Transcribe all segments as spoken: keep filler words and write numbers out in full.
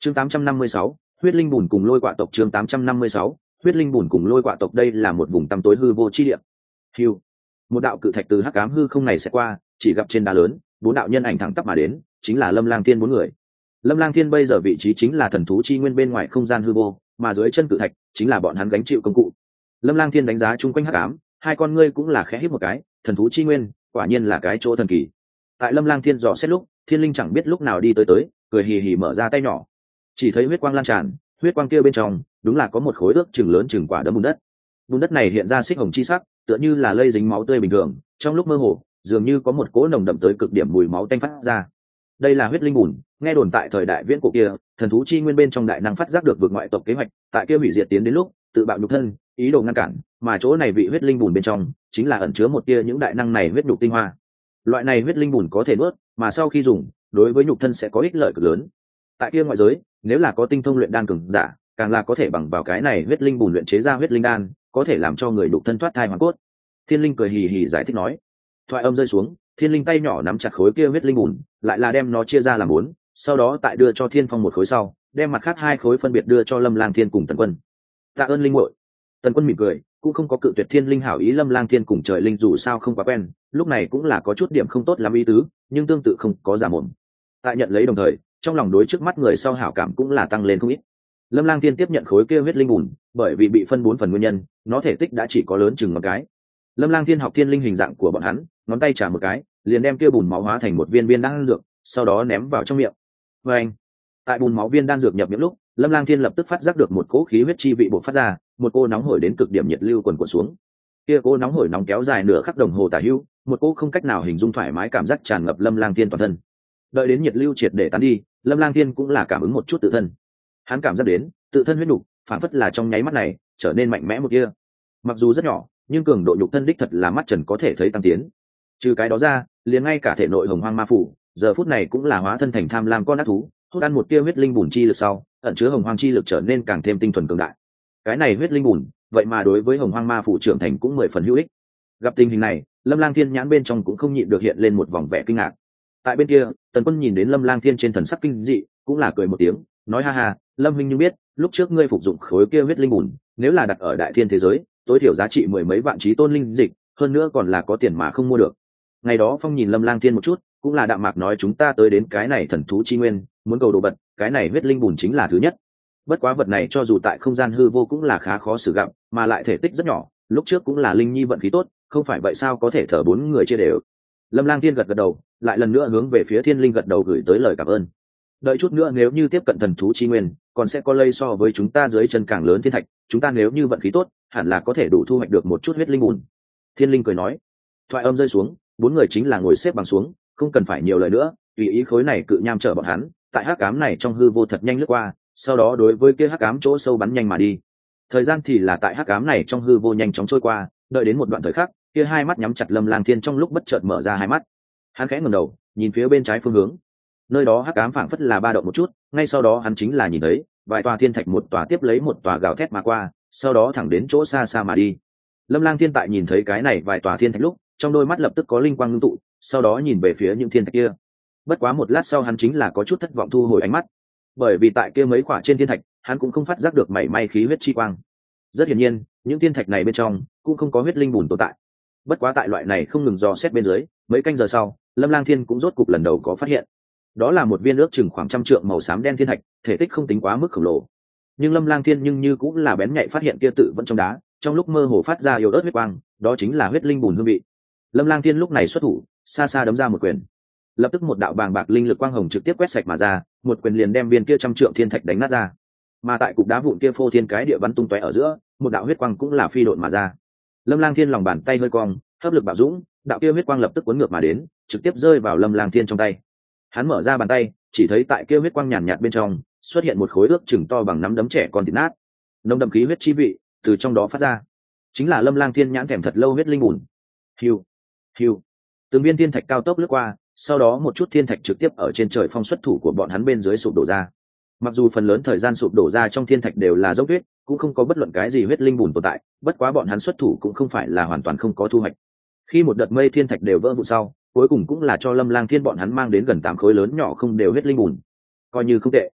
chương tám trăm năm mươi sáu, huyết linh bùn cùng lôi quạ tộc. Chương tám trăm năm mươi sáu, huyết linh bùn cùng lôi quạ tộc. Đây là một vùng tăm tối hư vô chi địa. Hưu, một đạo cự thạch từ hắc ám hư không này sẽ qua, chỉ gặp trên đá lớn bốn đạo nhân ảnh thẳng tắp mà đến, chính là Lâm Lang Thiên bốn người. Lâm Lang Thiên bây giờ vị trí chính là thần thú chi nguyên bên ngoài không gian hư vô, mà dưới chân cự thạch chính là bọn hắn gánh chịu công cụ. Lâm Lang Thiên đánh giá chung quanh hắc ám, hai con ngươi cũng là khẽ hít một cái, thần thú chi nguyên quả nhiên là cái chỗ thần kỳ. Tại Lâm Lang Thiên dò xét lúc, thiên linh chẳng biết lúc nào đi tới tới, cười hì hì mở ra tay nhỏ, chỉ thấy huyết quang lan tràn, huyết quang kia bên trong đúng là có một khối ước chừng lớn chừng quả đấm bùn đất. Bùn đất này hiện ra xích hồng chi sắc, tựa như là lây dính máu tươi bình thường, trong lúc mơ hồ dường như có một cỗ nồng đậm tới cực điểm mùi máu tanh phát ra. Đây là huyết linh bùn, nghe đồn tại thời đại viễn cổ kia, thần thú chi nguyên bên trong đại năng phát giác được vượt ngoại tộc kế hoạch, tại kia hủy diệt tiến đến lúc, tự bạo nhục thân, ý đồ ngăn cản, mà chỗ này vị huyết linh bùn bên trong chính là ẩn chứa một tia những đại năng này huyết nhục tinh hoa. Loại này huyết linh bùn có thể nuốt, mà sau khi dùng, đối với nhục thân sẽ có ích lợi cực lớn. Tại kia ngoại giới, nếu là có tinh thông luyện đan cường giả, càng là có thể bằng vào cái này huyết linh bùn luyện chế ra huyết linh đan, có thể làm cho người nhục thân thoát thai hoàn cốt. Thiên linh cười hì hì giải thích nói. Thoại âm rơi xuống, thiên linh tay nhỏ nắm chặt khối kia huyết linh bùn, lại là đem nó chia ra làm bốn, sau đó tại đưa cho thiên phong một khối sau, đem mặt khác hai khối phân biệt đưa cho Lâm Lang Thiên cùng Tần Quân. Tạ ơn linh muội. Tần Quân mỉm cười, cũng không có cự tuyệt thiên linh hảo ý. Lâm Lang Thiên cùng trời linh dù sao không quá quen, lúc này cũng là có chút điểm không tốt lắm ý tứ, nhưng tương tự không có giả mồm. Tại nhận lấy đồng thời, trong lòng đối trước mắt người sau hảo cảm cũng là tăng lên không ít. Lâm Lang Thiên tiếp nhận khối kia huyết linh bùn, bởi vì bị phân bốn phần nguyên nhân, nó thể tích đã chỉ có lớn chừng một cái. Lâm Lang Thiên học thiên linh hình dạng của bọn hắn, ngón tay trả một cái, liền đem kia bùn máu hóa thành một viên viên đan dược, sau đó ném vào trong miệng. Và anh, tại bùn máu viên đan dược nhập miệng lúc, Lâm Lang Thiên lập tức phát giác được một cỗ khí huyết chi vị bộc phát ra, một cô nóng hổi đến cực điểm nhiệt lưu quần quần xuống. Kia cô nóng hổi nóng kéo dài nửa khắc đồng hồ tả hữu, một cô không cách nào hình dung thoải mái cảm giác tràn ngập Lâm Lang Thiên toàn thân. Đợi đến nhiệt lưu triệt để tán đi, Lâm Lang Thiên cũng là cảm ứng một chút tự thân. Hắn cảm giác đến, tự thân huyết nhục, phản phất là trong nháy mắt này trở nên mạnh mẽ một kia. Mặc dù rất nhỏ, nhưng cường độ nhục thân đích thật là mắt trần có thể thấy tăng tiến. Trừ cái đó ra, liền ngay cả thể nội hồng hoang ma phủ, giờ phút này cũng là hóa thân thành tham lam con ác thú, hút ăn một tia huyết linh bùn chi lực sau, ẩn chứa hồng hoang chi lực trở nên càng thêm tinh thuần cường đại. Cái này huyết linh bùn, vậy mà đối với hồng hoang ma phủ trưởng thành cũng mười phần hữu ích. Gặp tình hình này, Lâm Lang Thiên nhãn bên trong cũng không nhịn được hiện lên một vòng vẻ kinh ngạc. Tại bên kia, Tần Quân nhìn đến Lâm Lang Thiên trên thần sắc kinh dị, cũng là cười một tiếng, nói ha ha, Lâm huynh như biết, lúc trước ngươi phục dụng khối kia huyết linh bùn, nếu là đặt ở đại thiên thế giới, tối thiểu giá trị mười mấy vạn chí tôn linh dịch, hơn nữa còn là có tiền mà không mua được. Ngày đó Phong nhìn Lâm Lang Thiên một chút, cũng là đạm mạc nói chúng ta tới đến cái này thần thú chi nguyên, muốn cầu đồ vật, cái này huyết linh bùn chính là thứ nhất. Bất quá vật này cho dù tại không gian hư vô cũng là khá khó xử gặp, mà lại thể tích rất nhỏ, lúc trước cũng là linh nhi vận khí tốt, không phải vậy sao có thể thở bốn người chia đều. Lâm Lang Thiên gật gật đầu, lại lần nữa hướng về phía thiên linh gật đầu gửi tới lời cảm ơn. Đợi chút nữa nếu như tiếp cận thần thú chi nguyên, còn sẽ có lây so với chúng ta dưới chân càng lớn thiên thạch, chúng ta nếu như vận khí tốt, hẳn là có thể đủ thu hoạch được một chút huyết linh bùn. Thiên linh cười nói. Thoại âm rơi xuống, bốn người chính là ngồi xếp bằng xuống, không cần phải nhiều lời nữa, tùy ý khối này cự nham chở bọn hắn, tại hắc ám này trong hư vô thật nhanh lướt qua, sau đó đối với kia hắc ám chỗ sâu bắn nhanh mà đi. Thời gian thì là tại hắc ám này trong hư vô nhanh chóng trôi qua, đợi đến một đoạn thời khắc, kia hai mắt nhắm chặt Lâm Lang Thiên trong lúc bất chợt mở ra hai mắt. Hắn khẽ ngẩng đầu, nhìn phía bên trái phương hướng. Nơi đó hắc ám phảng phất là ba động một chút, ngay sau đó hắn chính là nhìn thấy vài tòa thiên thạch một tòa tiếp lấy một tòa gào thét mà qua, sau đó thẳng đến chỗ xa xa mà đi. Lâm Lang Thiên tại nhìn thấy cái này vài tòa thiên thạch lúc, trong đôi mắt lập tức có linh quang ngưng tụ, sau đó nhìn về phía những thiên thạch kia. Bất quá một lát sau hắn chính là có chút thất vọng thu hồi ánh mắt, bởi vì tại kia mấy quả trên thiên thạch, hắn cũng không phát giác được mảy may khí huyết chi quang. Rất hiển nhiên, những thiên thạch này bên trong cũng không có huyết linh bùn tồn tại. Bất quá tại loại này không ngừng dò xét bên dưới, mấy canh giờ sau, Lâm Lang Thiên cũng rốt cục lần đầu có phát hiện. Đó là một viên ước chừng khoảng trăm trượng màu xám đen thiên thạch, thể tích không tính quá mức khổng lồ. Nhưng Lâm Lang Thiên nhưng như cũng là bén nhạy phát hiện kia tự vẫn trong đá, trong lúc mơ hồ phát ra yếu ớt huyết quang, đó chính là huyết linh bùn hương vị. Lâm Lang Thiên lúc này xuất thủ, xa xa đấm ra một quyền. Lập tức một đạo bàng bạc linh lực quang hồng trực tiếp quét sạch mà ra, một quyền liền đem viên kia trăm trượng thiên thạch đánh nát ra. Mà tại cục đá vụn kia phô thiên cái địa bắn tung tóe ở giữa, một đạo huyết quang cũng là phi độn mà ra. Lâm Lang Thiên lòng bàn tay hơi cong, hấp lực bạo dũng, đạo kia huyết quang lập tức cuốn ngược mà đến, trực tiếp rơi vào Lâm Lang Thiên trong tay. Hắn mở ra bàn tay, chỉ thấy tại kia huyết quang nhàn nhạt bên trong xuất hiện một khối ước chừng to bằng nắm đấm trẻ con thịt nát, nồng đậm khí huyết chi vị từ trong đó phát ra, chính là Lâm Lang Thiên nhãn thèm thật lâu huyết linh bùn. Hiu, hiu, từng viên thiên thạch cao tốc lướt qua, sau đó một chút thiên thạch trực tiếp ở trên trời phong xuất thủ của bọn hắn bên dưới sụp đổ ra. Mặc dù phần lớn thời gian sụp đổ ra trong thiên thạch đều là dốc tuyết, cũng không có bất luận cái gì huyết linh bùn tồn tại, bất quá bọn hắn xuất thủ cũng không phải là hoàn toàn không có thu hoạch. Khi một đợt mây thiên thạch đều vỡ vụn sau, cuối cùng cũng là cho Lâm Lang Thiên bọn hắn mang đến gần tám khối lớn nhỏ không đều huyết linh bùn, coi như không tệ.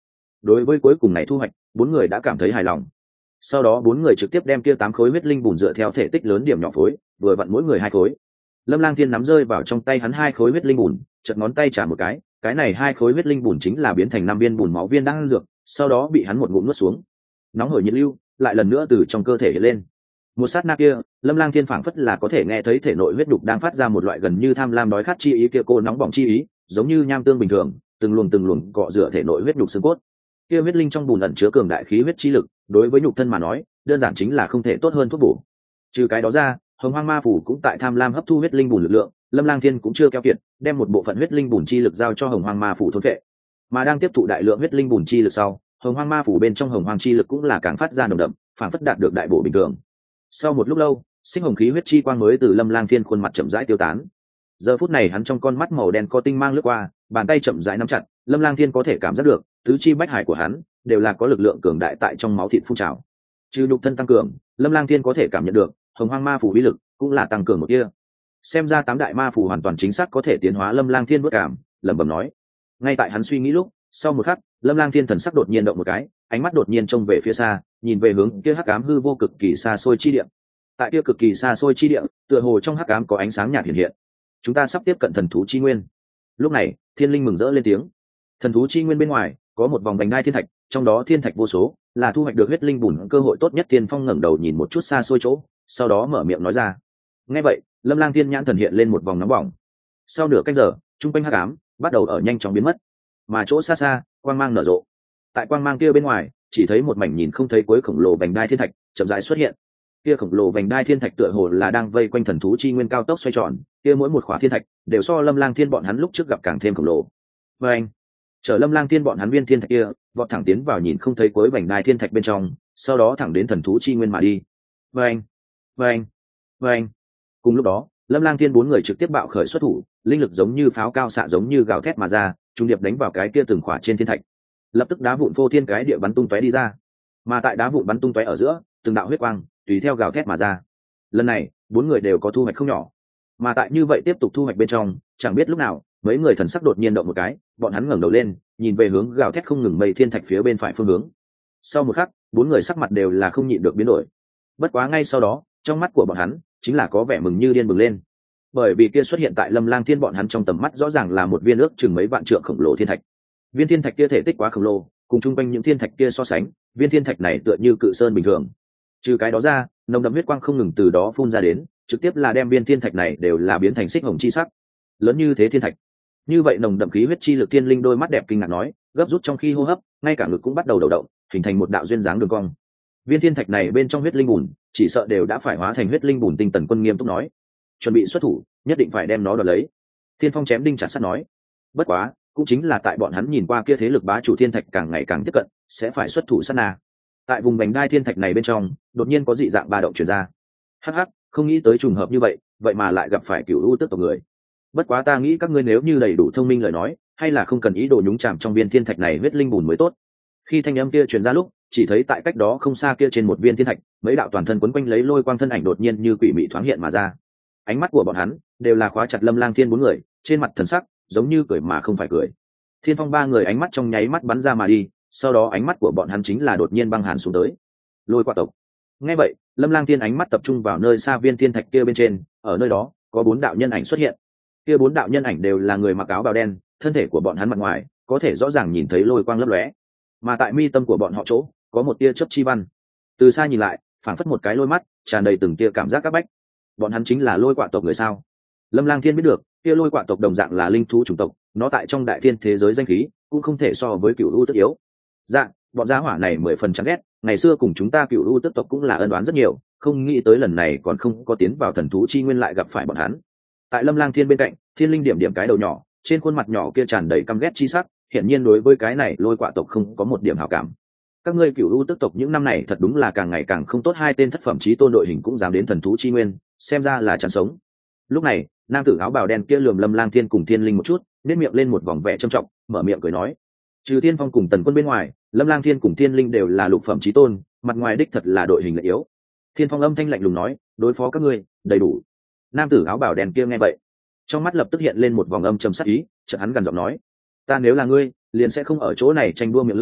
đối với cuối cùng này thu hoạch bốn người đã cảm thấy hài lòng. Sau đó bốn người trực tiếp đem kia tám khối huyết linh bùn dựa theo thể tích lớn điểm nhỏ phối, vừa vặn mỗi người hai khối. Lâm Lang Thiên nắm rơi vào trong tay hắn hai khối huyết linh bùn, chợt ngón tay trả một cái, cái này hai khối huyết linh bùn chính là biến thành năm viên bùn máu viên đang ăn dược, sau đó bị hắn một ngụm nuốt xuống. Nóng hổi nhiệt lưu lại lần nữa từ trong cơ thể hiện lên. Một sát na kia, Lâm Lang Thiên phảng phất là có thể nghe thấy thể nội huyết đục đang phát ra một loại gần như tham lam đói khát chi ý, kia cô nóng bỏng chi ý, giống như nham tương bình thường, từng luồng từng luồng cọ rửa thể nội huyết đục xương cốt. Kia huyết linh trong bùn ẩn chứa cường đại khí huyết chi lực, đối với nhục thân mà nói, đơn giản chính là không thể tốt hơn thuốc bổ. Trừ cái đó ra, Hồng Hoang Ma Phủ cũng tại tham lam hấp thu huyết linh bùn lực lượng, Lâm Lang Thiên cũng chưa keo kiệt, đem một bộ phận huyết linh bùn chi lực giao cho Hồng Hoang Ma Phủ thôn phệ. Mà đang tiếp thụ đại lượng huyết linh bùn chi lực sau, Hồng Hoang Ma Phủ bên trong Hồng Hoang chi lực cũng là càng phát ra nồng đậm, phản phất đạt được đại bổ bình thường. Sau một lúc lâu, sinh hồng khí huyết chi quang mới từ Lâm Lang Thiên khuôn mặt chậm rãi tiêu tán. Giờ phút này hắn trong con mắt màu đen có tinh mang lướt qua, bàn tay chậm rãi nắm chặt, Lâm Lang Thiên có thể cảm giác được, tứ chi bách hải của hắn đều là có lực lượng cường đại tại trong máu thịt phun trào. Trừ nhục thân tăng cường, Lâm Lang Thiên có thể cảm nhận được, Hồng Hoang Ma Phủ uy lực cũng là tăng cường một kia. Xem ra tám đại ma phủ hoàn toàn chính xác có thể tiến hóa. Lâm Lang Thiên bất cảm, lẩm bẩm nói. Ngay tại hắn suy nghĩ lúc, sau một khắc, Lâm Lang Thiên thần sắc đột nhiên động một cái, ánh mắt đột nhiên trông về phía xa, nhìn về hướng kia hắc ám hư vô cực kỳ xa xôi chi địa. Tại kia cực kỳ xa xôi chi địa, tựa hồ trong hắc ám có ánh sáng nhạt hiện hiện. Chúng ta sắp tiếp cận thần thú chi nguyên. Lúc này, Thiên Linh mừng rỡ lên tiếng. Thần thú chi nguyên bên ngoài có một vòng vành đai thiên thạch, trong đó thiên thạch vô số, là thu hoạch được huyết linh bùn cơ hội tốt nhất. Tiên Phong ngẩng đầu nhìn một chút xa xôi chỗ, sau đó mở miệng nói ra. Nghe vậy, Lâm Lang Thiên nhãn thần hiện lên một vòng nóng bỏng. Sau nửa canh giờ, trung quanh hắc ám bắt đầu ở nhanh chóng biến mất, mà chỗ xa xa, quang mang nở rộ. Tại quang mang kia bên ngoài, chỉ thấy một mảnh nhìn không thấy cuối khổng lồ vành đai thiên thạch chậm rãi xuất hiện. Kia khổng lồ vành đai thiên thạch tựa hồ là đang vây quanh thần thú chi nguyên cao tốc xoay tròn, kia mỗi một khỏa thiên thạch đều so Lâm Lang Thiên bọn hắn lúc trước gặp càng thêm khổng lồ. Và anh, chở Lâm Lang Thiên bọn hắn viên thiên thạch kia, vọt thẳng tiến vào nhìn không thấy cuối vành đai thiên thạch bên trong, sau đó thẳng đến thần thú chi nguyên mà đi. Và anh, và anh, và anh. Cùng lúc đó, Lâm Lang Thiên bốn người trực tiếp bạo khởi xuất thủ, linh lực giống như pháo cao xạ giống như gào thét mà ra, trung điệp đánh vào cái kia từng khỏa trên thiên thạch. Lập tức đá vụn phô thiên cái địa bắn tung tóe đi ra. Mà tại đá vụn bắn tung tóe ở giữa, từng đạo huyết quang tùy theo gào thét mà ra. Lần này, bốn người đều có thu hoạch không nhỏ. Mà tại như vậy tiếp tục thu hoạch bên trong, chẳng biết lúc nào, mấy người thần sắc đột nhiên động một cái, bọn hắn ngẩng đầu lên, nhìn về hướng gào thét không ngừng mây thiên thạch phía bên phải phương hướng. Sau một khắc, bốn người sắc mặt đều là không nhịn được biến đổi. Bất quá ngay sau đó, trong mắt của bọn hắn chính là có vẻ mừng như điên bừng lên, bởi vì kia xuất hiện tại Lâm Lang Thiên bọn hắn trong tầm mắt rõ ràng là một viên ước chừng mấy vạn trượng khổng lồ thiên thạch. Viên thiên thạch kia thể tích quá khổng lồ, cùng chung quanh những thiên thạch kia so sánh, viên thiên thạch này tựa như cự sơn bình thường. Trừ cái đó ra, nồng đậm huyết quang không ngừng từ đó phun ra đến, trực tiếp là đem viên thiên thạch này đều là biến thành xích hồng chi sắc. Lớn như thế thiên thạch, như vậy nồng đậm khí huyết chi lực. Thiên Linh đôi mắt đẹp kinh ngạc nói, gấp rút trong khi hô hấp, ngay cả ngực cũng bắt đầu đầu động, hình thành một đạo duyên dáng đường cong. Viên thiên thạch này bên trong huyết linh bùn, chỉ sợ đều đã phải hóa thành huyết linh bùn. Tinh Tần Quân nghiêm túc nói, chuẩn bị xuất thủ, nhất định phải đem nó đoạt lấy. Thiên Phong chém đinh chặt sắt nói. Bất quá, cũng chính là tại bọn hắn nhìn qua kia thế lực bá chủ thiên thạch càng ngày càng tiếp cận, sẽ phải xuất thủ sát na. Tại vùng vành đai thiên thạch này bên trong, đột nhiên có dị dạng ba động truyền ra. Hắc hắc, không nghĩ tới trùng hợp như vậy, vậy mà lại gặp phải Cửu U Tức tộc người. Bất quá ta nghĩ các ngươi nếu như đầy đủ thông minh lời nói, hay là không cần ý đồ nhúng chàm trong viên thiên thạch này huyết linh bùn mới tốt. Khi thanh âm kia truyền ra lúc, chỉ thấy tại cách đó không xa kia trên một viên thiên thạch, mấy đạo toàn thân quấn quanh lấy lôi quang thân ảnh đột nhiên như quỷ mị thoáng hiện mà ra. Ánh mắt của bọn hắn đều là khóa chặt Lâm Lang Thiên bốn người, trên mặt thần sắc giống như cười mà không phải cười. Thiên Phong ba người ánh mắt trong nháy mắt bắn ra mà đi, sau đó ánh mắt của bọn hắn chính là đột nhiên băng hàn xuống tới. Lôi Quạ tộc. Nghe vậy, Lâm Lang Thiên ánh mắt tập trung vào nơi xa viên thiên thạch kia bên trên, ở nơi đó có bốn đạo nhân ảnh xuất hiện. Kia bốn đạo nhân ảnh đều là người mặc áo bào đen, thân thể của bọn hắn mặt ngoài có thể rõ ràng nhìn thấy lôi quang lấp lóe, mà tại mi tâm của bọn họ chỗ có một tia chớp chi văn. Từ xa nhìn lại, phảng phất một cái lôi mắt, tràn đầy từng tia cảm giác các bách. Bọn hắn chính là Lôi Quạ tộc người sao? Lâm Lang Thiên biết được, kia Lôi Quạ tộc đồng dạng là linh thú chủng tộc, nó tại trong đại thiên thế giới danh khí cũng không thể so với Cửu U Tức yếu. Dạ, bọn gia hỏa này mười phần chán ghét, ngày xưa cùng chúng ta Cửu U Tức tộc cũng là ân oán rất nhiều, không nghĩ tới lần này còn không có tiến vào thần thú chi nguyên lại gặp phải bọn hắn. Tại Lâm Lang Thiên bên cạnh, Thiên Linh điểm điểm cái đầu nhỏ, trên khuôn mặt nhỏ kia tràn đầy căm ghét chi sắc, hiển nhiên đối với cái này Lôi Quạ tộc không có một điểm hảo cảm. Các ngươi Cửu U Tức tộc những năm này thật đúng là càng ngày càng không tốt, hai tên thất phẩm chí tôn đội hình cũng dám đến thần thú chi nguyên, xem ra là chán sống. Lúc này, nam tử áo bào đen kia lườm Lâm Lang Thiên cùng Thiên Linh một chút, nét miệng lên một vòng vẻ trầm trọng, mở miệng cười nói: trừ Thiên Phong cùng Tần Quân bên ngoài, Lâm Lang Thiên cùng Thiên Linh đều là lục phẩm chí tôn, mặt ngoài đích thật là đội hình lệ yếu. Thiên Phong âm thanh lạnh lùng nói: đối phó các ngươi đầy đủ. Nam tử áo bào đen kia nghe vậy, trong mắt lập tức hiện lên một vòng âm trầm sắc ý, chợt hắn gần giọng nói: ta nếu là ngươi, liền sẽ không ở chỗ này tranh đua miệng lưỡi,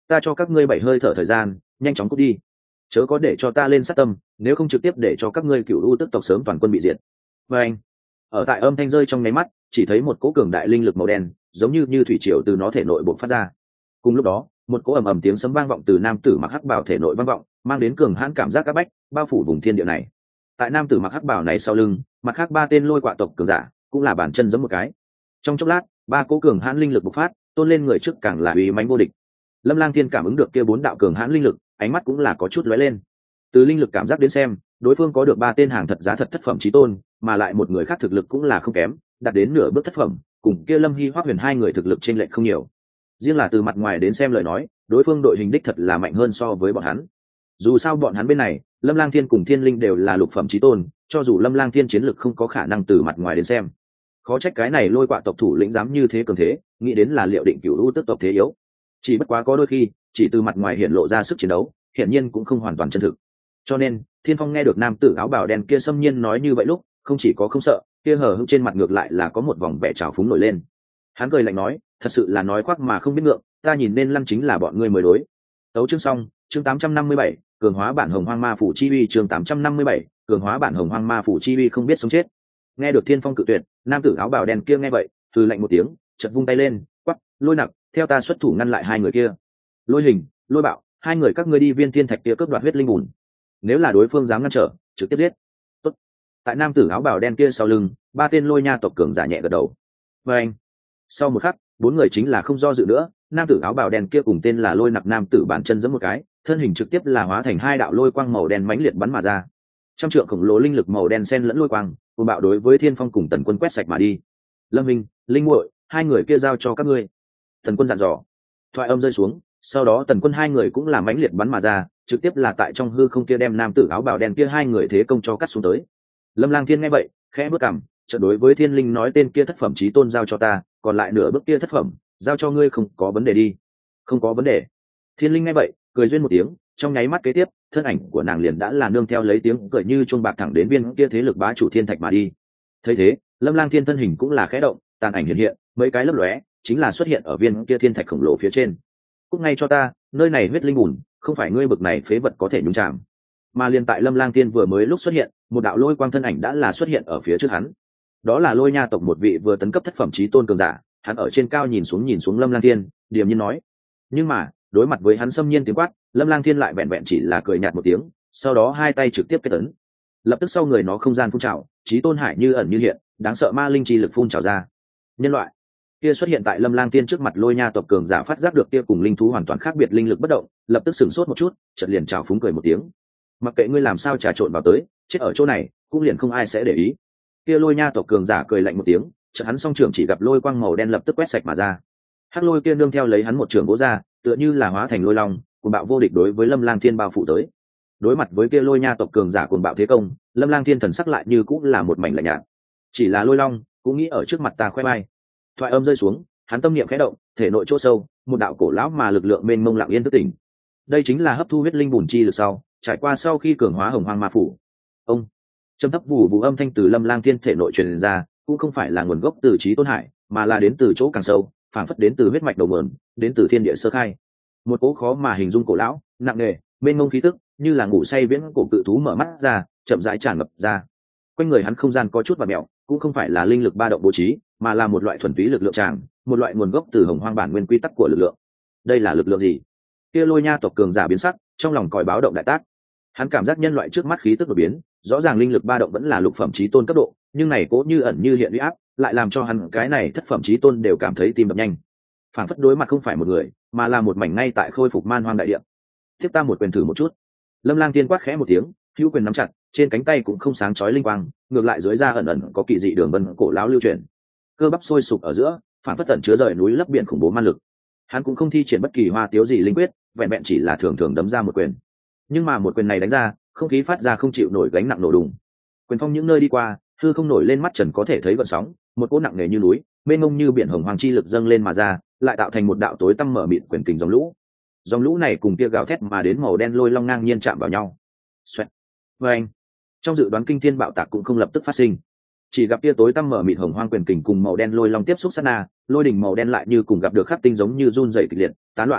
ta cho các ngươi bảy hơi thở thời gian, nhanh chóng cút đi, chớ có để cho ta lên sát tâm, nếu không trực tiếp để cho các ngươi cựu u tức tộc sớm toàn quân bị diệt. Và anh, ở tại âm thanh rơi trong nháy mắt, chỉ thấy một cỗ cường đại linh lực màu đen, giống như như thủy triều từ nó thể nội bộc phát ra. Cùng lúc đó, một cỗ ầm ầm tiếng sấm vang vọng từ nam tử mặc hắc bào thể nội vang vọng, mang đến cường hãn cảm giác áp bách, bao phủ vùng thiên địa này. Tại nam tử mặc hắc bào này sau lưng, mặt khác ba tên lôi quạ tộc cường giả, cũng là bàn chân giẫm một cái. Trong chốc lát, ba cỗ cường hãn linh lực bộc phát, tôn lên người trước càng là uy mãnh vô địch. Lâm Lang Thiên cảm ứng được kia bốn đạo cường hãn linh lực, ánh mắt cũng là có chút lóe lên. Từ linh lực cảm giác đến xem, đối phương có được ba tên hàng thật giá thật thất phẩm chí tôn, mà lại một người khác thực lực cũng là không kém, đạt đến nửa bước thất phẩm, cùng kia Lâm Hy Hoắc Huyền hai người thực lực chênh lệch không nhiều. Riêng là từ mặt ngoài đến xem lời nói, đối phương đội hình đích thật là mạnh hơn so với bọn hắn. Dù sao bọn hắn bên này, Lâm Lang Thiên cùng Thiên Linh đều là lục phẩm chí tôn, cho dù Lâm Lang Thiên chiến lực không có khả năng từ mặt ngoài đến xem. Khó trách cái này lôi quạ tộc thủ lĩnh dám như thế cường thế, nghĩ đến là liệu định cửu u tức tộc thế yếu. Chỉ bất quá có đôi khi, chỉ từ mặt ngoài hiện lộ ra sức chiến đấu, hiển nhiên cũng không hoàn toàn chân thực. Cho nên, Thiên Phong nghe được nam tử áo bào đen kia xâm nhiên nói như vậy lúc, không chỉ có không sợ, kia hở hững trên mặt ngược lại là có một vòng vẻ trào phúng nổi lên. Hắn cười lạnh nói, thật sự là nói khoác mà không biết ngượng, ta nhìn nên lăng chính là bọn ngươi mới đối. Tấu chương xong, chương tám trăm năm mươi bảy, cường hóa bản Hồng Hoang Ma Phủ Chi Uy, chương tám trăm năm mươi bảy, cường hóa bản Hồng Hoang Ma Phủ Chi Uy không biết sống chết. Nghe được Thiên Phong cự tuyệt, nam tử áo bào đen kia nghe vậy, hừ lạnh một tiếng, chợt vung tay lên, quắc, Lôi Nặc, theo ta xuất thủ ngăn lại hai người kia. Lôi Hình, Lôi Bạo, hai người các ngươi đi viên thiên thạch kia cướp đoạt huyết linh bùn. Nếu là đối phương dám ngăn trở, trực tiếp giết. Tốt. Tại nam tử áo bào đen kia sau lưng, ba tên Lôi Nha tộc cường giả nhẹ gật đầu. Và anh. Sau một khắc, bốn người chính là không do dự nữa, nam tử áo bào đen kia cùng tên là Lôi Nặc nam tử bàn chân giẫm một cái, thân hình trực tiếp là hóa thành hai đạo lôi quang màu đen mãnh liệt bắn mà ra. Trăm trượng khổng lồ linh lực màu đen xen lẫn lôi quang, cùng bạo đối với Thiên Phong cùng Tần Quân quét sạch mà đi. Lâm Minh, Linh Muội, hai người kia giao cho các ngươi. Tần Quân dặn dò. Thoại âm rơi xuống, sau đó Tần Quân hai người cũng là mãnh liệt bắn mà ra, trực tiếp là tại trong hư không kia đem nam tử áo bào đen kia hai người thế công cho cắt xuống tới. Lâm Lang Thiên nghe vậy, khẽ bước cằm, chợt đối với Thiên Linh nói tên kia thất phẩm chí tôn giao cho ta, còn lại nửa bước kia thất phẩm, giao cho ngươi không có vấn đề đi. Không có vấn đề. Thiên Linh nghe vậy, cười duyên một tiếng, trong nháy mắt kế tiếp, thân ảnh của nàng liền đã là nương theo lấy tiếng cười như chuông bạc thẳng đến viên kia thế lực bá chủ thiên thạch mà đi. Thấy thế, Lâm Lang Thiên thân hình cũng là khẽ động, tàn ảnh hiện hiện, mấy cái lấp lóe, chính là xuất hiện ở viên kia thiên thạch khổng lồ phía trên. Cút ngay cho ta, nơi này huyết linh bùn, không phải ngươi bực này phế vật có thể nhúng chạm. Mà liền tại Lâm Lang Thiên vừa mới lúc xuất hiện, một đạo lôi quang thân ảnh đã là xuất hiện ở phía trước hắn. Đó là Lôi Nha tộc một vị vừa tấn cấp thất phẩm chí tôn cường giả, hắn ở trên cao nhìn xuống nhìn xuống Lâm Lang Thiên, điềm nhiên nói. Nhưng mà, đối mặt với hắn xâm nhiên tiếng quát, Lâm Lang Thiên lại vẹn vẹn chỉ là cười nhạt một tiếng, sau đó hai tay trực tiếp kết ấn. Lập tức sau người nó không gian phun trào, chí tôn hải như ẩn như hiện, đáng sợ ma linh chi lực phun trào ra. Nhân loại kia xuất hiện tại Lâm Lang Thiên trước mặt Lôi Nha tộc cường giả phát giác được kia cùng linh thú hoàn toàn khác biệt linh lực bất động, lập tức sửng sốt một chút, chợt liền chào phúng cười một tiếng. Mặc kệ ngươi làm sao trà trộn vào tới, chết ở chỗ này, cũng liền không ai sẽ để ý. Kia Lôi Nha tộc cường giả cười lạnh một tiếng, chợt hắn song trưởng chỉ gặp lôi quang màu đen lập tức quét sạch mà ra. Hắc lôi kia nương theo lấy hắn một trường vỗ ra, tựa như là hóa thành lôi long, cuồng bạo vô địch đối với Lâm Lang Thiên bao phủ tới. Đối mặt với kia Lôi Nha tộc cường giả cuồng bạo thế công, Lâm Lang Thiên thần sắc lại như cũng là một mảnh lạnh nhạt. Chỉ là lôi long, cũng nghĩ ở trước mặt ta khoe mai. Thoại âm rơi xuống, hắn tâm niệm khẽ động, thể nội chỗ sâu, một đạo cổ lão mà lực lượng mênh mông lặng yên thức tỉnh. Đây chính là hấp thu huyết linh bùn chi lực sau, trải qua sau khi cường hóa Hồng Hoang Ma Phủ. Ông trầm thấp vụ vụ âm thanh từ Lâm Lang Thiên thể nội truyền ra, cũng không phải là nguồn gốc từ Chí Tôn Hải, mà là đến từ chỗ càng sâu, phảng phất đến từ huyết mạch đầu nguồn, đến từ thiên địa sơ khai. Một cỗ khó mà hình dung cổ lão, nặng nề, mênh mông khí tức, như là ngủ say viễn cổ cự thú mở mắt ra, chậm rãi tràn ngập ra. Quanh người hắn không gian có chút vặn mèo, cũng không phải là linh lực ba động bố trí, mà là một loại thuần túy lực lượng tràng, một loại nguồn gốc từ Hồng Hoang bản nguyên quy tắc của lực lượng. Đây là lực lượng gì? Kia Lôi Nha tộc cường giả biến sắc, trong lòng còi báo động đại tác. Hắn cảm giác nhân loại trước mắt khí tức đột biến, rõ ràng linh lực ba động vẫn là lục phẩm chí tôn cấp độ, nhưng này cố như ẩn như hiện uy áp, lại làm cho hắn cái này thất phẩm chí tôn đều cảm thấy tim đập nhanh. Phản phất đối mặt không phải một người, mà là một mảnh ngay tại khôi phục man hoang đại địa. Tiếp ta một quyền thử một chút. Lâm Lang Thiên quát khẽ một tiếng, hữu quyền nắm chặt, trên cánh tay cũng không sáng chói linh quang, ngược lại dưới da ẩn ẩn có kỳ dị đường vân cổ lão lưu truyền. Cơ bắp sôi sục ở giữa, phản phất tẩn chứa rời núi lấp biển khủng bố man lực. Hắn cũng không thi triển bất kỳ hoa tiếu gì linh quyết, vẹn vẹn chỉ là thường thường đấm ra một quyền. Nhưng mà một quyền này đánh ra, không khí phát ra không chịu nổi gánh nặng nổ đùng. Quyền phong những nơi đi qua, hư không nổi lên mắt trần có thể thấy gợn sóng, một cỗ nặng nề như núi, mênh mông như biển Hồng Hoàng chi lực dâng lên mà ra, lại tạo thành một đạo tối tăm mở mịt quyền kình dòng lũ. Dòng lũ này cùng kia gào thét mà đến màu đen lôi long ngang nhiên chạm vào nhau. Xoẹt. Vâng. Trong dự đoán kinh thiên bạo tạc cũng không lập tức phát sinh. Chỉ gặp kia tối tăm mở mịt Hồng Hoang quyền kình cùng màu đen lôi long tiếp xúc sát na, lôi đỉnh màu đen lại như cùng gặp được khắc tinh giống như run rẩy kịch liệt, tán loạn.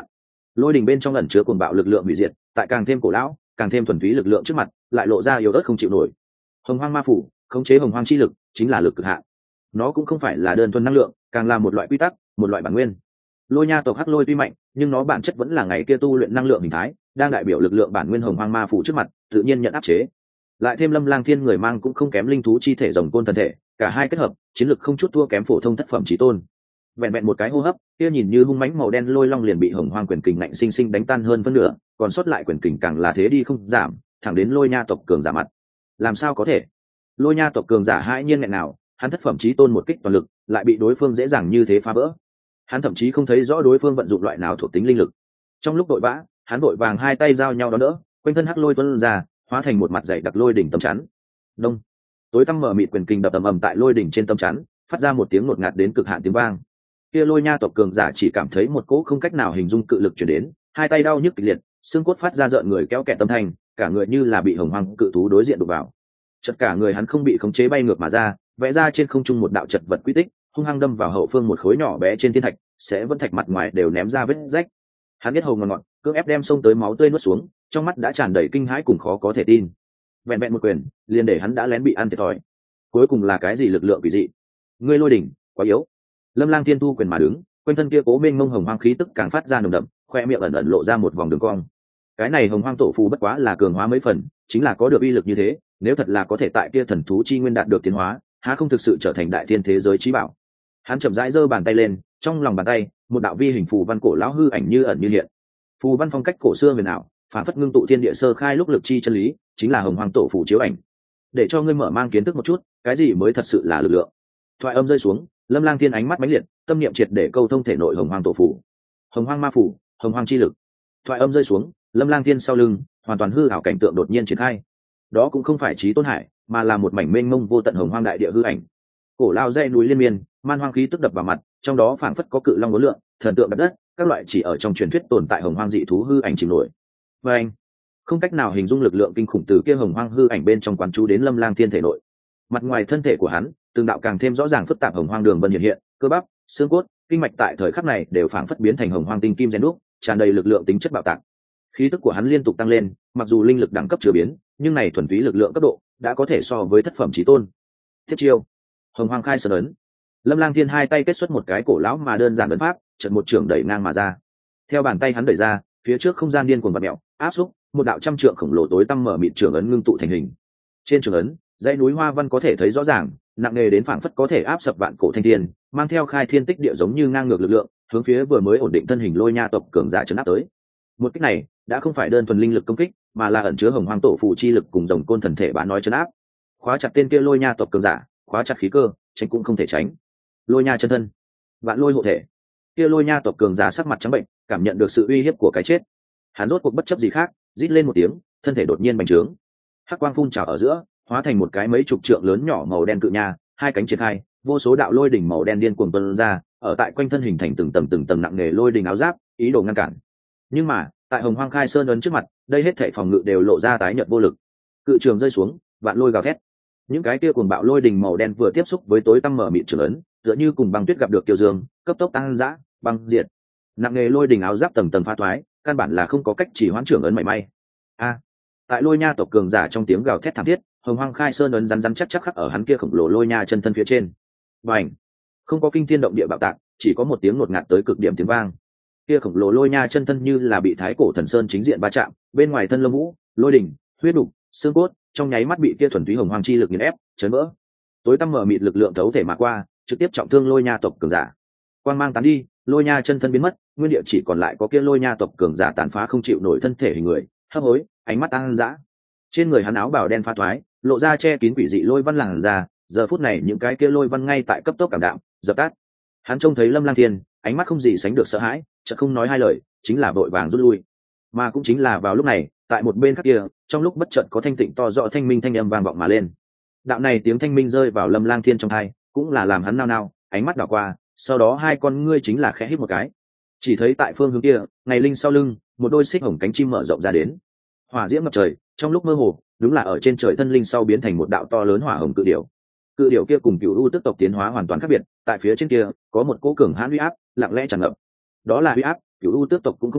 Lôi đình bên trong ẩn chứa cuồng bạo lực lượng hủy diệt, tại càng thêm cổ lão càng thêm thuần túy lực lượng trước mặt lại lộ ra yếu ớt không chịu nổi. Hồng hoang ma phủ khống chế hồng hoang chi lực chính là lực cực hạn. Nó cũng không phải là đơn thuần năng lượng, càng là một loại quy tắc, một loại bản nguyên. Lôi nha tộc hắc lôi tuy mạnh, nhưng nó bản chất vẫn là ngày kia tu luyện năng lượng hình thái, đang đại biểu lực lượng bản nguyên hồng hoang ma phủ trước mặt tự nhiên nhận áp chế. Lại thêm Lâm Lang Thiên người mang cũng không kém linh thú chi thể rồng côn thần thể, cả hai kết hợp chiến lực không chút thua kém phổ thông thất phẩm chí tôn. Vẹn vẹn một cái hô hấp, kia nhìn như hung mãnh màu đen lôi long liền bị hồng hoang quyền kình ngạnh sinh sinh đánh tan hơn phân nửa, còn sót lại quyền kình càng là thế đi không giảm, thẳng đến lôi nha tộc cường giả mặt. Làm sao có thể? Lôi nha tộc cường giả hãi nhiên nghẹn nào, hắn thất phẩm chí tôn một kích toàn lực lại bị đối phương dễ dàng như thế phá vỡ. Hắn thậm chí không thấy rõ đối phương vận dụng loại nào thuộc tính linh lực. Trong lúc đội vã, hắn vội vàng hai tay giao nhau đó đỡ, quanh thân hắc lôi tuôn ra, hóa thành một mặt dày đặc lôi đỉnh tấm chắn. Đông. Tối tăm mở mịt quyền kình đập ầm ầm tại lôi đỉnh trên tấm chắn, phát ra một tiếng ngột ngạt đến cực hạn tiếng vang. Kia lôi nha tộc cường giả chỉ cảm thấy một cỗ không cách nào hình dung cự lực truyền đến, hai tay đau nhức kịch liệt, xương cốt phát ra rợn người kéo kẹt tâm thanh, cả người như là bị hồng hoang cự thú đối diện đụng vào. Chợt cả người hắn không bị khống chế bay ngược mà ra, vẽ ra trên không trung một đạo chật vật quy tích, hung hăng đâm vào hậu phương một khối nhỏ bé trên thiên thạch, sẽ vẫn thạch mặt ngoài đều ném ra vết rách. Hắn biết hầu ngọn ngọn, cưỡng ép đem xông tới máu tươi nuốt xuống, trong mắt đã tràn đầy kinh hãi cùng khó có thể tin. Vẹn vẹn một quyền, liền để hắn đã lén bị ăn thiệt thòi. Cuối cùng là cái gì lực lượng quỷ dị? Ngươi lôi đỉnh, quá yếu. Lâm Lang Thiên thu quyền mà đứng, quanh thân kia cố mênh mông hồng hoang khí tức càng phát ra nồng đậm, khoe miệng ẩn ẩn lộ ra một vòng đường cong. Cái này hồng hoang tổ phù bất quá là cường hóa mấy phần, chính là có được uy lực như thế, nếu thật là có thể tại kia thần thú chi nguyên đạt được tiến hóa, há không thực sự trở thành đại thiên thế giới chí bảo. Hắn chậm rãi giơ bàn tay lên, trong lòng bàn tay, một đạo vi hình phù văn cổ lão hư ảnh như ẩn như hiện. Phù văn phong cách cổ xưa huyền ảo, phản phất ngưng tụ thiên địa sơ khai lúc lực chi chân lý, chính là hồng hoang tổ phù chiếu ảnh. Để cho ngươi mở mang kiến thức một chút, cái gì mới thật sự là lực lượng. Thoại âm rơi xuống, Lâm Lang Thiên ánh mắt mãnh liệt, tâm niệm triệt để câu thông thể nội hồng hoang tổ phù. Hồng hoang ma phù, hồng hoang chi lực. Thoại âm rơi xuống, Lâm Lang Thiên sau lưng, hoàn toàn hư ảo cảnh tượng đột nhiên triển khai. Đó cũng không phải Chí Tôn Hải, mà là một mảnh mênh mông vô tận hồng hoang đại địa hư ảnh. Cổ lao dãy núi liên miên, man hoang khí tức đập vào mặt, trong đó phảng phất có cự long uốn lượn, thần tượng đập đất, các loại chỉ ở trong truyền thuyết tồn tại hồng hoang dị thú hư ảnh chìm nổi. Và anh, không cách nào hình dung lực lượng kinh khủng từ kia hồng hoang hư ảnh bên trong quán chú đến Lâm Lang Thiên thể nội. Mặt ngoài thân thể của hắn, từng đạo càng thêm rõ ràng phức tạp hồng hoang đường vân hiện hiện, cơ bắp, xương cốt, kinh mạch tại thời khắc này đều phảng phất biến thành hồng hoang tinh kim rèn đúc, tràn đầy lực lượng tính chất bạo tạc. Khí tức của hắn liên tục tăng lên, mặc dù linh lực đẳng cấp chưa biến, nhưng này thuần túy lực lượng cấp độ đã có thể so với thất phẩm chí tôn. Thiết chiêu, hồng hoang khai sơn ấn. Lâm Lang Thiên hai tay kết xuất một cái cổ lão mà đơn giản ấn pháp, chợt một trường đẩy ngang mà ra. Theo bàn tay hắn đẩy ra, phía trước không gian điên cuồng vặn mèo, áp xúc, một đạo trăm trượng khổng lồ tối tăm mở mịt trường ấn ngưng tụ thành hình. Trên trường ấn, dãy núi hoa văn có thể thấy rõ ràng, nặng nề đến phảng phất có thể áp sập vạn cổ thanh thiên, mang theo khai thiên tích địa giống như ngang ngược lực lượng, hướng phía vừa mới ổn định thân hình lôi nha tộc cường giả chấn áp tới. Một kích này đã không phải đơn thuần linh lực công kích, mà là ẩn chứa hồng hoang tổ phù chi lực cùng rồng côn thần thể bá nói chấn áp. Khóa chặt tên kia lôi nha tộc cường giả, khóa chặt khí cơ, tránh cũng không thể tránh. Lôi nha chân thân, vạn lôi hộ thể. Kia lôi nha tộc cường giả sắc mặt trắng bệnh, cảm nhận được sự uy hiếp của cái chết. Hắn rốt cuộc bất chấp gì khác, rít lên một tiếng, thân thể đột nhiên bành trướng. Hắc quang phun trào ở giữa, hóa thành một cái mấy chục trượng lớn nhỏ màu đen cự nha, hai cánh triển khai, vô số đạo lôi đỉnh màu đen điên cuồng tuôn ra, ở tại quanh thân hình thành từng tầng từng tầng nặng nề lôi đỉnh áo giáp, ý đồ ngăn cản. Nhưng mà, tại hồng hoang khai sơn ấn trước mặt, đây hết thảy phòng ngự đều lộ ra tái nhợt vô lực. Cự trường rơi xuống, vạn lôi gào thét. Những cái kia cuồng bạo lôi đỉnh màu đen vừa tiếp xúc với tối tăm mở mịt trường ấn, tựa như cùng băng tuyết gặp được kiều dương, cấp tốc tăng dã, băng diệt. Nặng nề lôi đỉnh áo giáp tầng tầng phá thoái, căn bản là không có cách chỉ hoãn trường ấn mảy may. A! Tại lôi nha tộc cường giả trong tiếng gào thét thảm thiết, hồng hoang khai sơn ấn rắn rắn chắc chắc khắc ở hắn kia khổng lồ lôi nha chân thân phía trên. Bành! Không có kinh thiên động địa bạo tạc, chỉ có một tiếng ngột ngạt tới cực điểm tiếng vang. Kia khổng lồ lôi nha chân thân như là bị thái cổ thần sơn chính diện va chạm, bên ngoài thân lông vũ, lôi đỉnh, huyết đục, xương cốt, trong nháy mắt bị kia thuần túy hồng hoang chi lực nghiền ép, chấn vỡ. Tối tăm mở mịt lực lượng thấu thể mà qua, trực tiếp trọng thương lôi nha tộc cường giả. Quang mang tán đi, lôi nha chân thân biến mất, nguyên địa chỉ còn lại có kia lôi nha tộc cường giả tàn phá không chịu nổi thân thể hình người, hấp hối, ánh mắt tăng dã. Trên người hắn áo bào đen pha thoái, lộ ra che kín quỷ dị lôi văn làn ra, giờ phút này những cái kia lôi văn ngay tại cấp tốc cảm đạm, dập tắt. Hắn trông thấy Lâm Lang Thiên, ánh mắt không gì sánh được sợ hãi, chợt không nói hai lời, chính là vội vàng rút lui. Mà cũng chính là vào lúc này, tại một bên khác kia, trong lúc bất chợt có thanh tịnh to rõ thanh minh thanh âm vang vọng mà lên. Đạo này tiếng thanh minh rơi vào Lâm Lang Thiên trong tai, cũng là làm hắn nao nao, ánh mắt đảo qua, sau đó hai con ngươi chính là khẽ hít một cái. Chỉ thấy tại phương hướng kia, ngày linh sau lưng, một đôi xích hồng cánh chim mở rộng ra đến. Hỏa diễm ngập trời, trong lúc mơ hồ, đúng là ở trên trời thân linh sau biến thành một đạo to lớn hỏa hồng cự điểu. Cự điểu kia cùng cửu u tức tộc tiến hóa hoàn toàn khác biệt, tại phía trên kia có một cỗ cường hãn uy áp lặng lẽ tràn ngập. Đó là uy áp cửu u tước tộc cũng không có,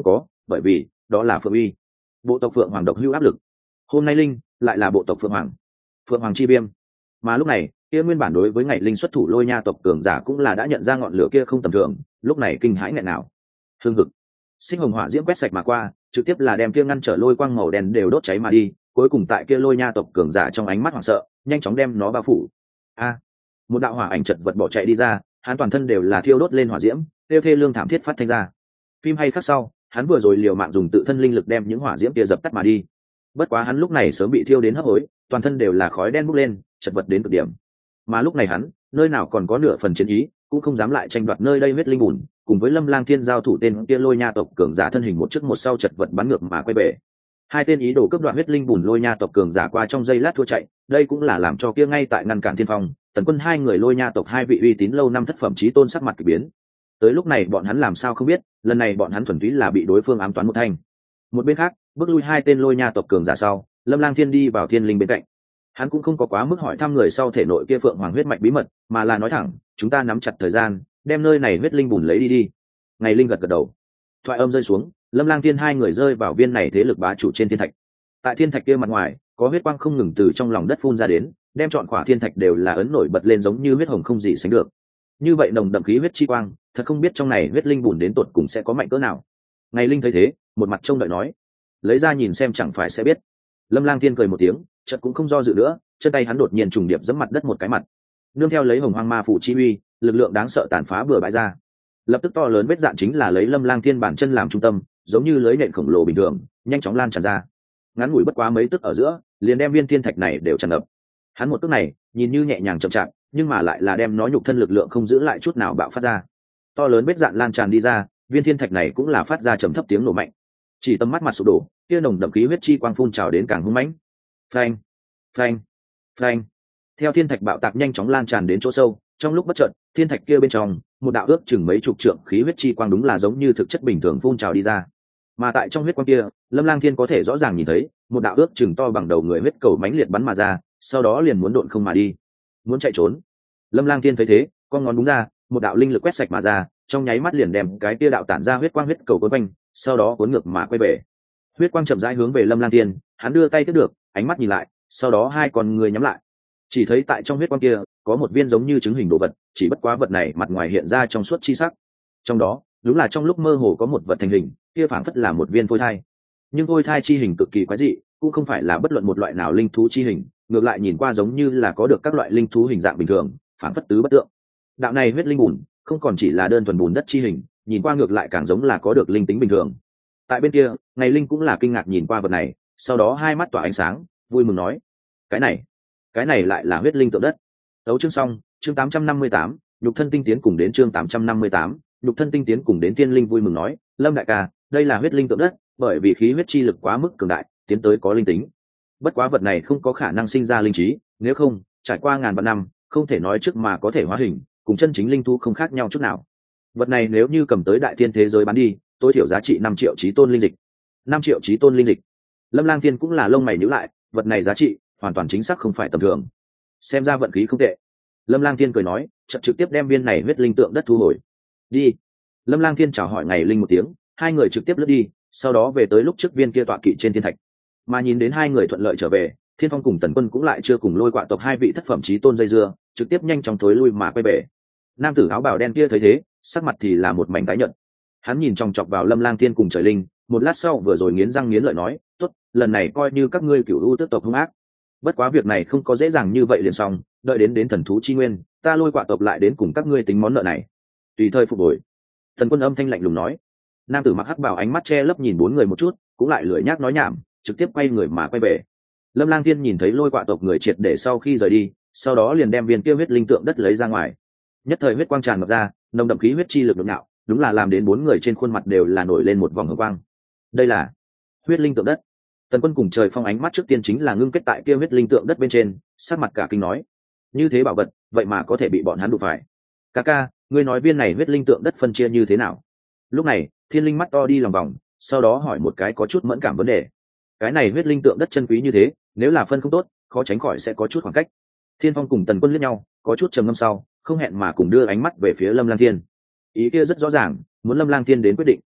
bởi vì đó là phượng uy, bộ tộc phượng hoàng độc hữu áp lực. Hôm nay linh lại là bộ tộc phượng hoàng, phượng hoàng chi viêm. Mà lúc này kia nguyên bản đối với ngày linh xuất thủ lôi nha tộc cường giả cũng là đã nhận ra ngọn lửa kia không tầm thường, lúc này kinh hãi nghẹn nào. Hương hực sinh hồng hỏa diễm quét sạch mà qua, trực tiếp là đem kia ngăn trở lôi quang màu đen đều đốt cháy mà đi, cuối cùng tại kia lôi nha tộc cường giả trong ánh mắt hoảng sợ nhanh chóng đem nó bao phủ. A, một đạo hỏa ảnh chật vật bỏ chạy đi ra, hắn toàn thân đều là thiêu đốt lên hỏa diễm, tiêu thê lương thảm thiết phát thanh ra. Phim hay khắc sau, hắn vừa rồi liều mạng dùng tự thân linh lực đem những hỏa diễm kia dập tắt mà đi. Bất quá hắn lúc này sớm bị thiêu đến hấp hối, toàn thân đều là khói đen bốc lên, chật vật đến cực điểm. Mà lúc này hắn nơi nào còn có nửa phần chiến ý, cũng không dám lại tranh đoạt nơi đây huyết linh bùn, cùng với Lâm Lang Thiên giao thủ tên kia lôi nha tộc cường giả thân hình một trước một sau chật vật bắn ngược mà quay về. Hai tên ý đồ cướp đoạt huyết linh bùn lôi nha tộc cường giả qua trong giây lát thua chạy, đây cũng là làm cho kia ngay tại ngăn cản Thiên Phong, Tần Quân hai người lôi nha tộc hai vị uy tín lâu năm thất phẩm chí tôn sắc mặt kỳ biến. Tới lúc này bọn hắn làm sao không biết, lần này bọn hắn thuần túy là bị đối phương ám toán một thanh. Một bên khác, bước lui hai tên lôi nha tộc cường giả sau, Lâm Lang Thiên đi vào thiên linh bên cạnh. Hắn cũng không có quá mức hỏi thăm người sau thể nội kia phượng hoàng huyết mạch bí mật, mà là nói thẳng, chúng ta nắm chặt thời gian, đem nơi này huyết linh bùn lấy đi đi. Ngày linh gật gật đầu. Thoại âm rơi xuống, Lâm Lang Thiên hai người rơi vào viên này thế lực bá chủ trên thiên thạch. Tại thiên thạch kia mặt ngoài, có huyết quang không ngừng từ trong lòng đất phun ra đến, đem trọn khỏa thiên thạch đều là ấn nổi bật lên giống như huyết hồng không gì sánh được. Như vậy nồng đậm khí huyết chi quang, thật không biết trong này huyết linh bùn đến tột cùng sẽ có mạnh cỡ nào. Ngày linh thấy thế, một mặt trông đợi nói, lấy ra nhìn xem chẳng phải sẽ biết. Lâm Lang Thiên cười một tiếng, chợt cũng không do dự nữa, chân tay hắn đột nhiên trùng điệp giẫm mặt đất một cái mặt. Nương theo lấy hồng hoang ma phủ chi uy, lực lượng đáng sợ tàn phá bừa bãi ra. Lập tức to lớn vết dạn chính là lấy Lâm Lang Thiên bản chân làm trung tâm, giống như lưới nện khổng lồ bình thường, nhanh chóng lan tràn ra. Ngắn ngủi bất quá mấy tức ở giữa, liền đem viên thiên thạch này đều tràn ngập. Hắn một tức này, nhìn như nhẹ nhàng chậm chạp, nhưng mà lại là đem nó nhục thân lực lượng không giữ lại chút nào bạo phát ra. To lớn vết dạn lan tràn đi ra, viên thiên thạch này cũng là phát ra trầm thấp tiếng nổ mạnh. Chỉ tầm mắt mặt sụp đổ, kia nồng đậm khí huyết chi quang phun trào đến càng hung mãnh. Phanh, phanh, phanh. Theo thiên thạch bạo tạc nhanh chóng lan tràn đến chỗ sâu, trong lúc bất chợt, thiên thạch kia bên trong, một đạo ước chừng mấy chục trượng khí huyết chi quang đúng là giống như thực chất bình thường phun trào đi ra. Mà tại trong huyết quang kia, Lâm Lang Thiên có thể rõ ràng nhìn thấy, một đạo ước chừng to bằng đầu người huyết cầu mãnh liệt bắn mà ra, sau đó liền muốn độn không mà đi, muốn chạy trốn. Lâm Lang Thiên thấy thế, con ngón đúng ra, một đạo linh lực quét sạch mà ra, trong nháy mắt liền đem cái kia đạo tản ra huyết quang huyết cầu cuốn quanh, sau đó cuốn ngược mà quay về. Huyết quang chậm rãi hướng về Lâm Lang Thiên, hắn đưa tay tiếp được, ánh mắt nhìn lại, sau đó hai con người nhắm lại. Chỉ thấy tại trong huyết quang kia, có một viên giống như trứng hình đồ vật, chỉ bất quá vật này mặt ngoài hiện ra trong suốt chi sắc. Trong đó, đúng là trong lúc mơ hồ có một vật thành hình, kia phảng phất là một viên phôi thai. Nhưng phôi thai chi hình cực kỳ quái dị, cũng không phải là bất luận một loại nào linh thú chi hình, ngược lại nhìn qua giống như là có được các loại linh thú hình dạng bình thường, phảng phất tứ bất tượng. Đạo này huyết linh bùn, không còn chỉ là đơn thuần bùn đất chi hình, nhìn qua ngược lại càng giống là có được linh tính bình thường. Tại bên kia, ngày linh cũng là kinh ngạc nhìn qua vật này, sau đó hai mắt tỏa ánh sáng, vui mừng nói: cái này, cái này lại là huyết linh tượng đất. Đấu chương xong, chương tám trăm năm mươi tám, nhục thân tinh tiến cùng đến chương tám trăm năm mươi tám, nhục thân tinh tiến cùng đến tiên linh vui mừng nói: Lâm đại ca, đây là huyết linh tượng đất, bởi vì khí huyết chi lực quá mức cường đại, tiến tới có linh tính. Bất quá vật này không có khả năng sinh ra linh trí, nếu không, trải qua ngàn vạn năm, không thể nói trước mà có thể hóa hình, cùng chân chính linh thú không khác nhau chút nào. Vật này nếu như cầm tới đại thiên thế giới bán đi, tối thiểu giá trị năm triệu chí tôn linh dịch. năm triệu chí tôn linh dịch. Lâm Lang Thiên cũng là lông mày nhíu lại, vật này giá trị hoàn toàn chính xác không phải tầm thường. Xem ra vận khí không tệ. Lâm Lang Thiên cười nói, chợt trực tiếp đem viên này huyết linh tượng đất thu hồi. Đi. Lâm Lang Thiên chào hỏi ngày linh một tiếng, hai người trực tiếp lướt đi, sau đó về tới lúc trước viên kia tọa kỵ trên thiên thạch. Mà nhìn đến hai người thuận lợi trở về, Thiên Phong cùng Tần Quân cũng lại chưa cùng lôi quạ tộc hai vị thất phẩm chí tôn dây dưa, trực tiếp nhanh chóng thối lui mà quay về. Nam tử áo bào đen kia thấy thế, sắc mặt thì là một mảnh tái nhợt. Hắn nhìn chòng chọc vào Lâm Lang Thiên cùng Trời Linh, một lát sau vừa rồi nghiến răng nghiến lợi nói: "Tốt, lần này coi như các ngươi Cửu U tước tộc hung ác. Bất quá việc này không có dễ dàng như vậy liền xong, đợi đến đến thần thú chi nguyên, ta lôi quạ tộc lại đến cùng các ngươi tính món nợ này. Tùy thời phục hồi." Tần Quân âm thanh lạnh lùng nói. Nam tử mặc hắc bào ánh mắt che lấp nhìn bốn người một chút, cũng lại lười nhác nói nhảm, trực tiếp quay người mà quay về. Lâm Lang Thiên nhìn thấy lôi quạ tộc người triệt để sau khi rời đi, sau đó liền đem viên kia huyết linh tượng đất lấy ra ngoài. Nhất thời huyết quang tràn ngập ra, nồng đậm khí huyết chi lực đột ngạo, đúng là làm đến bốn người trên khuôn mặt đều là nổi lên một vòng hồng quang. Đây là huyết linh tượng đất. Tần Quân cùng Trời Phong ánh mắt trước tiên chính là ngưng kết tại kia huyết linh tượng đất bên trên, sắc mặt cả kinh nói: như thế bảo vật, vậy mà có thể bị bọn hắn đụng phải. Ca ca, ngươi nói viên này huyết linh tượng đất phân chia như thế nào? Lúc này, Thiên Linh mắt to đi lòng vòng, sau đó hỏi một cái có chút mẫn cảm vấn đề. Cái này huyết linh tượng đất chân quý như thế, nếu là phân không tốt, khó tránh khỏi sẽ có chút khoảng cách. Thiên Phong cùng Tần Quân liếc nhau, có chút trầm ngâm sau, không hẹn mà cùng đưa ánh mắt về phía Lâm Lang Thiên. Ý kia rất rõ ràng, muốn Lâm Lang Thiên đến quyết định.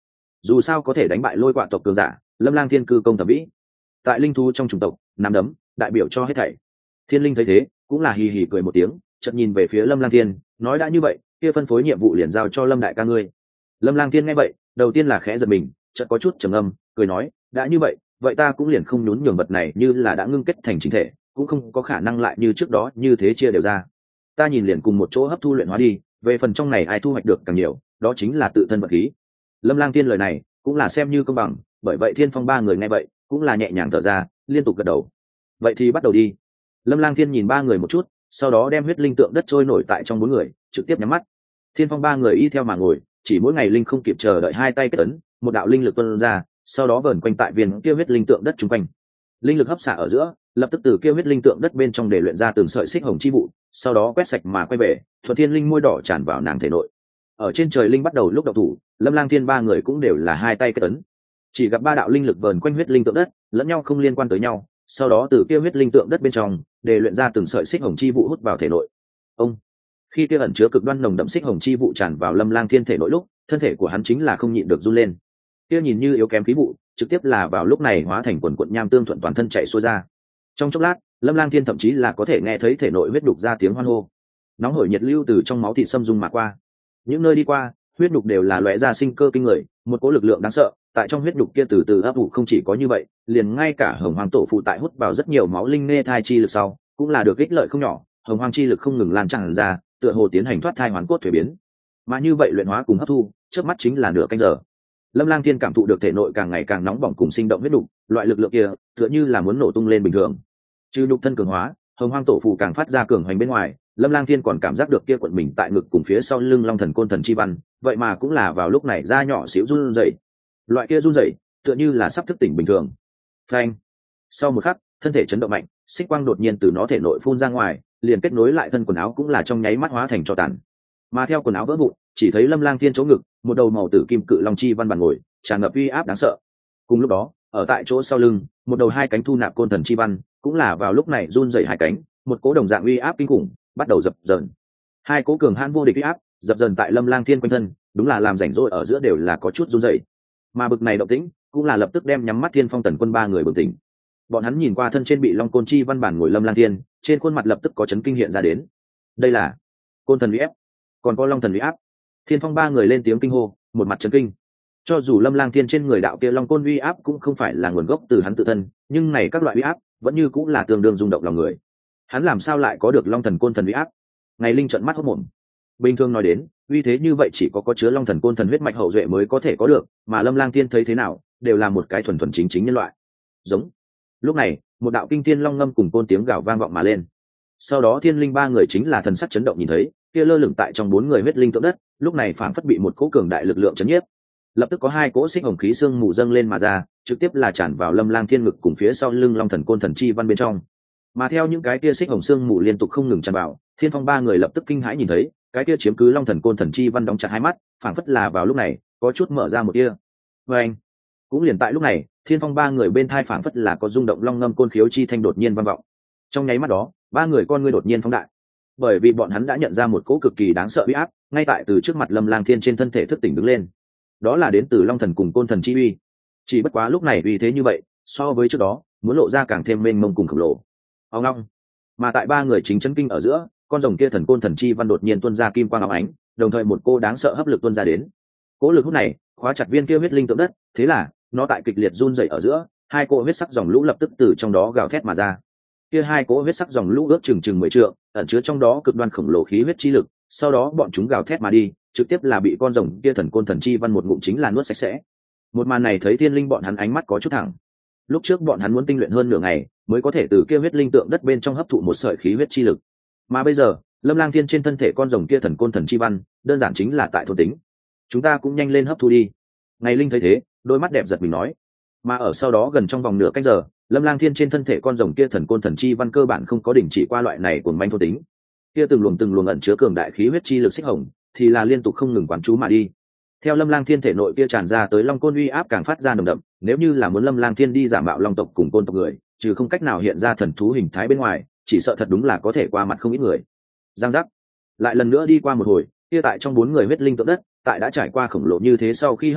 dù sao có thể đánh bại lôi quạ tộc cường giả, Lâm Lang Thiên cư công thẩm vĩ. Tại linh thú trong chủng tộc, nắm đấm đại biểu cho hết thảy. Thiên linh thấy thế cũng là hì hì cười một tiếng, chợt nhìn về phía Lâm Lang Thiên, nói đã như vậy, kia phân phối nhiệm vụ liền giao cho Lâm đại ca ngươi. Lâm Lang Thiên nghe vậy, đầu tiên là khẽ giật mình, chợt có chút trầm ngâm, cười nói, đã như vậy, vậy ta cũng liền không nhún nhường vật này như là đã ngưng kết thành chính thể, cũng không có khả năng lại như trước đó như thế chia đều ra. Ta nhìn liền cùng một chỗ hấp thu luyện hóa đi, về phần trong này ai thu hoạch được càng nhiều, đó chính là tự thân vật khí. Lâm Lang Thiên lời này cũng là xem như công bằng, bởi vậy Thiên Phong ba người nghe vậy cũng là nhẹ nhàng thở ra, liên tục gật đầu. Vậy thì bắt đầu đi. Lâm Lang Thiên nhìn ba người một chút, sau đó đem huyết linh tượng đất trôi nổi tại trong bốn người, trực tiếp nhắm mắt. Thiên Phong ba người y theo mà ngồi, chỉ mỗi ngày linh không kịp chờ đợi hai tay kết ấn, một đạo linh lực tuôn ra, sau đó vờn quanh tại viên kia huyết linh tượng đất trung quanh. Linh lực hấp xạ ở giữa, lập tức từ kia huyết linh tượng đất bên trong để luyện ra từng sợi xích hồng chi vụ, sau đó quét sạch mà quay về, thuận thiên linh môi đỏ tràn vào nàng thể nội. Ở trên trời linh bắt đầu lúc động thủ, Lâm Lang Thiên ba người cũng đều là hai tay kết ấn. Chỉ gặp ba đạo linh lực vờn quanh huyết linh tượng đất, lẫn nhau không liên quan tới nhau, sau đó từ kia huyết linh tượng đất bên trong để luyện ra từng sợi xích hồng chi vụ hút vào thể nội. Ông khi kia ẩn chứa cực đoan nồng đậm xích hồng chi vụ tràn vào Lâm Lang Thiên thể nội lúc, thân thể của hắn chính là không nhịn được run lên. Kia nhìn như yếu kém khí vụ, trực tiếp là vào lúc này hóa thành quần quần nham tương thuận toàn thân chạy xuôi ra. Trong chốc lát, Lâm Lang Thiên thậm chí là có thể nghe thấy thể nội huyết đục ra tiếng hoan hô. Nóng hổi nhiệt lưu từ trong máu thịt xâm dung mà qua. Những nơi đi qua, huyết đục đều là lóe ra sinh cơ kinh người, một cỗ lực lượng đáng sợ, tại trong huyết đục kia từ từ ấp ủ. Không chỉ có như vậy, liền ngay cả Hồng Hoàng tổ phụ tại hút vào rất nhiều máu linh nê thai chi lực sau, cũng là được ích lợi không nhỏ, Hồng Hoàng chi lực không ngừng lan tràn ra, tựa hồ tiến hành thoát thai hoàn cốt thuế biến. Mà như vậy luyện hóa cùng hấp thu, trước mắt chính là nửa canh giờ. Lâm Lang Thiên cảm thụ được thể nội càng ngày càng nóng bỏng cùng sinh động huyết đục, loại lực lượng kia tựa như là muốn nổ tung lên bình thường. Trừ đục thân cường hóa, Hồng Hoang tổ phù càng phát ra cường hoành bên ngoài, Lâm Lang Thiên còn cảm giác được kia quận mình tại ngực cùng phía sau lưng Long Thần Côn Thần Chi Văn, vậy mà cũng là vào lúc này da nhỏ xíu run rẩy. Loại kia run rẩy, tựa như là sắp thức tỉnh bình thường. Phanh. Sau một khắc, thân thể chấn động mạnh, xích quang đột nhiên từ nó thể nội phun ra ngoài, liền kết nối lại thân quần áo cũng là trong nháy mắt hóa thành tro tàn. Mà theo quần áo vỡ vụn, chỉ thấy Lâm Lang Thiên chỗ ngực, một đầu màu tử kim cự long chi văn bản ngồi, tràn ngập uy áp đáng sợ. Cùng lúc đó, ở tại chỗ sau lưng, một đầu hai cánh thu nạp côn thần chi văn, cũng là vào lúc này run rẩy hai cánh, một cỗ đồng dạng uy áp kinh khủng, bắt đầu dập dờn. Hai cỗ cường hãn vô địch uy áp, dập dần tại Lâm Lang Thiên quanh thân, đúng là làm rảnh rỗi ở giữa đều là có chút run rẩy. Mà bực này động tĩnh, cũng là lập tức đem nhắm mắt Thiên Phong Tần Quân ba người bừng tỉnh. Bọn hắn nhìn qua thân trên bị long côn chi văn bản ngồi Lâm Lang Thiên, trên khuôn mặt lập tức có chấn kinh hiện ra đến. Đây là côn thần uy áp, còn có long thần uy áp. Thiên Phong ba người lên tiếng kinh hô, một mặt chấn kinh. Cho dù Lâm Lang Thiên trên người đạo kia long côn uy áp cũng không phải là nguồn gốc từ hắn tự thân, nhưng này các loại uy áp vẫn như cũng là tương đương rung động lòng người. Hắn làm sao lại có được long thần côn thần uy áp? Ngày linh trợn mắt hốt mồm. Bình thường nói đến, uy thế như vậy chỉ có có chứa long thần côn thần huyết mạch hậu duệ mới có thể có được, mà Lâm Lang Thiên thấy thế nào, đều là một cái thuần thuần chính chính nhân loại. Giống. Lúc này, một đạo kinh thiên long ngâm cùng côn tiếng gào vang vọng mà lên. Sau đó Thiên Linh ba người chính là thần sắc chấn động nhìn thấy, kia lơ lửng tại trong bốn người huyết linh tượng đất, lúc này phảng phất bị một cỗ cường đại lực lượng chấn nhiếp. Lập tức có hai cỗ xích hồng khí xương mù dâng lên mà ra, trực tiếp là tràn vào Lâm Lang Thiên ngực cùng phía sau lưng long thần côn thần chi văn bên trong. Mà theo những cái kia xích hồng xương mù liên tục không ngừng tràn vào, Thiên Phong ba người lập tức kinh hãi nhìn thấy, cái kia chiếm cứ long thần côn thần chi văn đóng chặt hai mắt, phảng phất là vào lúc này có chút mở ra một tia. Và anh cũng liền tại lúc này, Thiên Phong ba người bên thai phảng phất là có rung động long ngâm côn khiếu chi thanh đột nhiên vang vọng. Trong nháy mắt đó, ba người con ngươi đột nhiên phóng đại, bởi vì bọn hắn đã nhận ra một cỗ cực kỳ đáng sợ uy áp, ngay tại từ trước mặt Lâm Lang Thiên trên thân thể thức tỉnh đứng lên. Đó là đến từ long thần cùng côn thần chi uy. Chỉ bất quá lúc này uy thế như vậy, so với trước đó, muốn lộ ra càng thêm mênh mông cùng khổng lồ. Ông long. Mà tại ba người chính chấn kinh ở giữa, con rồng kia thần côn thần chi văn đột nhiên tuôn ra kim quang óng ánh, đồng thời một cô đáng sợ hấp lực tuôn ra đến. Cỗ lực hút này, khóa chặt viên kia huyết linh tượng đất, thế là, nó tại kịch liệt run rẩy ở giữa, hai cỗ huyết sắc dòng lũ lập tức từ trong đó gào thét mà ra. Kia hai cỗ huyết sắc dòng lũ ước chừng chừng mười trượng, ẩn chứa trong đó cực đoan khổng lồ khí huyết chi lực, sau đó bọn chúng gào thét mà đi, trực tiếp là bị con rồng kia thần côn thần chi văn một ngụm chính là nuốt sạch sẽ. Một màn này thấy Thiên Linh bọn hắn ánh mắt có chút thẳng. Lúc trước bọn hắn muốn tinh luyện hơn nửa ngày, mới có thể từ kia huyết linh tượng đất bên trong hấp thụ một sợi khí huyết chi lực. Mà bây giờ, Lâm Lang Thiên trên thân thể con rồng kia thần côn thần chi văn, đơn giản chính là tại thôn tính. Chúng ta cũng nhanh lên hấp thu đi. Ngày linh thấy thế, đôi mắt đẹp giật mình nói. Mà ở sau đó gần trong vòng nửa canh giờ, Lâm Lang Thiên trên thân thể con rồng kia thần côn thần chi văn cơ bản không có đình chỉ qua loại này cuồng manh thôn tính. Kia từng luồng từng luồng ẩn chứa cường đại khí huyết chi lực xích hồng, thì là liên tục không ngừng quán chú mà đi. Theo Lâm Lang Thiên thể nội kia tràn ra tới long côn uy áp càng phát ra nồng đậm, nếu như là muốn Lâm Lang Thiên đi giả mạo long tộc cùng côn tộc người, trừ không cách nào hiện ra thần thú hình thái bên ngoài, chỉ sợ thật đúng là có thể qua mặt không ít người. Giang giác. Lại lần nữa đi qua một hồi, kia tại trong bốn người huyết linh tượng đất, tại đã trải qua khổng lồ như thế sau khi hấp thu,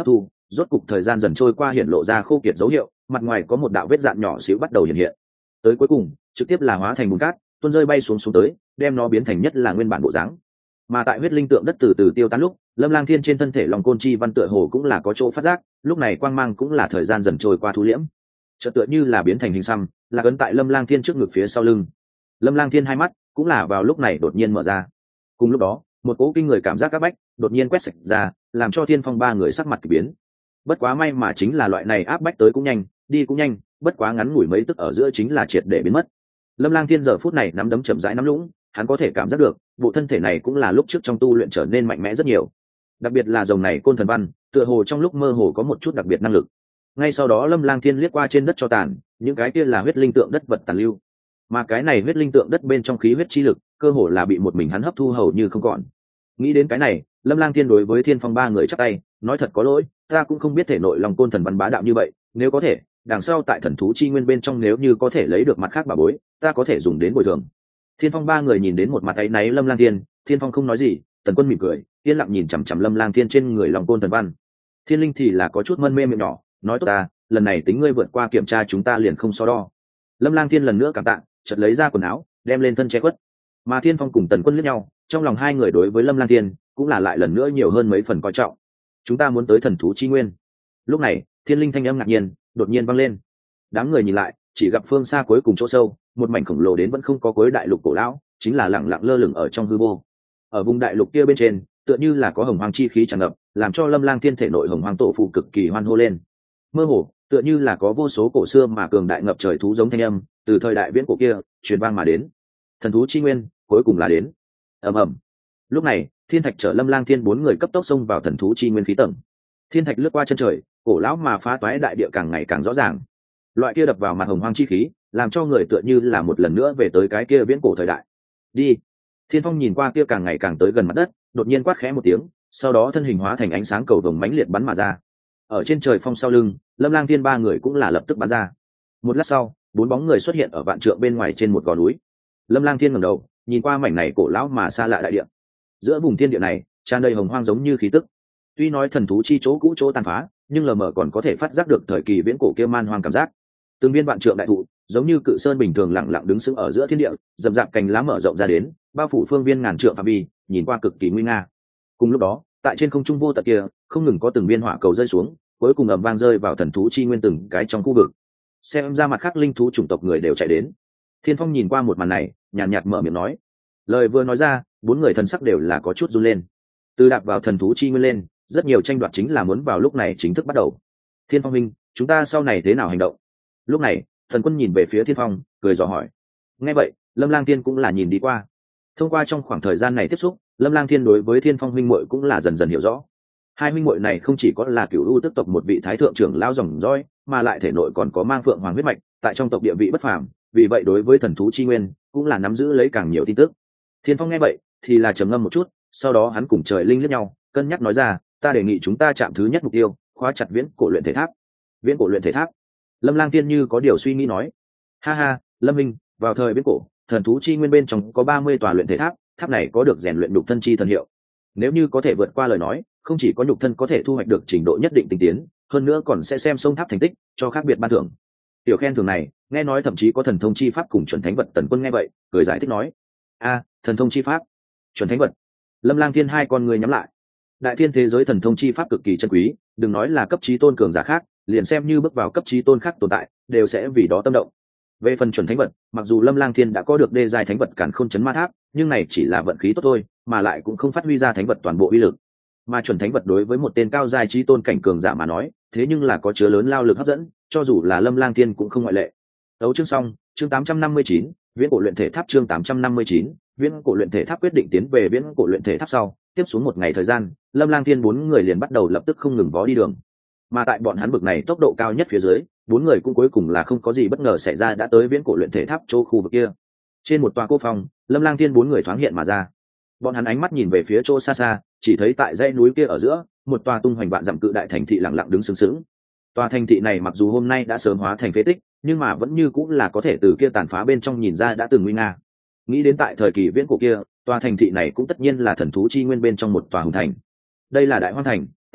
rốt cục thời gian dần trôi qua hiện lộ ra khô kiệt dấu hiệu, mặt ngoài có một đạo vết dạn nhỏ xíu bắt đầu hiện hiện, tới cuối cùng trực tiếp là hóa thành bùn cát tuôn rơi bay xuống xuống tới, đem nó biến thành nhất là nguyên bản bộ dáng. Mà tại huyết linh tượng đất từ từ tiêu tán lúc, Lâm Lang Thiên trên thân thể lòng côn chi văn tựa hồ cũng là có chỗ phát giác, lúc này quang mang cũng là thời gian dần trôi qua thu liễm, chợt tựa như là biến thành hình xăm, là ấn tại Lâm Lang Thiên trước ngực phía sau lưng. Lâm Lang Thiên hai mắt cũng là vào lúc này đột nhiên mở ra. Cùng lúc đó, một cỗ kinh người cảm giác các bách đột nhiên quét sạch ra, làm cho Thiên Phong ba người sắc mặt kỳ biến. Bất quá may mà chính là loại này áp bách tới cũng nhanh, đi cũng nhanh, bất quá ngắn ngủi mấy tức ở giữa chính là triệt để biến mất. Lâm Lang Thiên giờ phút này nắm đấm chậm rãi nắm lũng, hắn có thể cảm giác được, bộ thân thể này cũng là lúc trước trong tu luyện trở nên mạnh mẽ rất nhiều. Đặc biệt là dòng này côn thần văn, tựa hồ trong lúc mơ hồ có một chút đặc biệt năng lực. Ngay sau đó Lâm Lang Thiên liếc qua trên đất cho tàn, những cái kia là huyết linh tượng đất vật tàn lưu. Mà cái này huyết linh tượng đất bên trong khí huyết chi lực, cơ hồ là bị một mình hắn hấp thu hầu như không còn. Nghĩ đến cái này, Lâm Lang Thiên đối với Thiên Phong ba người chắp tay, nói thật có lỗi, ta cũng không biết thể nội lòng côn thần văn bá đạo như vậy, nếu có thể, đằng sau tại thần thú chi nguyên bên trong nếu như có thể lấy được mặt khác bà bối, ta có thể dùng đến bồi thường. Thiên Phong ba người nhìn đến một mặt ấy náy Lâm Lang Thiên, Thiên Phong không nói gì, Tần Quân mỉm cười, yên lặng nhìn chằm chằm Lâm Lang Thiên trên người lòng côn thần văn. Thiên Linh thì là có chút mân mê miệng nhỏ, nói tốt ta, lần này tính ngươi vượt qua kiểm tra chúng ta liền không so đo. Lâm Lang Thiên lần nữa cảm tạ, chợt lấy ra quần áo, đem lên thân che khuất. Mà Thiên Phong cùng Tần Quân liếc nhau, trong lòng hai người đối với Lâm Lang Thiên cũng là lại lần nữa nhiều hơn mấy phần coi trọng. Chúng ta muốn tới thần thú chi nguyên. Lúc này, Thiên Linh thanh âm ngạc nhiên đột nhiên vang lên. Đám người nhìn lại, chỉ gặp phương xa cuối cùng chỗ sâu, một mảnh khổng lồ đến vẫn không có cuối đại lục cổ lão, chính là lẳng lặng lơ lửng ở trong hư vô. Ở vùng đại lục kia bên trên, tựa như là có hồng hoang chi khí tràn ngập, làm cho Lâm Lang Thiên thể nội hồng hoang tổ phụ cực kỳ hoan hô lên. Mơ hồ, tựa như là có vô số cổ xưa mà cường đại ngập trời thú giống thanh âm, từ thời đại viễn cổ kia truyền vang mà đến. Thần thú chi nguyên, cuối cùng là đến. Ầm ầm. Lúc này, Thiên Thạch chở Lâm Lang Thiên bốn người cấp tốc xông vào thần thú chi nguyên khí tầng. Thiên Thạch lướt qua chân trời, cổ lão mà phá toái đại địa càng ngày càng rõ ràng. Loại kia đập vào mặt hồng hoang chi khí, làm cho người tựa như là một lần nữa về tới cái kia viễn cổ thời đại. Đi. Thiên Phong nhìn qua kia càng ngày càng tới gần mặt đất, đột nhiên quát khẽ một tiếng, sau đó thân hình hóa thành ánh sáng cầu vồng mãnh liệt bắn mà ra. Ở trên trời phong sau lưng, Lâm Lang Thiên ba người cũng là lập tức bắn ra. Một lát sau, bốn bóng người xuất hiện ở vạn trượng bên ngoài trên một gò núi. Lâm Lang Thiên ngẩng đầu, nhìn qua mảnh này cổ lão mà xa lạ đại địa. Giữa vùng thiên địa này, tràn đầy hồng hoang giống như khí tức. Tuy nói thần thú chi chỗ cũ chỗ tàn phá, nhưng lờ mờ còn có thể phát giác được thời kỳ viễn cổ kia man hoang cảm giác. Từng viên vạn trượng đại thụ, giống như cự sơn bình thường lặng lặng đứng sững ở giữa thiên địa, rậm rạp cành lá mở rộng ra đến, bao phủ phương viên ngàn trượng phạm vi, nhìn qua cực kỳ nguy nga. Cùng lúc đó, tại trên không trung vô tận kia, không ngừng có từng viên hỏa cầu rơi xuống, cuối cùng ầm vang rơi vào thần thú chi nguyên từng cái trong khu vực. Xem ra mặt khác linh thú chủng tộc người đều chạy đến. Thiên Phong nhìn qua một màn này, nhàn nhạt, nhạt mở miệng nói. Lời vừa nói ra, bốn người thần sắc đều là có chút run lên. Từ đạp vào thần thú chi nguyên lên, rất nhiều tranh đoạt chính là muốn vào lúc này chính thức bắt đầu. Thiên Phong huynh, chúng ta sau này thế nào hành động? Lúc này, Thần Quân nhìn về phía Thiên Phong, cười dò hỏi. Nghe vậy, Lâm Lang Thiên cũng là nhìn đi qua. Thông qua trong khoảng thời gian này tiếp xúc, Lâm Lang Thiên đối với Thiên Phong huynh muội cũng là dần dần hiểu rõ. Hai huynh muội này không chỉ có là cửu u tức tộc một vị thái thượng trưởng lão dòng dõi, mà lại thể nội còn có mang phượng hoàng huyết mạch, tại trong tộc địa vị bất phàm, vì vậy đối với thần thú chi nguyên cũng là nắm giữ lấy càng nhiều tin tức. Thiên Phong nghe vậy, thì là trầm ngâm một chút, sau đó hắn cùng Trời Linh liếc nhau, cân nhắc nói ra, ta đề nghị chúng ta chạm thứ nhất mục tiêu, khóa chặt viễn cổ luyện thể tháp. Viễn cổ luyện thể tháp? Lâm Lang Thiên như có điều suy nghĩ nói. Ha ha, Lâm Minh, vào thời viễn cổ, thần thú chi nguyên bên trong có ba mươi tòa luyện thể tháp, tháp này có được rèn luyện nhục thân chi thần hiệu. Nếu như có thể vượt qua lời nói, không chỉ có nhục thân có thể thu hoạch được trình độ nhất định tinh tiến, hơn nữa còn sẽ xem sông tháp thành tích, cho khác biệt ban thưởng. Tiểu khen thưởng này, nghe nói thậm chí có thần thông chi pháp cùng chuẩn thánh vật. Tần Quân nghe vậy, cười giải thích nói: "A, thần thông chi pháp, chuẩn thánh vật." Lâm Lang Thiên hai con người nhắm lại. Đại thiên thế giới thần thông chi pháp cực kỳ chân quý, đừng nói là cấp chí tôn cường giả khác, liền xem như bước vào cấp chí tôn khác tồn tại, đều sẽ vì đó tâm động. Về phần chuẩn thánh vật, mặc dù Lâm Lang Thiên đã có được đê giai thánh vật Càn Khôn Chấn Ma Tháp, nhưng này chỉ là vận khí tốt thôi, mà lại cũng không phát huy ra thánh vật toàn bộ uy lực. Mà chuẩn thánh vật đối với một tên cao giai chí tôn cảnh cường giả mà nói, thế nhưng là có chứa lớn lao lực hấp dẫn, cho dù là Lâm Lang Thiên cũng không ngoại lệ. Đấu chương xong, chương tám trăm năm mươi chín, viễn cổ luyện thể tháp. Chương tám trăm năm mươi chín, viễn cổ luyện thể tháp. Quyết định tiến về viễn cổ luyện thể tháp sau, tiếp xuống một ngày thời gian, Lâm Lang Thiên bốn người liền bắt đầu lập tức không ngừng vó đi đường. Mà tại bọn hắn bực này tốc độ cao nhất phía dưới, bốn người cũng cuối cùng là không có gì bất ngờ xảy ra đã tới viễn cổ luyện thể tháp chỗ khu vực kia. Trên một tòa cô phòng, Lâm Lang Thiên bốn người thoáng hiện mà ra. Bọn hắn ánh mắt nhìn về phía chỗ xa xa, chỉ thấy tại dãy núi kia ở giữa, một tòa tung hoành vạn dặm cự đại thành thị lặng lặng đứng sừng sững. Tòa thành thị này mặc dù hôm nay đã sớm hóa thành phế tích, nhưng mà vẫn như cũng là có thể từ kia tàn phá bên trong nhìn ra đã từng nguy nga. Nghĩ đến tại thời kỳ viễn cổ kia, tòa thành thị này cũng tất nhiên là thần thú chi nguyên bên trong một tòa hùng thành. Đây là Đại Hoang thành,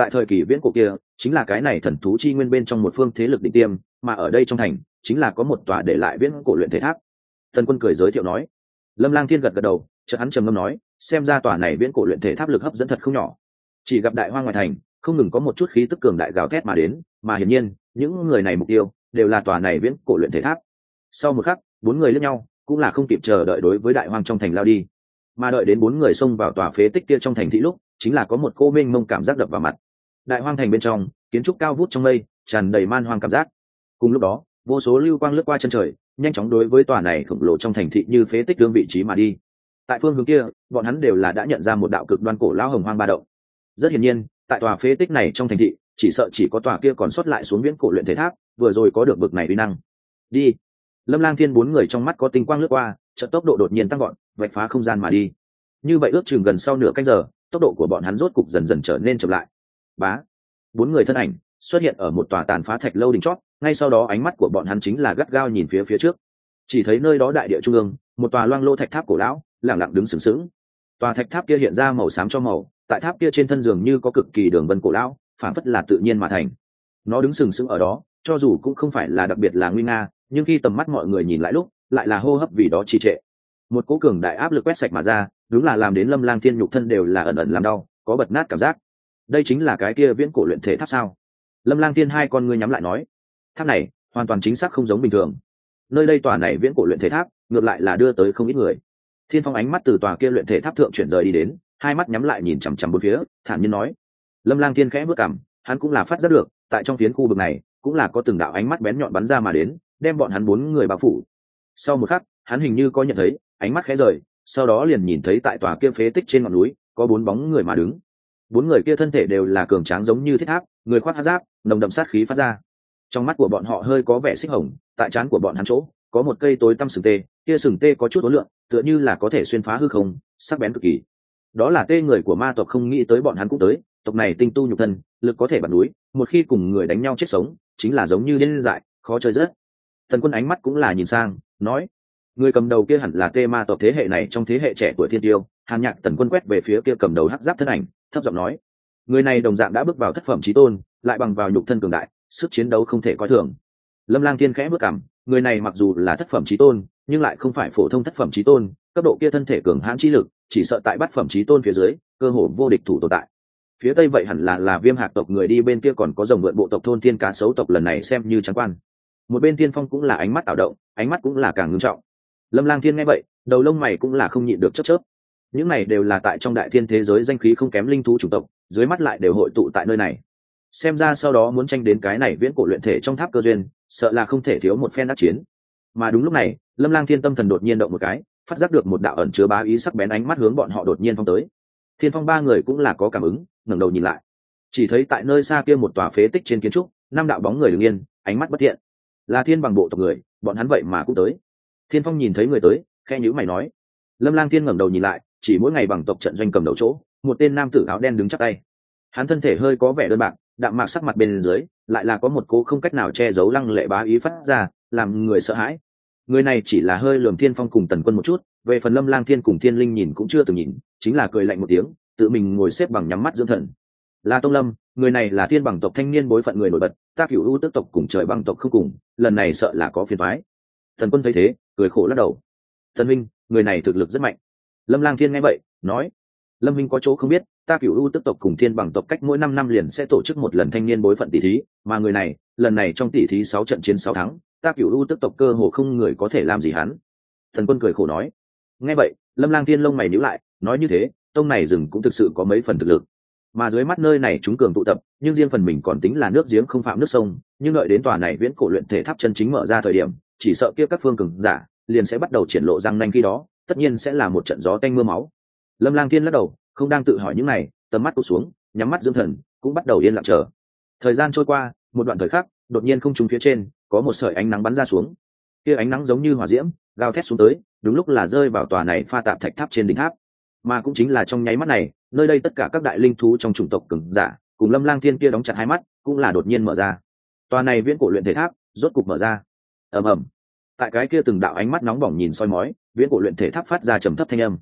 tại thời kỳ viễn cổ kia chính là cái này thần thú chi nguyên bên trong một phương thế lực đỉnh tiêm, mà ở đây trong thành chính là có một tòa để lại viễn cổ luyện thể tháp. Tần Quân cười giới thiệu nói. Lâm Lang Thiên gật gật đầu, chợt hắn trầm ngâm nói, xem ra tòa này viễn cổ luyện thể tháp lực hấp dẫn thật không nhỏ. Chỉ gặp đại hoang ngoài thành không ngừng có một chút khí tức cường đại gào thét mà đến, mà hiển nhiên những người này mục tiêu đều là tòa này viễn cổ luyện thể tháp. Sau một khắc, bốn người liếc nhau, cũng là không kịp chờ đợi đối với đại hoang trong thành lao đi. Mà đợi đến bốn người xông vào tòa phế tích kia trong thành thị lúc, chính là có một cô mênh mông cảm giác đập vào mặt. Đại hoang thành bên trong, kiến trúc cao vút trong mây, tràn đầy man hoang cảm giác. Cùng lúc đó, vô số lưu quang lướt qua chân trời, nhanh chóng đối với tòa này khổng lồ trong thành thị như phế tích đương vị trí mà đi. Tại phương hướng kia, bọn hắn đều là đã nhận ra một đạo cực đoan cổ lão hồng hoang ba động. Rất hiển nhiên, tại tòa phế tích này trong thành thị, chỉ sợ chỉ có tòa kia còn sót lại xuống viễn cổ luyện thể tháp, vừa rồi có được bực này uy năng. Đi. Lâm Lang Thiên bốn người trong mắt có tinh quang lướt qua, chợt tốc độ đột nhiên tăng vọt, vạch phá không gian mà đi. Như vậy ước chừng gần sau nửa canh giờ, tốc độ của bọn hắn rốt cục dần dần trở nên chậm lại. Bá. Bốn người thân ảnh xuất hiện ở một tòa tàn phá thạch lâu đỉnh chót, ngay sau đó ánh mắt của bọn hắn chính là gắt gao nhìn phía phía trước. Chỉ thấy nơi đó đại địa trung ương, một tòa loang lô thạch tháp cổ lão, lẳng lặng đứng sừng sững. Tòa thạch tháp kia hiện ra màu xám cho màu, tại tháp kia trên thân giường như có cực kỳ đường vân cổ lão, phản phất là tự nhiên mà thành. Nó đứng sừng sững ở đó, cho dù cũng không phải là đặc biệt là nguy nga, nhưng khi tầm mắt mọi người nhìn lại lúc, lại là hô hấp vì đó trì trệ. Một cỗ cường đại áp lực quét sạch mà ra, đúng là làm đến Lâm Lang Thiên nhục thân đều là ẩn ẩn làm đau, có bật nát cảm giác. Đây chính là cái kia viễn cổ luyện thể tháp sao? Lâm Lang Thiên hai con ngươi nhắm lại nói, tháp này hoàn toàn chính xác không giống bình thường. Nơi đây tòa này viễn cổ luyện thể tháp, ngược lại là đưa tới không ít người. Thiên Phong ánh mắt từ tòa kia luyện thể tháp thượng chuyển rời đi đến, hai mắt nhắm lại nhìn chằm chằm bốn phía, thản nhiên nói. Lâm Lang Thiên khẽ bước cằm, hắn cũng là phát giác được, tại trong phiến khu vực này, cũng là có từng đạo ánh mắt bén nhọn bắn ra mà đến, đem bọn hắn bốn người bao phủ. Sau một khắc, hắn hình như có nhận thấy, ánh mắt khẽ rời, sau đó liền nhìn thấy tại tòa kia phế tích trên ngọn núi, có bốn bóng người mà đứng. Bốn người kia thân thể đều là cường tráng giống như thiết tháp, người khoác hắc giáp, nồng đậm sát khí phát ra. Trong mắt của bọn họ hơi có vẻ xích hồng, tại trán của bọn hắn chỗ có một cây tối tăm sừng tê, kia sừng tê có chút uốn lượn, tựa như là có thể xuyên phá hư không, sắc bén cực kỳ. Đó là tê người của ma tộc, không nghĩ tới bọn hắn cũng tới, tộc này tinh tu nhục thân, lực có thể bật núi, một khi cùng người đánh nhau chết sống, chính là giống như điên dại, khó chơi rất. Tần Quân ánh mắt cũng là nhìn sang, nói, người cầm đầu kia hẳn là tê ma tộc thế hệ này trong thế hệ trẻ tuổi thiên tiêu. Hàn Nhạc Tần Quân quét về phía kia cầm đầu hắc giáp thân ảnh, thấp giọng nói, người này đồng dạng đã bước vào thất phẩm chí tôn, lại bằng vào nhục thân cường đại, sức chiến đấu không thể coi thường. Lâm Lang Thiên khẽ bước cằm, người này mặc dù là thất phẩm chí tôn, nhưng lại không phải phổ thông thất phẩm chí tôn, cấp độ kia thân thể cường hãn chi lực, chỉ sợ tại bát phẩm chí tôn phía dưới, cơ hồ vô địch thủ tồn tại. Phía tây vậy hẳn là là Viêm Hạc tộc, người đi bên kia còn có rồng vượn bộ tộc thôn thiên cá sấu tộc, lần này xem như trắng quan. Một bên Thiên Phong cũng là ánh mắt tạo động, ánh mắt cũng là càng ngưng trọng. Lâm Lang Thiên nghe vậy, đầu lông mày cũng là không nhịn được chớp chớp. Những này đều là tại trong đại thiên thế giới danh khí không kém linh thú chủng tộc, dưới mắt lại đều hội tụ tại nơi này. Xem ra sau đó muốn tranh đến cái này viễn cổ luyện thể trong tháp cơ duyên, sợ là không thể thiếu một phen đắc chiến. Mà đúng lúc này, Lâm Lang Thiên tâm thần đột nhiên động một cái, phát giác được một đạo ẩn chứa bá ý sắc bén ánh mắt hướng bọn họ đột nhiên phong tới. Thiên Phong ba người cũng là có cảm ứng, ngẩng đầu nhìn lại, chỉ thấy tại nơi xa kia một tòa phế tích trên kiến trúc, năm đạo bóng người đứng yên, ánh mắt bất thiện. Là Thiên Bằng bộ tộc người, bọn hắn vậy mà cũng tới. Thiên Phong nhìn thấy người tới, khẽ nhíu mày nói. Lâm Lang Thiên ngẩng đầu nhìn lại, chỉ mỗi ngày Bằng tộc trận doanh cầm đầu chỗ, một tên nam tử áo đen đứng chắp tay. Hắn thân thể hơi có vẻ đơn bạc, đạm mạc sắc mặt bên dưới, lại là có một cố không cách nào che giấu lăng lệ bá ý phát ra, làm người sợ hãi. Người này chỉ là hơi lườm Thiên Phong cùng Tần Quân một chút, về phần Lâm Lang Thiên cùng Thiên Linh nhìn cũng chưa từng nhìn, chính là cười lạnh một tiếng, tự mình ngồi xếp bằng nhắm mắt dưỡng thần. Là Tông Lâm, người này là Thiên Bằng tộc thanh niên bối phận người nổi bật, ta Cửu U Tước tộc cùng Trời Bằng tộc không cùng, lần này sợ là có phiền toái. Tần Quân thấy thế, cười khổ lắc đầu. Tần Minh, người này thực lực rất mạnh. Lâm Lang Thiên nghe vậy, nói, Lâm Minh có chỗ không biết, ta Cửu U Tước tộc cùng Thiên Bằng tộc cách mỗi năm năm liền sẽ tổ chức một lần thanh niên bối phận tỷ thí, mà người này, lần này trong tỷ thí sáu trận chiến sáu thắng, ta Cửu U Tước tộc cơ hồ không người có thể làm gì hắn. Thần Quân cười khổ nói. Nghe vậy, Lâm Lang Thiên lông mày nhíu lại, nói như thế, tông này rừng cũng thực sự có mấy phần thực lực. Mà dưới mắt nơi này chúng cường tụ tập, nhưng riêng phần mình còn tính là nước giếng không phạm nước sông, nhưng đợi đến tòa này viễn cổ luyện thể tháp chân chính mở ra thời điểm, chỉ sợ kia các phương cường giả liền sẽ bắt đầu triển lộ răng nanh, khi đó, tất nhiên sẽ là một trận gió tanh mưa máu. Lâm Lang Thiên lắc đầu, không đang tự hỏi những này, tầm mắt tụt xuống, nhắm mắt dưỡng thần, cũng bắt đầu yên lặng chờ. Thời gian trôi qua, một đoạn thời khắc, đột nhiên không trung phía trên có một sợi ánh nắng bắn ra xuống. Kia ánh nắng giống như hỏa diễm, gào thét xuống tới, đúng lúc là rơi vào tòa này pha tạp thạch tháp trên đỉnh tháp. Mà cũng chính là trong nháy mắt này, nơi đây tất cả các đại linh thú trong chủng tộc cường giả, cùng Lâm Lang Thiên kia đóng chặt hai mắt, cũng là đột nhiên mở ra. Tòa này viễn cổ luyện thể tháp rốt cục mở ra. Ầm ầm. Tại cái kia từng đạo ánh mắt nóng bỏng nhìn soi mói, viễn cổ luyện thể tháp phát ra trầm thấp thanh âm.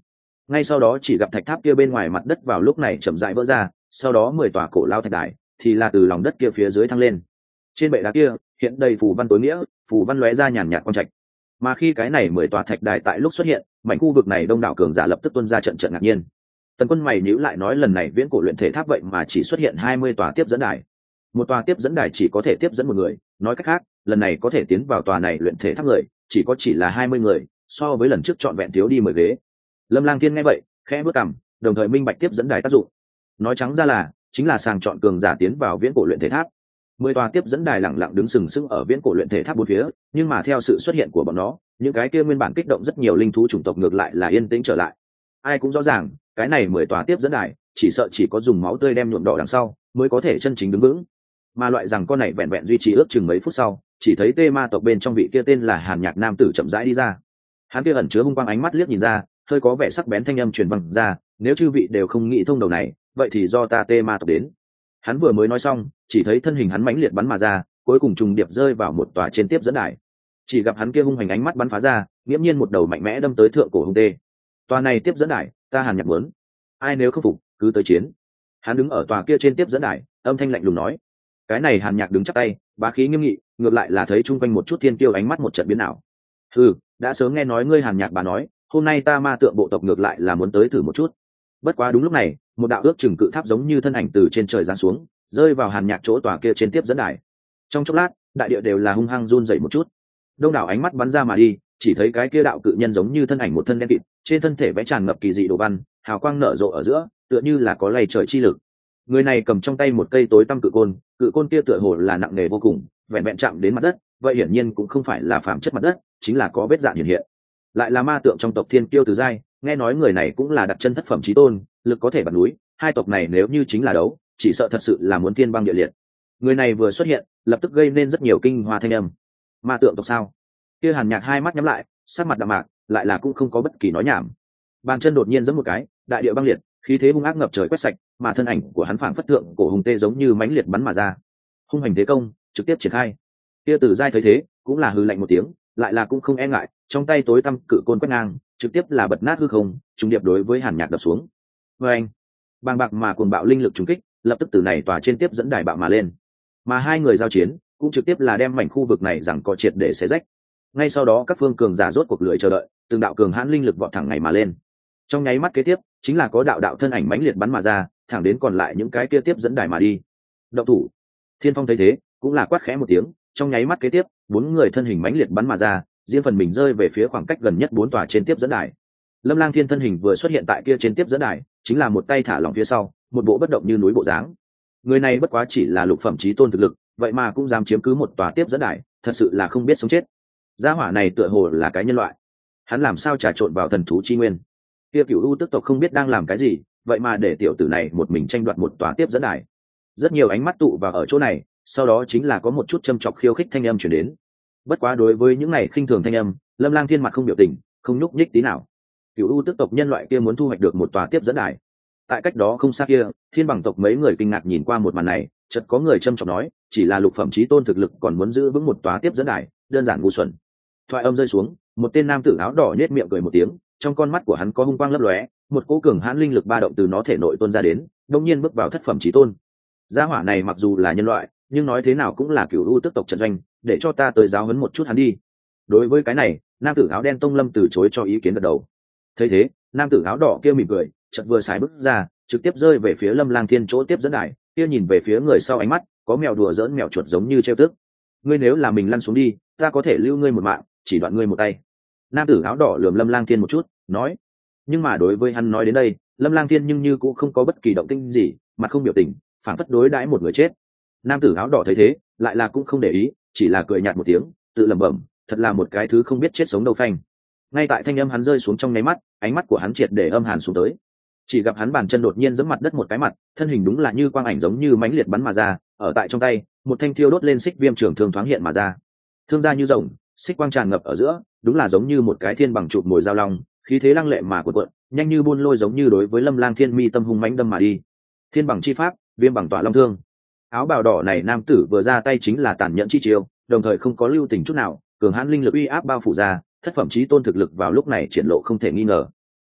Ngay sau đó chỉ gặp thạch tháp kia bên ngoài mặt đất vào lúc này chậm rãi vỡ ra, sau đó mười tòa cổ lao thạch đài thì là từ lòng đất kia phía dưới thăng lên. Trên bệ đá kia hiện đầy phù văn tối nghĩa, phù văn lóe ra nhàn nhạt quang trạch. Mà khi cái này mười tòa thạch đài tại lúc xuất hiện, mảnh khu vực này đông đảo cường giả lập tức tuôn ra trận trận ngạc nhiên. Tần Quân mày nhíu lại nói lần này viễn cổ luyện thể tháp vậy mà chỉ xuất hiện hai mươi tòa tiếp dẫn đài. Một tòa tiếp dẫn đài chỉ có thể tiếp dẫn một người, nói cách khác, lần này có thể tiến vào tòa này luyện thể tháp người, chỉ có chỉ là hai mươi người, so với lần trước chọn vẹn thiếu đi mười ghế. Lâm Lang Thiên nghe vậy, khẽ bước cằm, đồng thời minh bạch tiếp dẫn đài tác dụng. Nói trắng ra là, chính là sàng chọn cường giả tiến vào viễn cổ luyện thể tháp. Mười tòa tiếp dẫn đài lặng lặng đứng sừng sững ở viễn cổ luyện thể tháp bốn phía, nhưng mà theo sự xuất hiện của bọn nó, những cái kia nguyên bản kích động rất nhiều linh thú chủng tộc ngược lại là yên tĩnh trở lại. Ai cũng rõ ràng, cái này mười tòa tiếp dẫn đài, chỉ sợ chỉ có dùng máu tươi đem nhuộm đỏ đằng sau, mới có thể chân chính đứng vững. Mà loại rằng con này vẹn vẹn duy trì ước chừng mấy phút sau, chỉ thấy Tê Ma tộc bên trong vị kia tên là Hàn Nhạc nam tử chậm rãi đi ra. Hắn kia ẩn chứa hung quang ánh mắt liếc nhìn ra, hơi có vẻ sắc bén thanh âm truyền vang ra, nếu chư vị đều không nghĩ thông đầu này, vậy thì do ta Tê Ma tộc đến. Hắn vừa mới nói xong, chỉ thấy thân hình hắn mãnh liệt bắn mà ra, cuối cùng trùng điệp rơi vào một tòa trên tiếp dẫn đài. Chỉ gặp hắn kia hung hành ánh mắt bắn phá ra, nghiễm nhiên một đầu mạnh mẽ đâm tới thượng cổ hung tê. Tòa này tiếp dẫn đài, ta Hàn Nhạc muốn. Ai nếu không phục, cứ tới chiến. Hắn đứng ở tòa kia trên tiếp dẫn đài, âm thanh lạnh lùng nói. Cái này Hàn Nhạc đứng chắp tay, bá khí nghiêm nghị, ngược lại là thấy chung quanh một chút thiên kiêu ánh mắt một trận biến ảo. Ừ, đã sớm nghe nói ngươi Hàn Nhạc bà nói, hôm nay ta Ma Tượng bộ tộc ngược lại là muốn tới thử một chút. Bất quá đúng lúc này, một đạo ước chừng cự tháp giống như thân ảnh từ trên trời giáng xuống, rơi vào Hàn Nhạc chỗ tòa kia trên tiếp dẫn đài. Trong chốc lát, đại địa đều là hung hăng run rẩy một chút. Đông đảo ánh mắt bắn ra mà đi, chỉ thấy cái kia đạo cự nhân giống như thân ảnh một thân đen kịt, trên thân thể vẽ tràn ngập kỳ dị đồ văn, hào quang nở rộ ở giữa, tựa như là có lầy trời chi lực. Người này cầm trong tay một cây tối tăm cự côn, cự côn kia tựa hồ là nặng nề vô cùng, vẹn vẹn chạm đến mặt đất, vậy hiển nhiên cũng không phải là phàm chất mặt đất, chính là có vết dạn hiện hiện. Lại là ma tượng trong tộc Thiên Kiêu Từ Giai, nghe nói người này cũng là đặt chân thất phẩm chí tôn, lực có thể bật núi, hai tộc này nếu như chính là đấu, chỉ sợ thật sự là muốn thiên băng địa liệt. Người này vừa xuất hiện, lập tức gây nên rất nhiều kinh hoa thanh âm. Ma tượng tộc sao? Kia Hàn Nhạc hai mắt nhắm lại, sắc mặt đạm mạc, lại là cũng không có bất kỳ nói nhảm. Bàn chân đột nhiên giẫm một cái, đại địa băng liệt, khí thế hung ác ngập trời quét sạch, mà thân ảnh của hắn phảng phất tượng cổ hùng tê giống như mãnh liệt bắn mà ra. Hung hành thế công, trực tiếp triển khai. Kia Từ Giai thấy thế, cũng là hừ lạnh một tiếng, lại là cũng không e ngại, trong tay tối tăm cự côn quét ngang, trực tiếp là bật nát hư không, trùng điệp đối với Hàn Nhạc đập xuống. Và anh, bàng bạc mà cuồng bạo linh lực trùng kích, lập tức từ này tòa trên tiếp dẫn đài bạo mà lên. Mà hai người giao chiến, cũng trực tiếp là đem mảnh khu vực này rằng có triệt để xé rách. Ngay sau đó các phương cường giả rốt cuộc lưỡi chờ đợi, từng đạo cường hãn linh lực vọt thẳng ngày mà lên. Trong nháy mắt kế tiếp, chính là có đạo đạo thân ảnh mãnh liệt bắn mà ra, thẳng đến còn lại những cái kia tiếp dẫn đài mà đi. Động thủ. Thiên Phong thấy thế, cũng là quát khẽ một tiếng, trong nháy mắt kế tiếp, bốn người thân hình mãnh liệt bắn mà ra, riêng phần mình rơi về phía khoảng cách gần nhất bốn tòa trên tiếp dẫn đài. Lâm Lang Thiên thân hình vừa xuất hiện tại kia trên tiếp dẫn đài, chính là một tay thả lỏng phía sau, một bộ bất động như núi bộ dáng. Người này bất quá chỉ là lục phẩm chí tôn thực lực, vậy mà cũng dám chiếm cứ một tòa tiếp dẫn đài, thật sự là không biết sống chết. Gia hỏa này tựa hồ là cái nhân loại, hắn làm sao trà trộn vào thần thú chi nguyên? Kia Cửu U tức tộc không biết đang làm cái gì, vậy mà để tiểu tử này một mình tranh đoạt một tòa tiếp dẫn đài. Rất nhiều ánh mắt tụ vào ở chỗ này, sau đó chính là có một chút châm chọc khiêu khích thanh âm truyền đến. Bất quá đối với những này khinh thường thanh âm, Lâm Lang Thiên mặt không biểu tình, không nhúc nhích tí nào. Cửu U tức tộc nhân loại kia muốn thu hoạch được một tòa tiếp dẫn đài. Tại cách đó không xa kia, Thiên Bằng tộc mấy người kinh ngạc nhìn qua một màn này, chợt có người châm chọc nói, chỉ là lục phẩm chí tôn thực lực còn muốn giữ vững một tòa tiếp dẫn đài, đơn giản ngu xuẩn. Thoại âm rơi xuống, một tên nam tử áo đỏ nhếch miệng cười một tiếng, trong con mắt của hắn có hung quang lấp lóe, một cỗ cường hãn linh lực ba động từ nó thể nội tuôn ra đến, đột nhiên bước vào thất phẩm chí tôn. Gia hỏa này mặc dù là nhân loại, nhưng nói thế nào cũng là Cửu U tức tộc trận doanh, để cho ta tới giáo huấn một chút hắn đi. Đối với cái này, nam tử áo đen Tông Lâm từ chối cho ý kiến gật đầu. Thấy thế, nam tử áo đỏ kia mỉm cười, chợt vừa xài bước ra, trực tiếp rơi về phía Lâm Lang Thiên chỗ tiếp dẫn đài, kia nhìn về phía người sau ánh mắt, có mèo đùa giỡn mèo chuột giống như trêu tức. Ngươi nếu là mình lăn xuống đi, ta có thể lưu ngươi một mạng, chỉ đoạn ngươi một tay. Nam tử áo đỏ lườm Lâm Lang Thiên một chút, nói. Nhưng mà đối với hắn nói đến đây, Lâm Lang Thiên nhưng như cũng không có bất kỳ động tĩnh gì, mặt không biểu tình, phản phất đối đãi một người chết. Nam tử áo đỏ thấy thế, lại là cũng không để ý, chỉ là cười nhạt một tiếng, tự lẩm bẩm, thật là một cái thứ không biết chết sống đâu phanh. Ngay tại thanh âm hắn rơi xuống trong nháy mắt, ánh mắt của hắn triệt để âm hàn xuống tới. Chỉ gặp hắn bàn chân đột nhiên giẫm mặt đất một cái mặt, thân hình đúng là như quang ảnh giống như mãnh liệt bắn mà ra, ở tại trong tay, một thanh thiêu đốt lên xích viêm trường thương thoáng hiện mà ra. Thương ra như rồng, xích quang tràn ngập ở giữa, đúng là giống như một cái thiên bằng chụp mồi dao long, khí thế lăng lệ mà cuộn cuộn, nhanh như buôn lôi giống như đối với Lâm Lang Thiên mi tâm hung mãnh đâm mà đi. Thiên bằng chi pháp, viêm bằng tỏa long thương. Áo bào đỏ này nam tử vừa ra tay chính là tàn nhẫn chi chiêu, đồng thời không có lưu tình chút nào, cường hãn linh lực uy áp bao phủ ra, thất phẩm chí tôn thực lực vào lúc này triển lộ không thể nghi ngờ.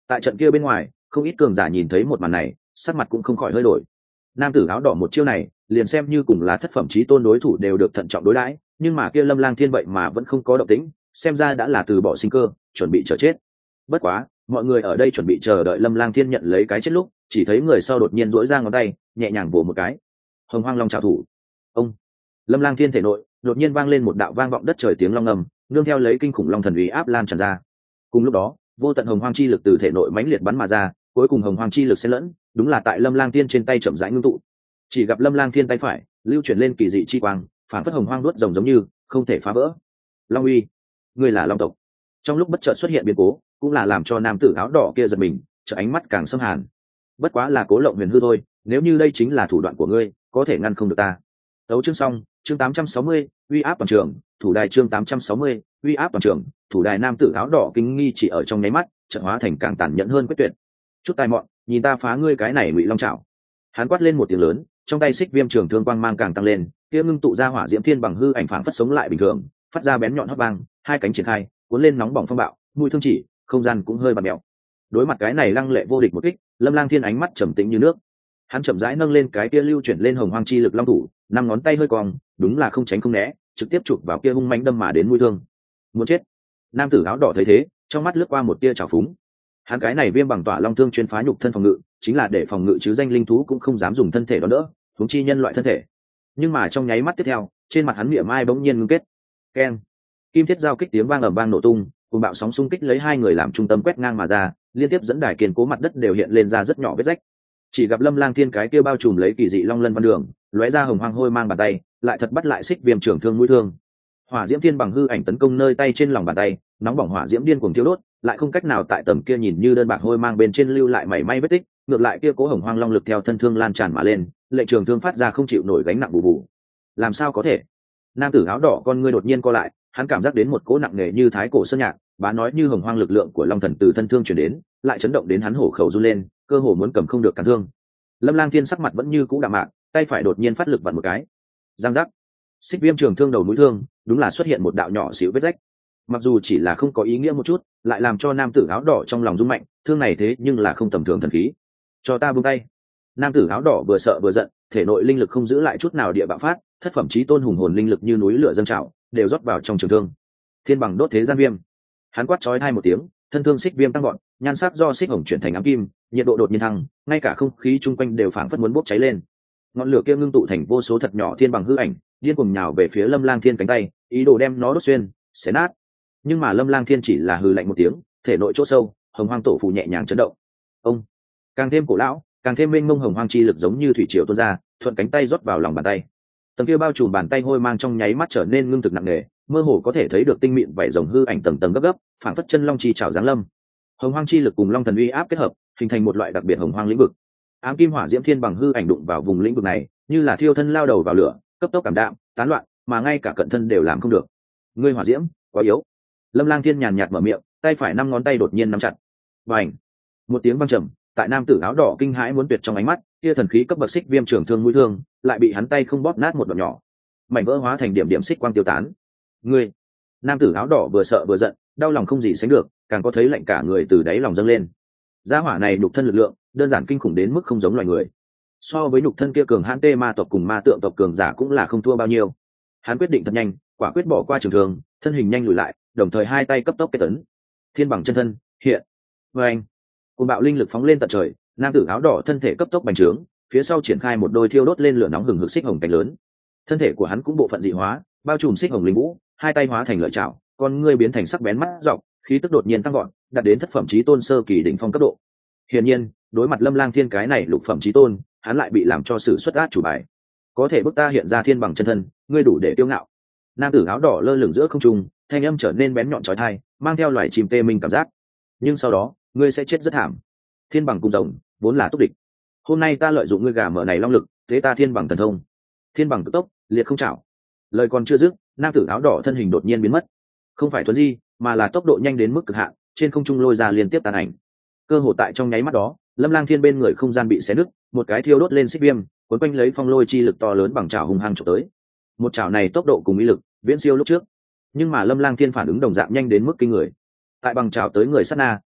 Tại trận kia bên ngoài không ít cường giả nhìn thấy một màn này sắc mặt cũng không khỏi hơi đổi. Nam tử áo đỏ một chiêu này liền xem như cùng là thất phẩm chí tôn đối thủ đều được thận trọng đối đãi, nhưng mà kia Lâm Lang Thiên vậy mà vẫn không có động tĩnh, xem ra đã là từ bỏ sinh cơ, chuẩn bị chờ chết. Bất quá mọi người ở đây chuẩn bị chờ đợi Lâm Lang Thiên nhận lấy cái chết lúc, chỉ thấy người sau đột nhiên duỗi ra ngón tay nhẹ nhàng vồ một cái. Hồng Hoang Long trảo thủ. Ông. Lâm Lang Thiên thể nội đột nhiên vang lên một đạo vang vọng đất trời tiếng long ngầm, nương theo lấy kinh khủng long thần uy áp lan tràn ra. Cùng lúc đó vô tận hồng hoang chi lực từ thể nội mãnh liệt bắn mà ra, cuối cùng hồng hoang chi lực xen lẫn, đúng là tại Lâm Lang Thiên trên tay chậm rãi ngưng tụ. Chỉ gặp Lâm Lang Thiên tay phải lưu chuyển lên kỳ dị chi quang, phản phất hồng hoang đuốt rồng giống như không thể phá vỡ. Long uy, ngươi là long tộc. Trong lúc bất chợt xuất hiện biến cố, cũng là làm cho nam tử áo đỏ kia giật mình, trợ ánh mắt càng xâm hàn. Bất quá là cố lộng huyền hư thôi, nếu như đây chính là thủ đoạn của ngươi, có thể ngăn không được ta. Đấu chương xong, chương tám trăm sáu mươi, uy áp toàn trường, thủ đài chương tám trăm sáu mươi, uy áp toàn trường, thủ đài nam tử áo đỏ kinh nghi chỉ ở trong nháy mắt, trận hóa thành càng tàn nhẫn hơn quyết tuyệt. Chút tài mọn, nhìn ta phá ngươi cái này ngụy long trảo. Hắn quát lên một tiếng lớn, trong tay xích viêm trường thương quang mang càng tăng lên, kia ngưng tụ ra hỏa diễm thiên bằng hư ảnh phảng phất sống lại bình thường, phát ra bén nhọn hót vang, hai cánh triển khai, cuốn lên nóng bỏng phong bạo, mũi thương chỉ, không gian cũng hơi bặm mèo. Đối mặt cái này lăng lệ vô địch một kích, Lâm Lang Thiên ánh mắt trầm tĩnh như nước. Hắn chậm rãi nâng lên cái kia lưu chuyển lên hồng hoang chi lực long thủ, năm ngón tay hơi cong, đúng là không tránh không né, trực tiếp chụp vào kia hung mãnh đâm mà đến mũi thương. Muốn chết. Nam tử áo đỏ thấy thế, trong mắt lướt qua một tia trào phúng. Hắn cái này viêm bằng tỏa long thương chuyên phá nhục thân phòng ngự, chính là để phòng ngự chứ danh linh thú cũng không dám dùng thân thể đó đỡ, huống chi nhân loại thân thể. Nhưng mà trong nháy mắt tiếp theo, trên mặt hắn miệng mai bỗng nhiên ngưng kết. Keng. Kim thiết giao kích tiếng vang ầm vang nổ tung, cùng bạo sóng xung kích lấy hai người làm trung tâm quét ngang mà ra, liên tiếp dẫn đài kiên cố mặt đất đều hiện lên ra rất nhỏ vết rách. Chỉ gặp Lâm Lang Thiên cái kia bao trùm lấy kỳ dị long lân văn đường, lóe ra hồng hoang hôi mang bàn tay, lại thật bắt lại xích viêm trường thương mũi thương. Hỏa diễm thiên bằng hư ảnh tấn công nơi tay trên lòng bàn tay, nóng bỏng hỏa diễm điên cuồng thiêu đốt, lại không cách nào tại tầm kia nhìn như đơn bạc hôi mang bên trên lưu lại mảy may vết tích, ngược lại kia cố hồng hoang long lực theo thân thương lan tràn mà lên, lệ trường thương phát ra không chịu nổi gánh nặng bù bù. Làm sao có thể? Nam tử áo đỏ con ngươi đột nhiên co lại, hắn cảm giác đến một cỗ nặng nề như thái cổ sơn nhạc, bá nói như hồng hoang lực lượng của long thần từ thân thương truyền đến, lại chấn động đến hắn hổ khẩu run lên, cơ hồ muốn cầm không được cản thương. Lâm Lang Thiên sắc mặt vẫn như cũ đạm mạc, tay phải đột nhiên phát lực vặn một cái. Giang giác. Xích viêm trường thương đầu mũi thương, đúng là xuất hiện một đạo nhỏ xíu vết rách. Mặc dù chỉ là không có ý nghĩa một chút, lại làm cho nam tử áo đỏ trong lòng rung mạnh, thương này thế nhưng là không tầm thường thần khí. Cho ta buông tay. Nam tử áo đỏ vừa sợ vừa giận, thể nội linh lực không giữ lại chút nào địa bạo phát, thất phẩm chí tôn hùng hồn linh lực như núi lửa dâng trào, đều rót vào trong trường thương. Thiên bằng đốt thế gian viêm. Hắn quát chói hai một tiếng, thân thương xích viêm tăng gọn, nhan sắc do xích hồng chuyển thành ám kim, nhiệt độ đột nhiên thăng, ngay cả không khí chung quanh đều phảng phất muốn bốc cháy lên. Ngọn lửa kia ngưng tụ thành vô số thật nhỏ thiên bằng hư ảnh, điên cuồng nhào về phía Lâm Lang Thiên cánh tay, ý đồ đem nó đốt xuyên, xé nát. Nhưng mà Lâm Lang Thiên chỉ là hừ lạnh một tiếng, thể nội chỗ sâu, hồng hoang tổ phù nhẹ nhàng chấn động. Ông, càng thêm cổ lão, càng thêm mênh mông hồng hoang chi lực giống như thủy triều tuôn ra, thuận cánh tay rót vào lòng bàn tay. Tầng kia bao trùm bàn tay hôi mang trong nháy mắt trở nên ngưng thực nặng nề, mơ hồ có thể thấy được tinh mịn vảy rồng hư ảnh tầng tầng gấp gấp, phảng phất chân long chi trảo giáng lâm. Hồng hoang chi lực cùng long thần uy áp kết hợp, hình thành một loại đặc biệt hồng hoang lĩnh vực. Ám kim hỏa diễm thiên bằng hư ảnh đụng vào vùng lĩnh vực này, như là thiêu thân lao đầu vào lửa, cấp tốc cảm đạm, tán loạn, mà ngay cả cận thân đều làm không được. Ngươi hỏa diễm, quá yếu. Lâm Lang Thiên nhàn nhạt mở miệng, tay phải năm ngón tay đột nhiên nắm chặt. Bành! Một tiếng vang trầm, tại nam tử áo đỏ kinh hãi muốn tuyệt trong ánh mắt, kia thần khí cấp bậc xích viêm trường thương mũi thương, lại bị hắn tay không bóp nát một đoạn nhỏ. Mảnh vỡ hóa thành điểm điểm xích quang tiêu tán. Ngươi! Nam tử áo đỏ vừa sợ vừa giận, đau lòng không gì sánh được, càng có thấy lạnh cả người từ đáy lòng dâng lên. Gia hỏa này nhục thân lực lượng, đơn giản kinh khủng đến mức không giống loài người. So với nhục thân kia cường hãn tê ma tộc cùng ma tượng tộc cường giả cũng là không thua bao nhiêu. Hắn quyết định thật nhanh, quả quyết bỏ qua trường thương, thân hình nhanh lùi lại, đồng thời hai tay cấp tốc kết tấn. Thiên bằng chân thân, hiện. Và anh, cuồng bạo linh lực phóng lên tận trời, nam tử áo đỏ thân thể cấp tốc bành trướng, phía sau triển khai một đôi thiêu đốt lên lửa nóng hừng hực xích hồng cánh lớn. Thân thể của hắn cũng bộ phận dị hóa, bao trùm xích hồng linh vũ, hai tay hóa thành lợi chảo, con ngươi biến thành sắc bén mắt dọc, khí tức đột nhiên tăng gọn, đạt đến thất phẩm chí tôn sơ kỳ đỉnh phong cấp độ. Hiển nhiên, đối mặt Lâm Lang Thiên cái này lục phẩm chí tôn, hắn lại bị làm cho sử xuất át chủ bài. Có thể bức ta hiện ra thiên bằng chân thân, ngươi đủ để tiêu ngạo. Nam tử áo đỏ lơ lửng giữa không trung, thanh âm trở nên bén nhọn chói tai, mang theo loài chim tê minh cảm giác. Nhưng sau đó, ngươi sẽ chết rất thảm. Thiên bằng cùng rồng, vốn là túc địch. Hôm nay ta lợi dụng ngươi gà mở này long lực, thế ta thiên bằng thần thông. Thiên bằng cực tốc, liệt không chảo. Lời còn chưa dứt, nam tử áo đỏ thân hình đột nhiên biến mất. Không phải thuần di, mà là tốc độ nhanh đến mức cực hạn, trên không trung lôi ra liên tiếp tàn ảnh. Cơ hồ tại trong nháy mắt đó, Lâm Lang Thiên bên người không gian bị xé nứt, một cái thiêu đốt lên xích viêm, cuốn quanh lấy phong lôi chi lực to lớn bằng chảo hung hăng chụp tới. Một chảo này tốc độ cùng ý lực viễn siêu lúc trước, nhưng mà Lâm Lang Thiên phản ứng đồng dạng nhanh đến mức kinh người. Tại bằng chảo tới người sát na,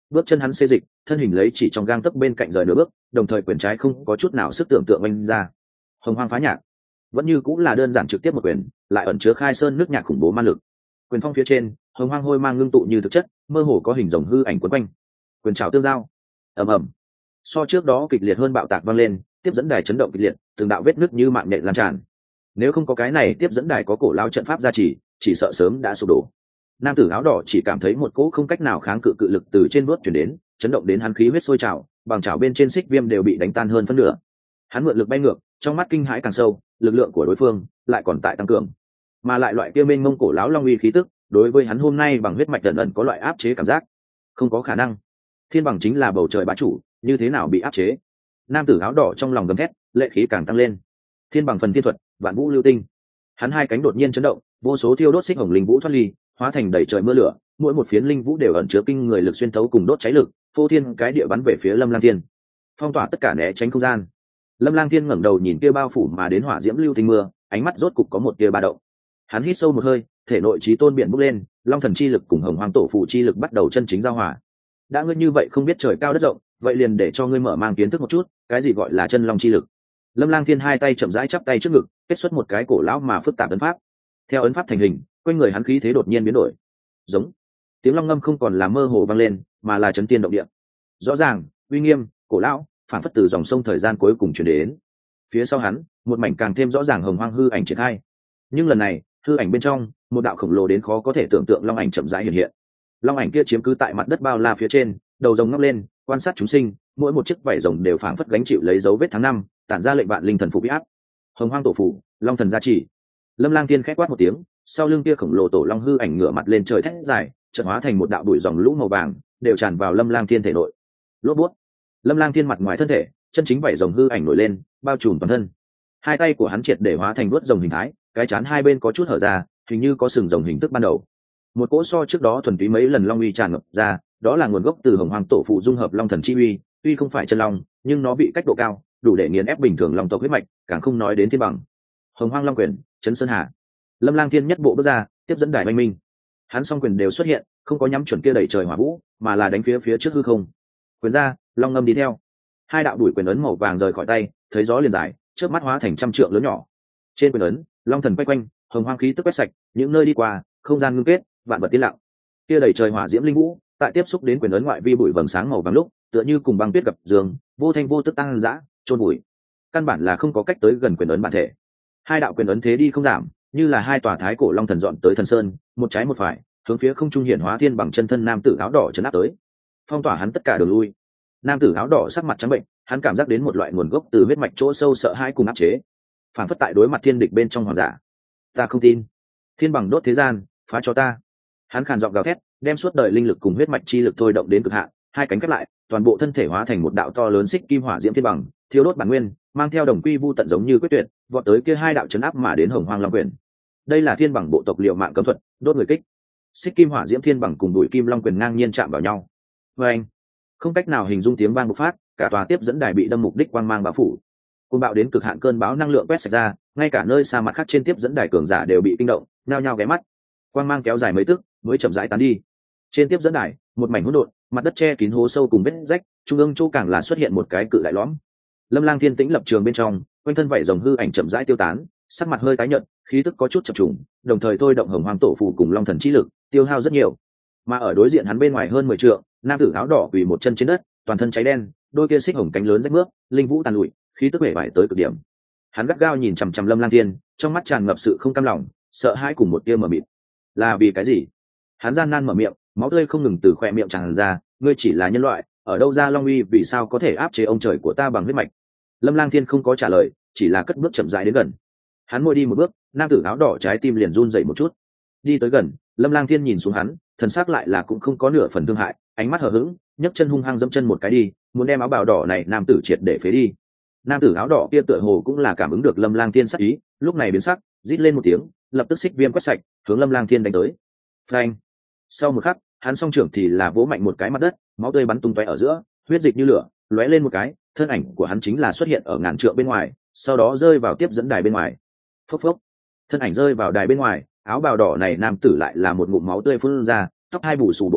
bước chân hắn xê dịch, thân hình lấy chỉ trong gang tấc bên cạnh rời nửa bước, đồng thời quyền trái không có chút nào sức tưởng tượng oanh ra. Hồng hoang phá nhạc vẫn như cũng là đơn giản trực tiếp một quyền, lại ẩn chứa khai sơn nước nhạc khủng bố man lực. Quyền phong phía trên, hồng hoang hôi mang ngưng tụ như thực chất, mơ hồ có hình rồng hư ảnh quấn quanh. Quyền trảo tương giao, ầm ầm. So trước đó kịch liệt hơn bạo tạc vang lên, tiếp dẫn đài chấn động kịch liệt, từng đạo vết nứt như mạng nhện lan tràn. Nếu không có cái này tiếp dẫn đài có cổ lao trận pháp gia trì, chỉ sợ sớm đã sụp đổ. Nam tử áo đỏ chỉ cảm thấy một cỗ không cách nào kháng cự cự lực từ trên bước chuyển đến, chấn động đến hắn khí huyết sôi trào, bằng chảo bên trên xích viêm đều bị đánh tan hơn phân nửa. Hắn mượn lực bay ngược, trong mắt kinh hãi càng sâu, lực lượng của đối phương lại còn tại tăng cường, mà lại loại kia mênh mông cổ lão long uy khí tức, đối với hắn hôm nay bằng huyết mạch ẩn ẩn có loại áp chế cảm giác. Không có khả năng, thiên bằng chính là bầu trời bá chủ, như thế nào bị áp chế? Nam tử áo đỏ trong lòng gầm thét, lệ khí càng tăng lên. Thiên bằng phần thiên thuật, vạn vũ lưu tinh. Hắn hai cánh đột nhiên chấn động, vô số thiêu đốt xích hồng linh vũ thoát ly, hóa thành đầy trời mưa lửa, mỗi một phiến linh vũ đều ẩn chứa kinh người lực xuyên thấu cùng đốt cháy lực, phô thiên cái địa bắn về phía Lâm Lang Thiên, phong tỏa tất cả né tránh không gian. Lâm Lang Thiên ngẩng đầu nhìn kia bao phủ mà đến hỏa diễm lưu tinh mưa, ánh mắt rốt cục có một tia ba động. Hắn hít sâu một hơi, thể nội chí tôn biển bốc lên, long thần chi lực cùng hồng hoàng tổ phụ chi lực bắt đầu chân chính giao hòa. Đã ngươi như vậy không biết trời cao đất rộng, vậy liền để cho ngươi mở mang kiến thức một chút, cái gì gọi là chân long chi lực. Lâm Lang Thiên hai tay chậm rãi chắp tay trước ngực, kết xuất một cái cổ lão mà phức tạp ấn pháp. Theo ấn pháp thành hình, quanh người hắn khí thế đột nhiên biến đổi. Giống. Tiếng long ngâm không còn là mơ hồ vang lên, mà là chấn tiên động địa. Rõ ràng, uy nghiêm, cổ lão, phản phất từ dòng sông thời gian cuối cùng truyền đến. Phía sau hắn, một mảnh càng thêm rõ ràng hồng hoang hư ảnh triển khai. Nhưng lần này, hư ảnh bên trong, một đạo khổng lồ đến khó có thể tưởng tượng long ảnh chậm rãi hiện hiện. Long ảnh kia chiếm cứ tại mặt đất bao la phía trên, đầu rồng ngóc lên, quan sát chúng sinh, mỗi một chiếc vảy rồng đều phảng phất gánh chịu lấy dấu vết tháng năm, tản ra lệnh vạn linh thần phục uy áp. Hồng hoang tổ phụ, long thần gia trì. Lâm Lang Thiên khẽ quát một tiếng, sau lưng kia khổng lồ tổ long hư ảnh ngửa mặt lên trời thét dài, chợt hóa thành một đạo bụi dòng lũ màu vàng, đều tràn vào Lâm Lang Thiên thể nội. Lốp bút. Lâm Lang Thiên mặt ngoài thân thể, chân chính vảy rồng hư ảnh nổi lên, bao trùm toàn thân. Hai tay của hắn triệt để hóa thành đuốt rồng hình thái, cái chán hai bên có chút hở ra, hình như có sừng rồng hình thức ban đầu. Một cỗ so trước đó thuần túy mấy lần long uy tràn ngập ra, đó là nguồn gốc từ hồng hoàng tổ phụ dung hợp long thần chi uy, tuy không phải chân long, nhưng nó bị cách độ cao, đủ để nghiền ép bình thường long tộc huyết mạch, càng không nói đến thiên bằng. Hồng hoang long quyền, chấn sơn hà. Lâm Lang Thiên nhất bộ bước ra, tiếp dẫn đài oanh minh. Hắn song quyền đều xuất hiện, không có nhắm chuẩn kia đẩy trời hỏa vũ, mà là đánh phía phía trước hư không. Quyền ra, long ngâm đi theo. Hai đạo đuổi quyền ấn màu vàng rời khỏi tay, thấy gió liền dài, chớp mắt hóa thành trăm trượng lớn nhỏ. Trên quyền ấn, long thần quay quanh, hồng hoang khí tức quét sạch, những nơi đi qua, không gian ngưng kết, vạn vật tiến lặng. Kia đẩy trời hỏa diễm linh vũ, tại tiếp xúc đến quyền ấn ngoại vi bụi vầng sáng màu vàng lúc, tựa như cùng băng tuyết gặp dương, vô thanh vô tức tăng dã, trôn bụi. Căn bản là không có cách tới gần quyền ấn bản thể. Hai đạo quyền ấn thế đi không giảm, như là hai tòa thái cổ long thần dọn tới thần sơn, một trái một phải, hướng phía không trung hiển hóa thiên bằng chân thân nam tử áo đỏ trấn áp tới, phong tỏa hắn tất cả đường lui. Nam tử áo đỏ sắc mặt trắng bệnh, hắn cảm giác đến một loại nguồn gốc từ huyết mạch chỗ sâu sợ hãi cùng áp chế, phản phất tại đối mặt thiên địch bên trong hoàng giả. Ta không tin, thiên bằng đốt thế gian, phá cho ta. Hắn khàn giọng gào thét, đem suốt đời linh lực cùng huyết mạch chi lực thôi động đến cực hạn, hai cánh khép lại, toàn bộ thân thể hóa thành một đạo to lớn xích kim hỏa diễm thiên bằng, thiêu đốt bản nguyên, mang theo đồng quy vu tận giống như quyết tuyệt, vọt tới kia hai đạo chấn áp mà đến hồng hoang long quyền. Đây là thiên bằng bộ tộc liệu mạng cấm thuật, đốt người kích. Xích kim hỏa diễm thiên bằng cùng đuổi kim long quyền ngang nhiên chạm vào nhau. Và anh, không cách nào hình dung tiếng vang bộc phát, cả tòa tiếp dẫn đài bị đâm mục đích quang mang bao phủ. Cơn bão đến cực hạn cơn bão năng lượng quét sạch ra, ngay cả nơi xa mặt khác trên tiếp dẫn đài cường giả đều bị kinh động, nhao nhao ghé mắt. Quang mang kéo dài mấy tức, mới chậm rãi tán đi. Trên tiếp dẫn đài, một mảnh hỗn độn, mặt đất che kín hố sâu cùng vết rách, trung ương chỗ càng là xuất hiện một cái cự đại lõm. Lâm Lang Thiên tĩnh lập trường bên trong, quanh thân vảy rồng hư ảnh chậm rãi tiêu tán, sắc mặt hơi tái nhợt, khí tức có chút chập trùng, đồng thời thôi động hồng hoàng tổ phù cùng long thần chi lực, tiêu hao rất nhiều. Mà ở đối diện hắn bên ngoài hơn mười trượng, nam tử áo đỏ quỳ một chân trên đất, toàn thân cháy đen, đôi kia xích hồng cánh lớn rách mướp, linh vũ tàn lụi, khí tức bể bại tới cực điểm. Hắn gắt gao nhìn chằm chằm Lâm Lang Thiên, trong mắt tràn ngập sự không cam lòng, sợ hãi cùng một tia mờ mịt. Là vì cái gì? Hắn gian nan mở miệng, máu tươi không ngừng từ khóe miệng tràn ra, ngươi chỉ là nhân loại, ở đâu ra long uy, vì sao có thể áp chế ông trời của ta bằng huyết mạch? Lâm Lang Thiên không có trả lời, chỉ là cất bước chậm rãi đến gần. Hắn môi đi một bước, nam tử áo đỏ trái tim liền run dậy một chút. Đi tới gần, Lâm Lang Thiên nhìn xuống hắn, thần sắc lại là cũng không có nửa phần thương hại, ánh mắt hờ hững, nhấc chân hung hăng dẫm chân một cái đi, muốn đem áo bào đỏ này nam tử triệt để phế đi. Nam tử áo đỏ kia tựa hồ cũng là cảm ứng được Lâm Lang Thiên sắc ý, lúc này biến sắc, rít lên một tiếng, lập tức xích viêm quét sạch, hướng Lâm Lang Thiên đánh tới. Phanh! Sau một khắc, hắn song trưởng thì là vỗ mạnh một cái mặt đất, máu tươi bắn tung tóe ở giữa, huyết dịch như lửa, lóe lên một cái, thân ảnh của hắn chính là xuất hiện ở ngàn trượng bên ngoài, sau đó rơi vào tiếp dẫn đài bên ngoài. Phốc phốc, thân ảnh rơi vào đài bên ngoài, áo bào đỏ này nam tử lại là một ngụm máu tươi phun ra, tóc hai bù xù bộ dáng,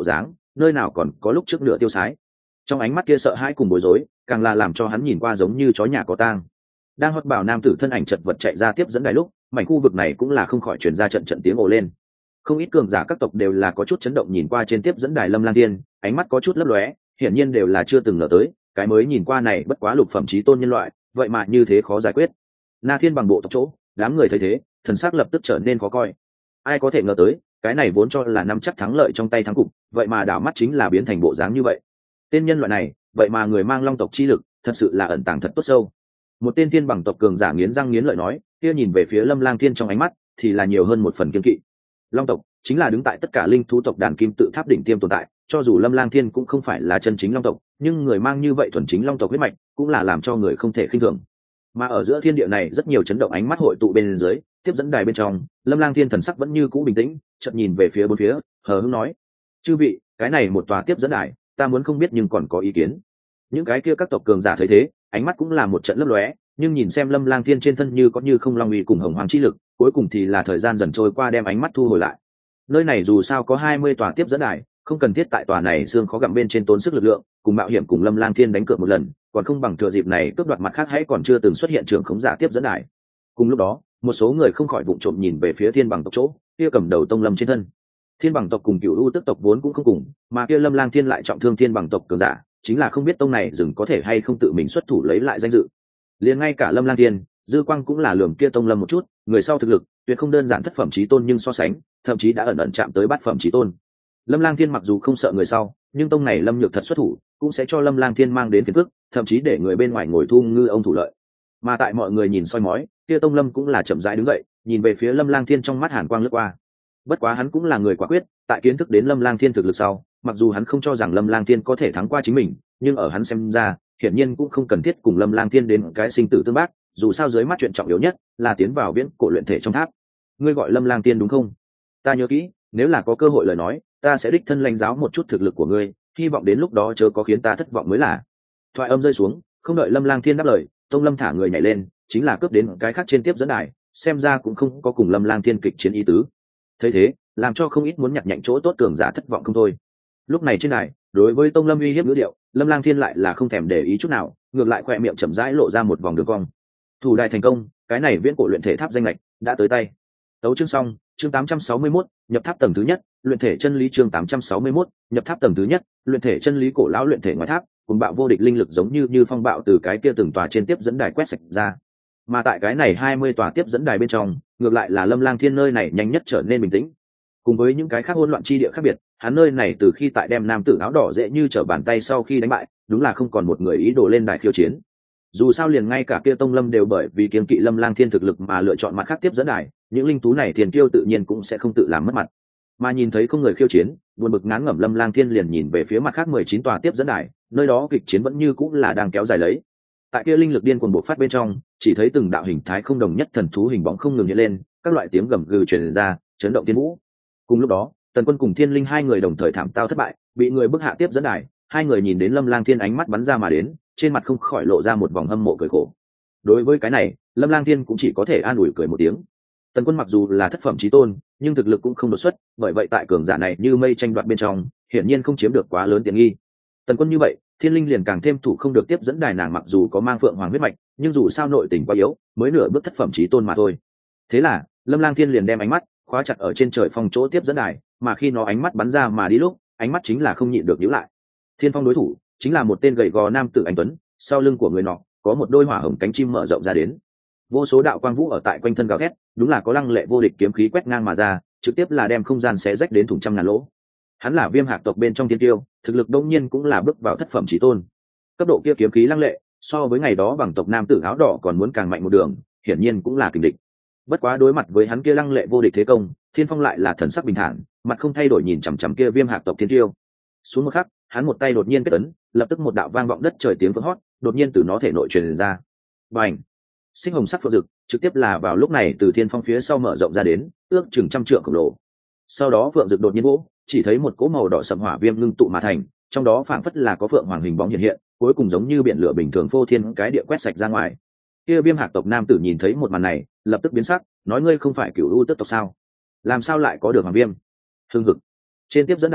nơi nào còn có lúc trước nửa tiêu sái. Trong ánh mắt kia sợ hãi cùng bối rối, càng là làm cho hắn nhìn qua giống như chó nhà có tang. Đang hót bảo nam tử thân ảnh chật vật chạy ra tiếp dẫn đài lúc, mảnh khu vực này cũng là không khỏi truyền ra trận trận tiếng ồ lên. Không ít cường giả các tộc đều là có chút chấn động nhìn qua trên tiếp dẫn đài Lâm Lang Thiên, ánh mắt có chút lấp lóe, hiển nhiên đều là chưa từng ngờ tới, cái mới nhìn qua này bất quá lục phẩm chí tôn nhân loại, vậy mà như thế khó giải quyết. Na Thiên bằng bộ tộc chỗ, đám người thấy thế, thần sắc lập tức trở nên khó coi. Ai có thể ngờ tới, cái này vốn cho là nắm chắc thắng lợi trong tay thắng cục, vậy mà đảo mắt chính là biến thành bộ dáng như vậy. Tên nhân loại này, vậy mà người mang long tộc chi lực, thật sự là ẩn tàng thật tốt sâu. Một tên thiên bằng tộc cường giả nghiến răng nghiến lợi nói, kia nhìn về phía Lâm Lang Thiên trong ánh mắt, thì là nhiều hơn một phần kiên kỵ. Long tộc chính là đứng tại tất cả linh thú tộc đàn kim tự tháp đỉnh tiêm tồn tại, cho dù Lâm Lang Thiên cũng không phải là chân chính long tộc, nhưng người mang như vậy thuần chính long tộc huyết mạch, cũng là làm cho người không thể khinh thường. Mà ở giữa thiên địa này rất nhiều chấn động ánh mắt hội tụ bên dưới, tiếp dẫn đài bên trong, Lâm Lang Thiên thần sắc vẫn như cũ bình tĩnh, chợt nhìn về phía bốn phía, hờ hững nói: "Chư vị, cái này một tòa tiếp dẫn đài, ta muốn không biết nhưng còn có ý kiến." Những cái kia các tộc cường giả thấy thế, ánh mắt cũng là một trận lấp lóe, nhưng nhìn xem Lâm Lang Thiên trên thân như có như không long uy cùng hồng hoàng chi lực, cuối cùng thì là thời gian dần trôi qua đem ánh mắt thu hồi lại. Nơi này dù sao có hai mươi tòa tiếp dẫn đài, không cần thiết tại tòa này xương khó gặm bên trên tốn sức lực lượng, cùng mạo hiểm cùng Lâm Lang Thiên đánh cược một lần, còn không bằng thừa dịp này cướp đoạt mặt khác hãy còn chưa từng xuất hiện trường khống giả tiếp dẫn đài. Cùng lúc đó, một số người không khỏi vụng trộm nhìn về phía Thiên bằng tộc chỗ, kia cầm đầu tông lâm trên thân. Thiên bằng tộc cùng Cửu U tức tộc vốn cũng không cùng, mà kia Lâm Lang Thiên lại trọng thương Thiên bằng tộc cường giả, chính là không biết tông này dừng có thể hay không tự mình xuất thủ lấy lại danh dự. Liền ngay cả Lâm Lang Thiên, Dư Quang cũng là lườm kia tông lâm một chút, người sau thực lực tuyệt không đơn giản thất phẩm chí tôn nhưng so sánh, thậm chí đã ẩn ẩn chạm tới bát phẩm chí tôn. Lâm Lang Thiên mặc dù không sợ người sau, nhưng tông này Lâm Nhược thật xuất thủ, cũng sẽ cho Lâm Lang Thiên mang đến phiền phức, thậm chí để người bên ngoài ngồi thu ngư ông thủ lợi. Mà tại mọi người nhìn soi mói, kia tông Lâm cũng là chậm rãi đứng dậy, nhìn về phía Lâm Lang Thiên trong mắt hàn quang lướt qua. Bất quá hắn cũng là người quả quyết, tại kiến thức đến Lâm Lang Thiên thực lực sau, mặc dù hắn không cho rằng Lâm Lang Thiên có thể thắng qua chính mình, nhưng ở hắn xem ra, hiển nhiên cũng không cần thiết cùng Lâm Lang Thiên đến cái sinh tử tương bác, dù sao dưới mắt chuyện trọng yếu nhất là tiến vào viễn cổ luyện thể trong tháp. Ngươi gọi Lâm Lang Thiên đúng không? Ta nhớ kỹ, nếu là có cơ hội lời nói, ta sẽ đích thân lãnh giáo một chút thực lực của ngươi, hy vọng đến lúc đó chớ có khiến ta thất vọng mới là. Thoại âm rơi xuống, không đợi Lâm Lang Thiên đáp lời, Tông Lâm thả người nhảy lên, chính là cướp đến cái khác trên tiếp dẫn đài, xem ra cũng không có cùng Lâm Lang Thiên kịch chiến ý tứ. Thấy thế, làm cho không ít muốn nhặt nhạnh chỗ tốt cường giả thất vọng không thôi. Lúc này trên đài, đối với Tông Lâm uy hiếp ngữ điệu, Lâm Lang Thiên lại là không thèm để ý chút nào, ngược lại khỏe miệng chậm rãi lộ ra một vòng đường cong. Thủ đài thành công, cái này viễn cổ luyện thể tháp danh lệch đã tới tay. Tấu chương xong, chương tám trăm sáu mươi mốt, nhập tháp tầng thứ nhất, luyện thể chân lý chương tám trăm sáu mươi mốt, nhập tháp tầng thứ nhất, luyện thể chân lý cổ lão luyện thể ngoài tháp, cùng bạo vô địch linh lực giống như như phong bạo từ cái kia từng tòa trên tiếp dẫn đài quét sạch ra. Mà tại cái này hai mươi tòa tiếp dẫn đài bên trong, ngược lại là Lâm Lang Thiên nơi này nhanh nhất trở nên bình tĩnh. Cùng với những cái khác hỗn loạn chi địa khác biệt, hắn nơi này từ khi tại đem nam tử áo đỏ dễ như trở bàn tay sau khi đánh bại, đúng là không còn một người ý đồ lên đài khiêu chiến. Dù sao liền ngay cả kia Tông Lâm đều bởi vì kiêng kỵ Lâm Lang Thiên thực lực mà lựa chọn mặt khác tiếp dẫn đài, những linh thú này thiên kiêu tự nhiên cũng sẽ không tự làm mất mặt. Mà nhìn thấy không người khiêu chiến, buồn bực ngán ngẩm Lâm Lang Thiên liền nhìn về phía mặt khác mười chín tòa tiếp dẫn đài, nơi đó kịch chiến vẫn như cũng là đang kéo dài lấy. Tại kia linh lực điên cuồng bộc phát bên trong, chỉ thấy từng đạo hình thái không đồng nhất thần thú hình bóng không ngừng hiện lên, các loại tiếng gầm gừ truyền ra, chấn động thiên vũ. Cùng lúc đó, Tần Quân cùng Thiên Linh hai người đồng thời thảm tao thất bại, bị người bức hạ tiếp dẫn đài, hai người nhìn đến Lâm Lang Thiên ánh mắt bắn ra mà đến, trên mặt không khỏi lộ ra một vòng hâm mộ cười khổ. Đối với cái này, Lâm Lang Thiên cũng chỉ có thể an ủi cười một tiếng. Tần Quân mặc dù là thất phẩm chí tôn, nhưng thực lực cũng không đột xuất, bởi vậy tại cường giả này như mây tranh đoạt bên trong, hiển nhiên không chiếm được quá lớn tiện nghi. Tần Quân như vậy, Thiên Linh liền càng thêm thủ không được tiếp dẫn đài nàng mặc dù có mang phượng hoàng huyết mạch, nhưng dù sao nội tình quá yếu, mới nửa bước thất phẩm chí tôn mà thôi. Thế là, Lâm Lang Thiên liền đem ánh mắt khóa chặt ở trên trời phong chỗ tiếp dẫn đài, mà khi nó ánh mắt bắn ra mà đi lúc, ánh mắt chính là không nhịn được nhíu lại. Thiên Phong đối thủ chính là một tên gầy gò nam tử anh tuấn, sau lưng của người nọ có một đôi hỏa hồng cánh chim mở rộng ra đến. Vô số đạo quang vũ ở tại quanh thân gào thét, đúng là có lăng lệ vô địch kiếm khí quét ngang mà ra, trực tiếp là đem không gian xé rách đến thủng trăm ngàn lỗ. Hắn là Viêm Hạc tộc bên trong thiên tiêu, thực lực đương nhiên cũng là bước vào thất phẩm chí tôn. Cấp độ kia kiếm khí lăng lệ, so với ngày đó bằng tộc nam tử áo đỏ còn muốn càng mạnh một đường, hiển nhiên cũng là kình địch. Bất quá đối mặt với hắn kia lăng lệ vô địch thế công, Thiên Phong lại là thần sắc bình thản, mặt không thay đổi nhìn chằm chằm kia Viêm Hạc tộc thiên tiêu. Xuống một khắc, hắn một tay đột nhiên kết ấn, lập tức một đạo vang vọng đất trời tiếng vỡ hót, đột nhiên từ nó thể nội truyền ra. Bành! Sinh hồng sắc phượng rực, trực tiếp là vào lúc này từ Thiên Phong phía sau mở rộng ra đến, ước chừng trăm trượng khổng lồ. Sau đó phượng rực đột nhiên vỗ, chỉ thấy một cỗ màu đỏ sẫm hỏa viêm ngưng tụ mà thành, trong đó phảng phất là có phượng hoàng hình bóng hiện hiện, cuối cùng giống như biển lửa bình thường phô thiên cái địa quét sạch ra ngoài. Kia Viêm Hạc tộc nam tử nhìn thấy một màn này, lập tức biến sắc, nói ngươi không phải Cửu U tức tộc sao? Làm sao lại có được hoàng viêm? Hưng hực. Trên tiếp dẫn đài,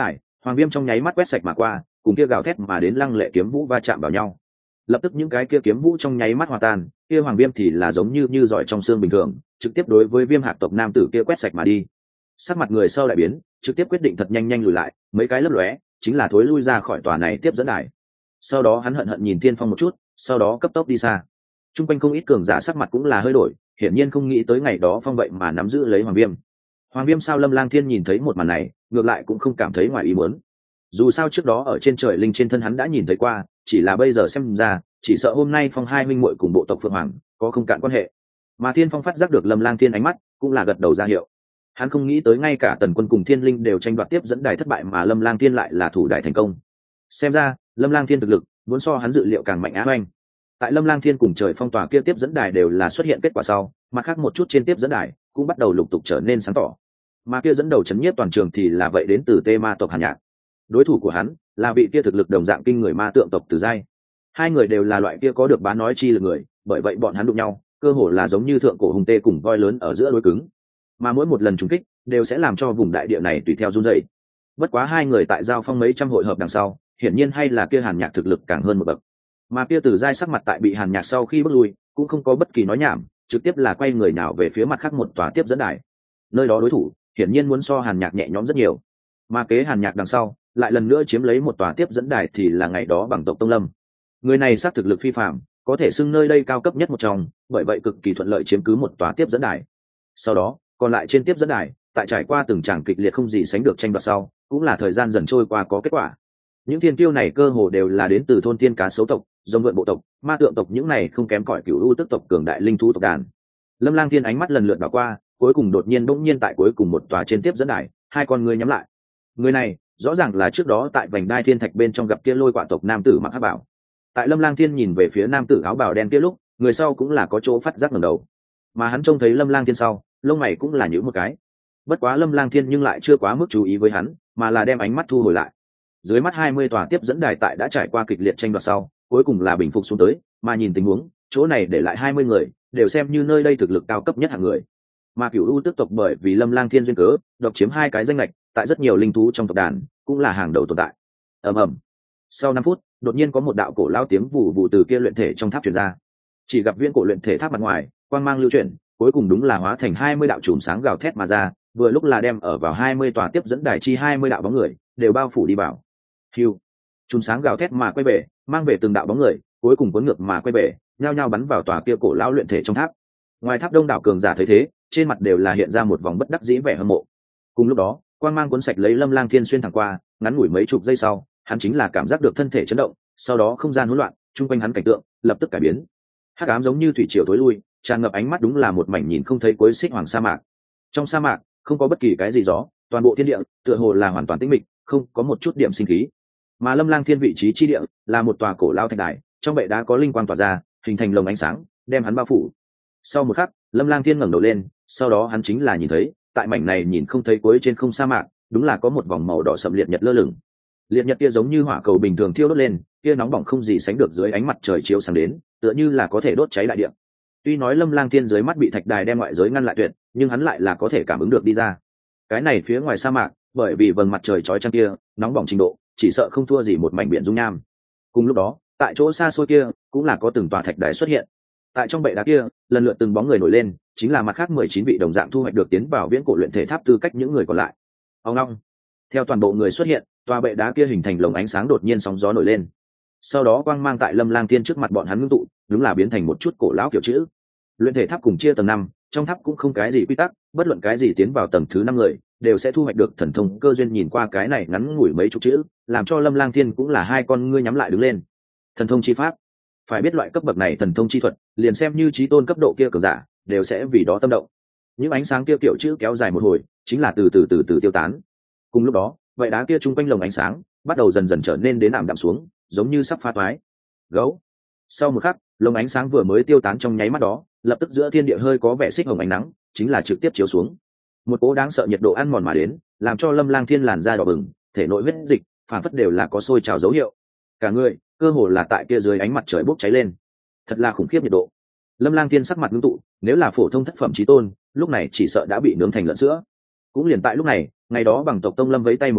Hoàng Viêm trong nháy mắt quét sạch mà qua, cùng kia gào thét mà đến lăng lệ kiếm vũ va chạm vào nhau. Lập tức những cái kia kiếm vũ trong nháy mắt hòa tan, kia Hoàng Viêm thì là giống như như giỏi trong xương bình thường, trực tiếp đối với Viêm Hạc tộc nam tử kia quét sạch mà đi. Sắc mặt người sau đại biến, trực tiếp quyết định thật nhanh nhanh lùi lại, mấy cái lấp lóe, chính là thối lui ra khỏi tòa này tiếp dẫn đài. Sau đó hắn hận hận nhìn Thiên Phong một chút, sau đó cấp tốc đi xa. Trung quanh không ít cường giả sắc mặt cũng là hơi đổi, hiển nhiên không nghĩ tới ngày đó Phong vậy mà nắm giữ lấy Hoàng Viêm. Hoàng Viêm sao Lâm Lang Thiên nhìn thấy một màn này, ngược lại cũng không cảm thấy ngoài ý muốn. Dù sao trước đó ở trên trời linh trên thân hắn đã nhìn thấy qua, chỉ là bây giờ xem ra, chỉ sợ hôm nay Phong hai huynh muội cùng bộ tộc Phượng Hoàng có không cạn quan hệ. Mà Thiên Phong phát giác được Lâm Lang Thiên ánh mắt, cũng là gật đầu ra hiệu. Hắn không nghĩ tới ngay cả Tần Quân cùng Thiên Linh đều tranh đoạt tiếp dẫn đài thất bại mà Lâm Lang Thiên lại là thủ đài thành công. Xem ra, Lâm Lang Thiên thực lực muốn so hắn dự liệu càng mạnh á oanh. Tại Lâm Lang Thiên cùng trời phong tỏa kia tiếp dẫn đài đều là xuất hiện kết quả sau, mặt khác một chút trên tiếp dẫn đài cũng bắt đầu lục tục trở nên sáng tỏ. Mà kia dẫn đầu chấn nhiếp toàn trường thì là vậy đến từ Tê Ma tộc Hàn Nhạc. Đối thủ của hắn là vị kia thực lực đồng dạng kinh người ma tượng tộc Từ Giai. Hai người đều là loại kia có được bá nói chi lực người, bởi vậy bọn hắn đụng nhau, cơ hồ là giống như thượng cổ hùng tê cùng voi lớn ở giữa đối cứng. Mà mỗi một lần trùng kích đều sẽ làm cho vùng đại địa này tùy theo run rẩy. Bất quá hai người tại giao phong mấy trăm hội hợp đằng sau, hiển nhiên hay là kia Hàn Nhạc thực lực càng hơn một bậc. Mà kia Từ Giai sắc mặt tại bị Hàn Nhạc sau khi bước lui, cũng không có bất kỳ nói nhảm, trực tiếp là quay người nào về phía mặt khác một tòa tiếp dẫn đài. Nơi đó đối thủ hiển nhiên muốn so Hàn Nhạc nhẹ nhõm rất nhiều. Mà kế Hàn Nhạc đằng sau, lại lần nữa chiếm lấy một tòa tiếp dẫn đài thì là ngày đó bằng tộc Tông Lâm. Người này xác thực lực phi phàm, có thể xưng nơi đây cao cấp nhất một trong, bởi vậy cực kỳ thuận lợi chiếm cứ một tòa tiếp dẫn đài. Sau đó, còn lại trên tiếp dẫn đài, tại trải qua từng tràng kịch liệt không gì sánh được tranh đoạt sau, cũng là thời gian dần trôi qua có kết quả. Những thiên tiêu này cơ hồ đều là đến từ thôn tiên cá sấu tộc, giống vượn bộ tộc, ma tượng tộc, những này không kém cỏi cửu u tức tộc cường đại linh thú tộc đàn. Lâm Lang Thiên ánh mắt lần lượt đảo qua, cuối cùng đột nhiên bỗng nhiên tại cuối cùng một tòa trên tiếp dẫn đài, hai con ngươi nhắm lại. Người này, rõ ràng là trước đó tại vành đai thiên thạch bên trong gặp kia lôi quạ tộc nam tử mặc hắc bảo. Tại Lâm Lang Thiên nhìn về phía nam tử áo bào đen kia lúc, người sau cũng là có chỗ phát giác ngẩng đầu. Mà hắn trông thấy Lâm Lang Thiên sau, lông mày cũng là nhíu một cái. Bất quá Lâm Lang Thiên nhưng lại chưa quá mức chú ý với hắn, mà là đem ánh mắt thu hồi lại. Dưới mắt hai mươi tòa tiếp dẫn đài tại đã trải qua kịch liệt tranh đoạt sau, cuối cùng là bình phục xuống tới, mà nhìn tình huống, chỗ này để lại hai mươi người, đều xem như nơi đây thực lực cao cấp nhất hạng người. Mà Cửu U tức tộc bởi vì Lâm Lang Thiên duyên cớ, độc chiếm hai cái danh lệch, tại rất nhiều linh thú trong tộc đàn, cũng là hàng đầu tồn tại. Ầm ầm. Sau năm phút, đột nhiên có một đạo cổ lao tiếng vù vù từ kia luyện thể trong tháp truyền ra. Chỉ gặp viên cổ luyện thể tháp mặt ngoài, quang mang lưu chuyển, cuối cùng đúng là hóa thành hai mươi đạo chùm sáng gào thét mà ra, vừa lúc là đem ở vào hai mươi tòa tiếp dẫn đài chi hai mươi đạo bóng người, đều bao phủ đi vào. Hưu. Chùm sáng gào thét mà quay về, mang về từng đạo bóng người, cuối cùng cuốn ngược mà quay về, nhao nhao bắn vào tòa kia cổ lão luyện thể trong tháp. Ngoài tháp đông đảo cường giả thấy thế, trên mặt đều là hiện ra một vòng bất đắc dĩ vẻ hâm mộ. Cùng lúc đó, quang mang cuốn sạch lấy Lâm Lang Thiên xuyên thẳng qua, ngắn ngủi mấy chục giây sau, hắn chính là cảm giác được thân thể chấn động, sau đó không gian hỗn loạn, chung quanh hắn cảnh tượng lập tức cải biến. Hắc ám giống như thủy triều tối lui, tràn ngập ánh mắt đúng là một mảnh nhìn không thấy cuối xích hoàng sa mạc. Trong sa mạc không có bất kỳ cái gì gió, toàn bộ thiên địa tựa hồ là hoàn toàn tĩnh mịch, không có một chút điểm sinh khí. Mà Lâm Lang Thiên vị trí chi địa là một tòa cổ lao thạch đài, trong bệ đá có linh quang tỏa ra, hình thành lồng ánh sáng, đem hắn bao phủ. Sau một khắc, Lâm Lang Thiên ngẩng đầu lên, sau đó hắn chính là nhìn thấy, tại mảnh này nhìn không thấy cuối trên không sa mạc, đúng là có một vòng màu đỏ sậm liệt nhật lơ lửng. Liệt nhật kia giống như hỏa cầu bình thường thiêu đốt lên, kia nóng bỏng không gì sánh được dưới ánh mặt trời chiếu sáng đến, tựa như là có thể đốt cháy đại địa. Tuy nói Lâm Lang Thiên dưới mắt bị thạch đài đem ngoại giới ngăn lại tuyệt, nhưng hắn lại là có thể cảm ứng được đi ra. Cái này phía ngoài sa mạc, bởi vì vầng mặt trời chói chang kia, nóng bỏng trình độ, chỉ sợ không thua gì một mảnh biển dung nham. Cùng lúc đó, tại chỗ xa xôi kia, cũng là có từng tòa thạch đài xuất hiện. Tại trong bệ đá kia, lần lượt từng bóng người nổi lên, chính là mặt khác mười chín vị đồng dạng thu hoạch được tiến vào viễn cổ luyện thể tháp tư cách những người còn lại. Ông long. Theo toàn bộ người xuất hiện, tòa bệ đá kia hình thành lồng ánh sáng đột nhiên sóng gió nổi lên. Sau đó quang mang tại Lâm Lang Thiên trước mặt bọn hắn ngưng tụ, đúng là biến thành một chút cổ lão kiểu chữ. Luyện thể tháp cùng chia tầng năm, trong tháp cũng không cái gì quy tắc, bất luận cái gì tiến vào tầng thứ năm người, đều sẽ thu hoạch được thần thông cơ duyên. Nhìn qua cái này ngắn ngủi mấy chục chữ, làm cho Lâm Lang Thiên cũng là hai con ngươi nhắm lại đứng lên. Thần thông chi pháp. Phải biết loại cấp bậc này thần thông chi thuật, liền xem như chí tôn cấp độ kia cường giả, đều sẽ vì đó tâm động. Những ánh sáng kia kiểu chữ kéo dài một hồi, chính là từ từ từ từ tiêu tán. Cùng lúc đó, vậy đá kia chung quanh lồng ánh sáng bắt đầu dần dần trở nên đến ảm đạm xuống, giống như sắp phá toái. Gấu. Sau một khắc, lồng ánh sáng vừa mới tiêu tán trong nháy mắt đó, lập tức giữa thiên địa hơi có vẻ xích hồng ánh nắng, chính là trực tiếp chiếu xuống. Một cỗ đáng sợ nhiệt độ ăn mòn mà đến, làm cho Lâm Lang Thiên làn da đỏ bừng, thể nội huyết dịch phản phất đều là có sôi trào dấu hiệu. Cả người cơ hồ là tại kia dưới ánh mặt trời bốc cháy lên. Thật là khủng khiếp nhiệt độ. Lâm Lang Thiên sắc mặt ngưng tụ, nếu là phổ thông thất phẩm chí tôn, lúc này chỉ sợ đã bị nướng thành lợn sữa. Cũng liền tại lúc này, ngày đó bằng tộc Tông Lâm vẫy tay một cái,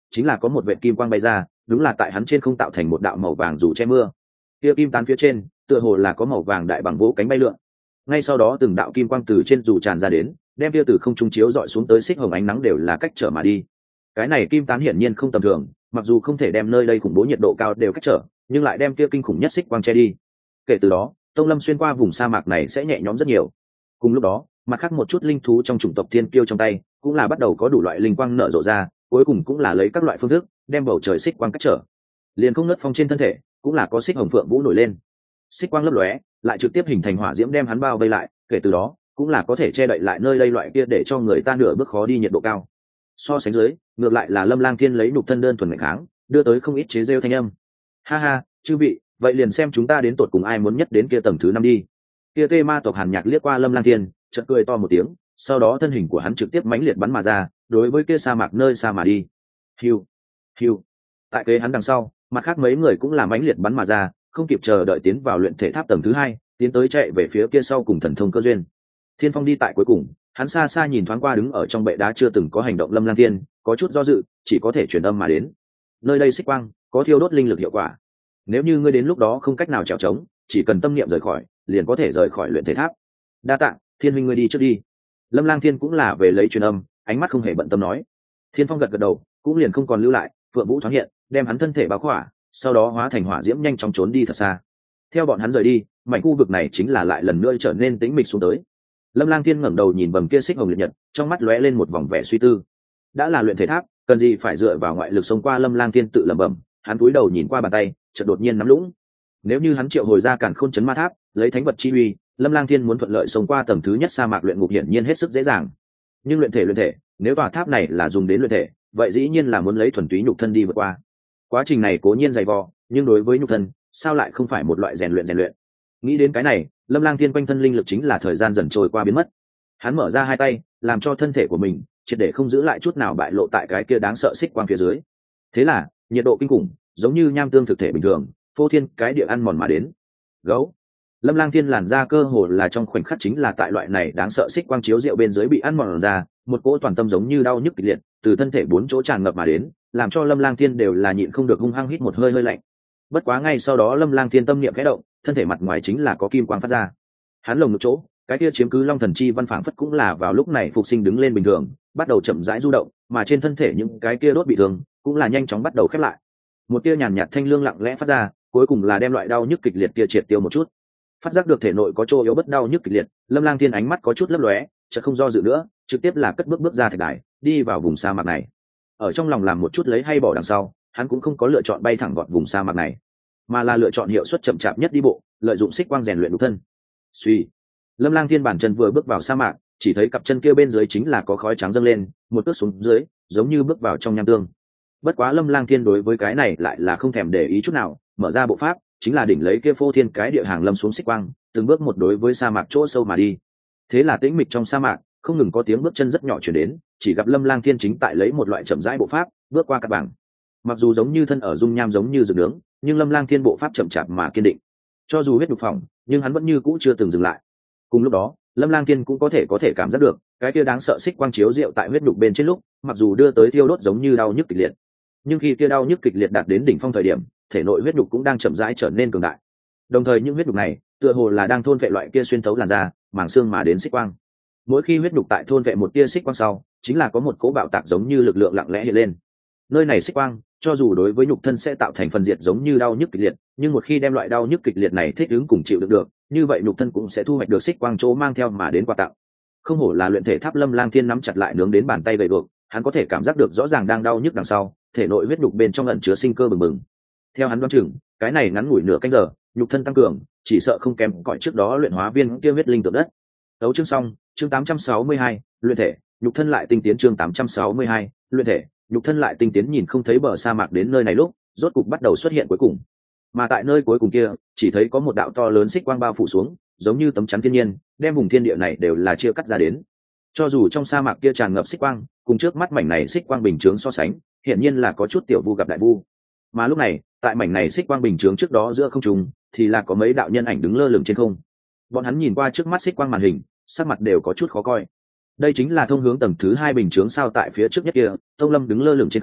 chính là có một vệt kim quang bay ra, đúng là tại hắn trên không tạo thành một đạo màu vàng dù che mưa. Kia kim tán phía trên tựa hồ là có màu vàng đại bằng vỗ cánh bay lượn. Ngay sau đó từng đạo kim quang từ trên dù tràn ra đến, đem kia từ không trung chiếu dọi xuống tới xích hồng ánh nắng đều là cách trở mà đi. Cái này kim tán hiển nhiên không tầm thường, mặc dù không thể đem nơi đây khủng bố nhiệt độ cao đều cách trở, nhưng lại đem kia kinh khủng nhất xích quang che đi. Kể từ đó, Tông Lâm xuyên qua vùng sa mạc này sẽ nhẹ nhõm rất nhiều. Cùng lúc đó, mặt khác một chút linh thú trong chủng tộc thiên kiêu trong tay cũng là bắt đầu có đủ loại linh quang nở rộ ra, cuối cùng cũng là lấy các loại phương thức đem bầu trời xích quang cách trở. Liền không nứt phong trên thân thể cũng là có xích hồng phượng vũ nổi lên, xích quang lấp lóe lại trực tiếp hình thành hỏa diễm đem hắn bao vây lại, kể từ đó cũng là có thể che đậy lại nơi đây loại kia để cho người ta nửa bước khó đi nhiệt độ cao. So sánh dưới, ngược lại là Lâm Lang Thiên lấy nhục thân đơn thuần mạnh kháng, đưa tới không ít chế rêu thanh âm. Ha ha, chư vị, vậy liền xem chúng ta đến tột cùng ai muốn nhất đến kia tầng thứ năm đi. Kia tê ma tộc Hàn Nhạc liếc qua Lâm Lang Thiên, chợt cười to một tiếng, sau đó thân hình của hắn trực tiếp mãnh liệt bắn mà ra, đối với kia sa mạc nơi xa mà đi. Hiu, hiu. Tại kế hắn đằng sau, mặt khác mấy người cũng là mãnh liệt bắn mà ra, không kịp chờ đợi tiến vào luyện thể tháp tầng thứ hai, tiến tới chạy về phía kia sau cùng thần thông cơ duyên. Thiên Phong đi tại cuối cùng, hắn xa xa nhìn thoáng qua đứng ở trong bệ đá chưa từng có hành động Lâm Lang Thiên, có chút do dự, chỉ có thể truyền âm mà đến. Nơi đây xích quang, có thiêu đốt linh lực hiệu quả. Nếu như ngươi đến lúc đó không cách nào trèo trống, chỉ cần tâm niệm rời khỏi, liền có thể rời khỏi luyện thể tháp. Đa tạ, Thiên huynh ngươi đi trước đi. Lâm Lang Thiên cũng là về lấy truyền âm, ánh mắt không hề bận tâm nói. Thiên Phong gật gật đầu, cũng liền không còn lưu lại, Phượng Vũ thoáng hiện, đem hắn thân thể bao khỏa, sau đó hóa thành hỏa diễm nhanh chóng trốn đi thật xa. Theo bọn hắn rời đi, mảnh khu vực này chính là lại lần nữa trở nên tĩnh mịch xuống tới. Lâm Lang Thiên ngẩng đầu nhìn bầm kia xích hồng liệt nhật, trong mắt lóe lên một vòng vẻ suy tư. Đã là luyện thể tháp, cần gì phải dựa vào ngoại lực xông qua? Lâm Lang Thiên tự lẩm bẩm, hắn cúi đầu nhìn qua bàn tay, chợt đột nhiên nắm lũng. Nếu như hắn triệu hồi ra Càn Khôn Chấn Ma Tháp, lấy thánh vật chi uy, Lâm Lang Thiên muốn thuận lợi xông qua tầng thứ nhất sa mạc luyện ngục hiển nhiên hết sức dễ dàng. Nhưng luyện thể luyện thể, nếu tòa tháp này là dùng đến luyện thể, vậy dĩ nhiên là muốn lấy thuần túy nhục thân đi vượt qua. Quá trình này cố nhiên dày vò, nhưng đối với nhục thân, sao lại không phải một loại rèn luyện rèn luyện? Nghĩ đến cái này, Lâm Lang Thiên quanh thân linh lực chính là thời gian dần trôi qua biến mất. Hắn mở ra hai tay, làm cho thân thể của mình triệt để không giữ lại chút nào bại lộ tại cái kia đáng sợ xích quang phía dưới. Thế là, nhiệt độ kinh khủng, giống như nham tương thực thể bình thường, phô thiên cái địa ăn mòn mà đến. Gấu. Lâm Lang Thiên làn ra cơ hồ là trong khoảnh khắc chính là tại loại này đáng sợ xích quang chiếu rượu bên dưới bị ăn mòn ra, một cỗ toàn tâm giống như đau nhức kịch liệt, từ thân thể bốn chỗ tràn ngập mà đến, làm cho Lâm Lang Thiên đều là nhịn không được hung hăng hít một hơi hơi lạnh. Bất quá ngay sau đó Lâm Lang Thiên tâm niệm khẽ động, thân thể mặt ngoài chính là có kim quang phát ra. Hắn lồng ngực chỗ, cái kia chiếm cứ Long Thần Chi văn phảng phất cũng là vào lúc này phục sinh đứng lên bình thường, bắt đầu chậm rãi du động, mà trên thân thể những cái kia đốt bị thương cũng là nhanh chóng bắt đầu khép lại. Một tia nhàn nhạt thanh lương lặng lẽ phát ra, cuối cùng là đem loại đau nhức kịch liệt kia triệt tiêu một chút. Phát giác được thể nội có chỗ yếu bất đau nhức kịch liệt, Lâm Lang Thiên ánh mắt có chút lấp lóe, chợt không do dự nữa, trực tiếp là cất bước bước ra thạch đài, đi vào vùng sa mạc này. Ở trong lòng làm một chút lấy hay bỏ đằng sau, hắn cũng không có lựa chọn bay thẳng gọn vùng sa mạc này, mà là lựa chọn hiệu suất chậm chạp nhất đi bộ, lợi dụng xích quang rèn luyện nhục thân. Suy, Lâm Lang Thiên bản chân vừa bước vào sa mạc, chỉ thấy cặp chân kia bên dưới chính là có khói trắng dâng lên, một cước xuống dưới, giống như bước vào trong nham tương. Bất quá Lâm Lang Thiên đối với cái này lại là không thèm để ý chút nào, mở ra bộ pháp, chính là đỉnh lấy kia phô thiên cái địa hàng lâm xuống xích quang, từng bước một đối với sa mạc chỗ sâu mà đi. Thế là tĩnh mịch trong sa mạc, không ngừng có tiếng bước chân rất nhỏ truyền đến, chỉ gặp Lâm Lang Thiên chính tại lấy một loại chậm rãi bộ pháp, bước qua các bảng. Mặc dù giống như thân ở dung nham giống như rực nướng, nhưng Lâm Lang Thiên bộ pháp chậm chạp mà kiên định. Cho dù huyết nhục phỏng, nhưng hắn vẫn như cũ chưa từng dừng lại. Cùng lúc đó, Lâm Lang Thiên cũng có thể có thể cảm giác được, cái kia đáng sợ xích quang chiếu rượu tại huyết nhục bên trên lúc, mặc dù đưa tới thiêu đốt giống như đau nhức kịch liệt, nhưng khi kia đau nhức kịch liệt đạt đến đỉnh phong thời điểm, thể nội huyết nhục cũng đang chậm rãi trở nên cường đại. Đồng thời những huyết nhục này, tựa hồ là đang thôn vệ loại kia xuyên thấu làn da, màng xương mà đến xích quang. Mỗi khi huyết nhục tại thôn vệ một tia xích quang sau, chính là có một cỗ bạo tạc giống như lực lượng lặng lẽ hiện lên. Nơi này xích quang, cho dù đối với nhục thân sẽ tạo thành phần diệt giống như đau nhức kịch liệt, nhưng một khi đem loại đau nhức kịch liệt này thích ứng cùng chịu được được, như vậy nhục thân cũng sẽ thu hoạch được xích quang chỗ mang theo mà đến quà tặng. Không hổ là luyện thể tháp, Lâm Lang Thiên nắm chặt lại nướng đến bàn tay gầy guộc, hắn có thể cảm giác được rõ ràng đang đau nhức đằng sau, thể nội huyết nhục bên trong ẩn chứa sinh cơ bừng bừng. Theo hắn đoán chừng, cái này ngắn ngủi nửa canh giờ, nhục thân tăng cường, chỉ sợ không kém cỏi trước đó luyện hóa viên kia huyết linh tượng đất. Đấu chương xong, chương tám trăm sáu mươi hai, luyện thể, nhục thân lại tinh tiến. Chương tám trăm sáu mươi hai, luyện thể, nhục thân lại tinh tiến. Nhìn không thấy bờ sa mạc đến nơi này lúc, rốt cục bắt đầu xuất hiện cuối cùng. Mà tại nơi cuối cùng kia, chỉ thấy có một đạo to lớn xích quang bao phủ xuống, giống như tấm chắn thiên nhiên, đem vùng thiên địa này đều là chia cắt ra đến. Cho dù trong sa mạc kia tràn ngập xích quang, cùng trước mắt mảnh này xích quang bình chướng so sánh, hiển nhiên là có chút tiểu vu gặp đại vu. Mà lúc này, tại mảnh này xích quang bình chướng trước đó giữa không trung, thì là có mấy đạo nhân ảnh đứng lơ lửng trên không. Bọn hắn nhìn qua trước mắt xích quang màn hình, sắc mặt đều có chút khó coi. Đây chính là thông hướng tầng thứ hai bình chướng sao? Tại phía trước nhất kia, Tông Lâm đứng lơ lửng trên không,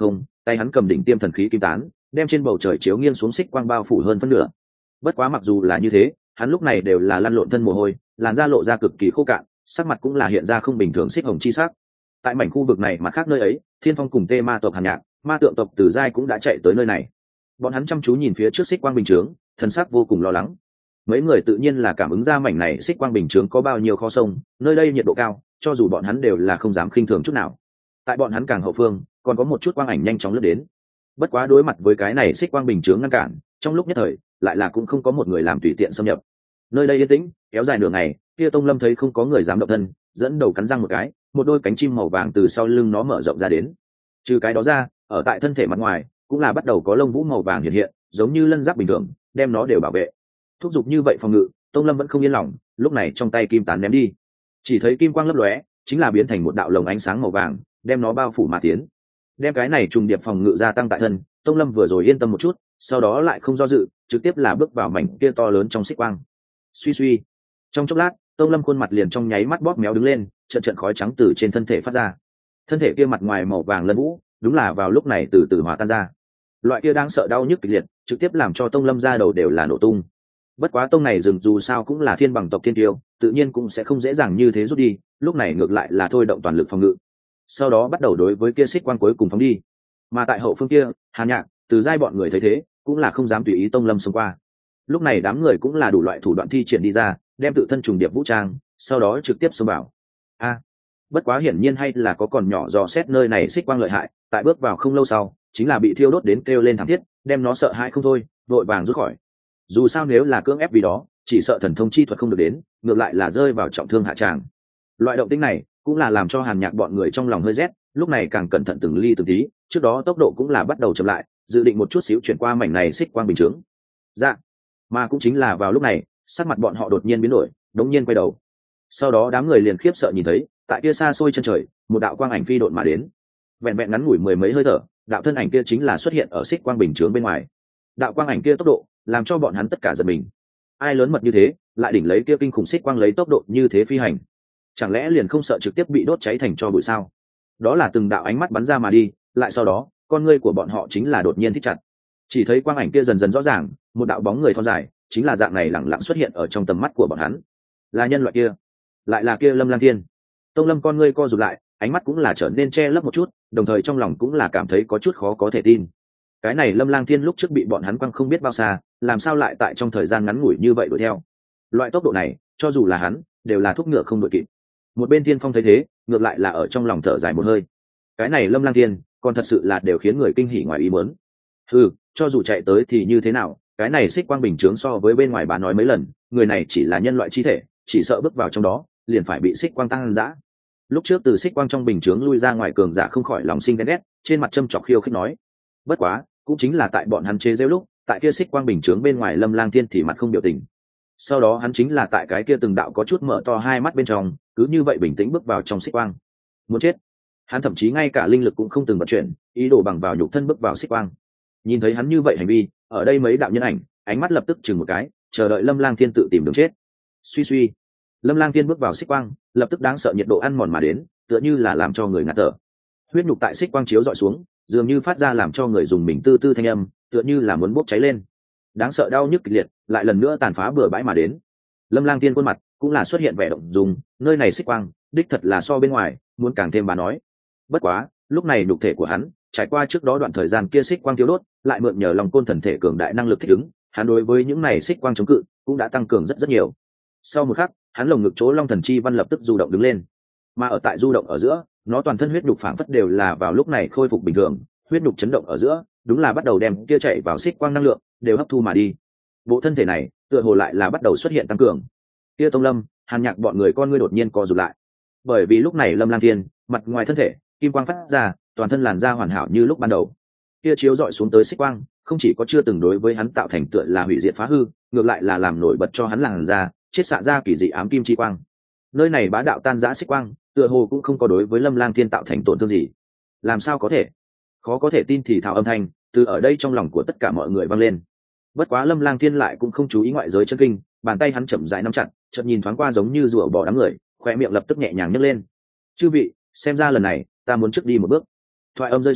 tay hắn cầm đỉnh tiêm thần khí kim tán, đem trên bầu trời chiếu nghiêng xuống xích quang bao phủ hơn phân nửa. Bất quá mặc dù là như thế, hắn lúc này đều là lăn lộn thân mồ hôi, làn da lộ ra cực kỳ khô cạn, sắc mặt cũng là hiện ra không bình thường xích hồng chi sắc. Tại mảnh khu vực này mặt khác nơi ấy, Thiên Phong cùng Tê Ma tộc Hàn Nhạc, Ma Tượng tộc Từ Giai cũng đã chạy tới nơi này. Bọn hắn chăm chú nhìn phía trước xích quang bình chướng, thần sắc vô cùng lo lắng. Mấy người tự nhiên là cảm ứng ra mảnh này xích quang bình chướng có bao nhiêu kho sông, nơi đây nhiệt độ cao, cho dù bọn hắn đều là không dám khinh thường chút nào. Tại bọn hắn càng hậu phương, còn có một chút quang ảnh nhanh chóng lướt đến. Bất quá đối mặt với cái này xích quang bình chướng ngăn cản, trong lúc nhất thời, lại là cũng không có một người làm tùy tiện xâm nhập. Nơi đây yên tĩnh, kéo dài nửa ngày, kia Tông Lâm thấy không có người dám động thân, dẫn đầu cắn răng một cái, một đôi cánh chim màu vàng từ sau lưng nó mở rộng ra đến. Trừ cái đó ra, ở tại thân thể mặt ngoài, cũng là bắt đầu có lông vũ màu vàng hiện hiện, giống như lân giáp bình thường, đem nó đều bảo vệ. Thúc giục như vậy phòng ngự, Tông Lâm vẫn không yên lòng, lúc này trong tay kim tán ném đi, chỉ thấy kim quang lấp lóe, chính là biến thành một đạo lồng ánh sáng màu vàng, đem nó bao phủ mà tiến. Đem cái này trùng điệp phòng ngự gia tăng tại thân, Tông Lâm vừa rồi yên tâm một chút, sau đó lại không do dự, trực tiếp là bước vào mảnh kia to lớn trong xích quang. Suy suy, trong chốc lát, Tông Lâm khuôn mặt liền trong nháy mắt bóp méo đứng lên, trận trận khói trắng từ trên thân thể phát ra. Thân thể kia mặt ngoài màu vàng lân vũ, đúng là vào lúc này từ từ hòa tan ra. Loại kia đang sợ đau nhức kịch liệt, trực tiếp làm cho Tông Lâm ra đầu đều là nổ tung. Bất quá tông này dừng dù sao cũng là thiên bằng tộc thiên tiêu, tự nhiên cũng sẽ không dễ dàng như thế rút đi, lúc này ngược lại là thôi động toàn lực phòng ngự. Sau đó bắt đầu đối với kia xích quang cuối cùng phóng đi. Mà tại hậu phương kia, Hàn Nhạc, Từ Giai bọn người thấy thế, cũng là không dám tùy ý Tông Lâm xông qua. Lúc này đám người cũng là đủ loại thủ đoạn thi triển đi ra, đem tự thân trùng điệp vũ trang, sau đó trực tiếp xông vào. A, bất quá hiển nhiên hay là có còn nhỏ dò xét nơi này xích quang lợi hại, tại bước vào không lâu sau, chính là bị thiêu đốt đến kêu lên thảm thiết, đem nó sợ hãi không thôi, vội vàng rút khỏi. Dù sao nếu là cưỡng ép vì đó, chỉ sợ thần thông chi thuật không được đến, ngược lại là rơi vào trọng thương hạ tràng. Loại động tĩnh này cũng là làm cho Hàn Nhạc bọn người trong lòng hơi rét, lúc này càng cẩn thận từng ly từng tí, trước đó tốc độ cũng là bắt đầu chậm lại, dự định một chút xíu chuyển qua mảnh này xích quang bình chướng. Dạ, mà cũng chính là vào lúc này, sắc mặt bọn họ đột nhiên biến đổi, đống nhiên quay đầu. Sau đó đám người liền khiếp sợ nhìn thấy, tại kia xa xôi chân trời, một đạo quang ảnh phi độn mà đến. Vẹn vẹn ngắn ngủi mười mấy hơi thở, đạo thân ảnh kia chính là xuất hiện ở xích quang bình chướng bên ngoài. Đạo quang ảnh kia tốc độ, làm cho bọn hắn tất cả giật mình. Ai lớn mật như thế, lại đỉnh lấy kia kinh khủng xích quang lấy tốc độ như thế phi hành, chẳng lẽ liền không sợ trực tiếp bị đốt cháy thành tro bụi sao? Đó là từng đạo ánh mắt bắn ra mà đi, lại sau đó, con ngươi của bọn họ chính là đột nhiên thích chặt. Chỉ thấy quang ảnh kia dần dần rõ ràng, một đạo bóng người thon dài, chính là dạng này lẳng lặng xuất hiện ở trong tầm mắt của bọn hắn. Là nhân loại kia, lại là kia Lâm Lang Thiên. Tông Lâm con ngươi co rụt lại, ánh mắt cũng là trở nên che lấp một chút, đồng thời trong lòng cũng là cảm thấy có chút khó có thể tin. Cái này Lâm Lang Thiên lúc trước bị bọn hắn quăng không biết bao xa, làm sao lại tại trong thời gian ngắn ngủi như vậy đuổi theo? Loại tốc độ này, cho dù là hắn, đều là thúc ngựa không đội kịp. Một bên Thiên Phong thấy thế, ngược lại là ở trong lòng thở dài một hơi. Cái này Lâm Lang Thiên, còn thật sự là đều khiến người kinh hỉ ngoài ý muốn. Ừ, cho dù chạy tới thì như thế nào, cái này xích quang bình chướng so với bên ngoài bà nói mấy lần, người này chỉ là nhân loại chi thể, chỉ sợ bước vào trong đó, liền phải bị xích quang tăng dã. Lúc trước từ xích quang trong bình chướng lui ra ngoài cường giả không khỏi lòng sinh ghen ghét, trên mặt châm chọc khiêu khích nói. Bất quá, cũng chính là tại bọn hắn chế giễu lúc, tại kia xích quang bình chướng bên ngoài Lâm Lang Thiên thì mặt không biểu tình. Sau đó hắn chính là tại cái kia từng đạo có chút mở to hai mắt bên trong, cứ như vậy bình tĩnh bước vào trong xích quang. Muốn chết. Hắn thậm chí ngay cả linh lực cũng không từng vận chuyển, ý đồ bằng vào nhục thân bước vào xích quang. Nhìn thấy hắn như vậy hành vi, ở đây mấy đạo nhân ảnh, ánh mắt lập tức chừng một cái, chờ đợi Lâm Lang Thiên tự tìm đường chết. Suy suy, Lâm Lang Thiên bước vào xích quang, lập tức đáng sợ nhiệt độ ăn mòn mà đến, tựa như là làm cho người ngạt thở. Huyết nhục tại xích quang chiếu dọi xuống, dường như phát ra làm cho người dùng mình tư tư thanh âm, tựa như là muốn bốc cháy lên. Đáng sợ đau nhức kịch liệt, lại lần nữa tàn phá bừa bãi mà đến. Lâm Lang Thiên khuôn mặt cũng là xuất hiện vẻ động dung, nơi này xích quang, đích thật là so bên ngoài, muốn càng thêm bà nói. Bất quá, lúc này nhục thể của hắn, trải qua trước đó đoạn thời gian kia xích quang tiêu đốt, lại mượn nhờ lòng côn thần thể cường đại năng lực thích ứng, hắn đối với những này xích quang chống cự, cũng đã tăng cường rất rất nhiều. Sau một khắc, hắn lồng ngực chỗ long thần chi văn lập tức du động đứng lên, mà ở tại du động ở giữa, nó toàn thân huyết nhục phảng phất đều là vào lúc này khôi phục bình thường, huyết nhục chấn động ở giữa, đúng là bắt đầu đem kia chạy vào xích quang năng lượng đều hấp thu mà đi. Bộ thân thể này, tựa hồ lại là bắt đầu xuất hiện tăng cường. Kia Tông Lâm, Hàn Nhạc bọn người con ngươi đột nhiên co rụt lại, bởi vì lúc này Lâm Lang Thiên, mặt ngoài thân thể, kim quang phát ra, toàn thân làn da hoàn hảo như lúc ban đầu. Kia chiếu dọi xuống tới xích quang, không chỉ có chưa từng đối với hắn tạo thành tựa là hủy diệt phá hư, ngược lại là làm nổi bật cho hắn làn da, chiết xạ ra kỳ dị ám kim chi quang. Nơi này bá đạo tan rã xích quang, tựa hồ cũng không có đối với Lâm Lang Thiên tạo thành tổn thương gì. Làm sao có thể? Khó có thể tin thì thào âm thanh từ ở đây trong lòng của tất cả mọi người vang lên. Bất quá Lâm Lang Thiên lại cũng không chú ý ngoại giới chân kinh, bàn tay hắn chậm rãi nắm chặt, chợt nhìn thoáng qua giống như rùa bỏ đám người, khóe miệng lập tức nhẹ nhàng nhếch lên. Chư vị, xem ra lần này ta muốn trước đi một bước. Thoại âm rơi xuống,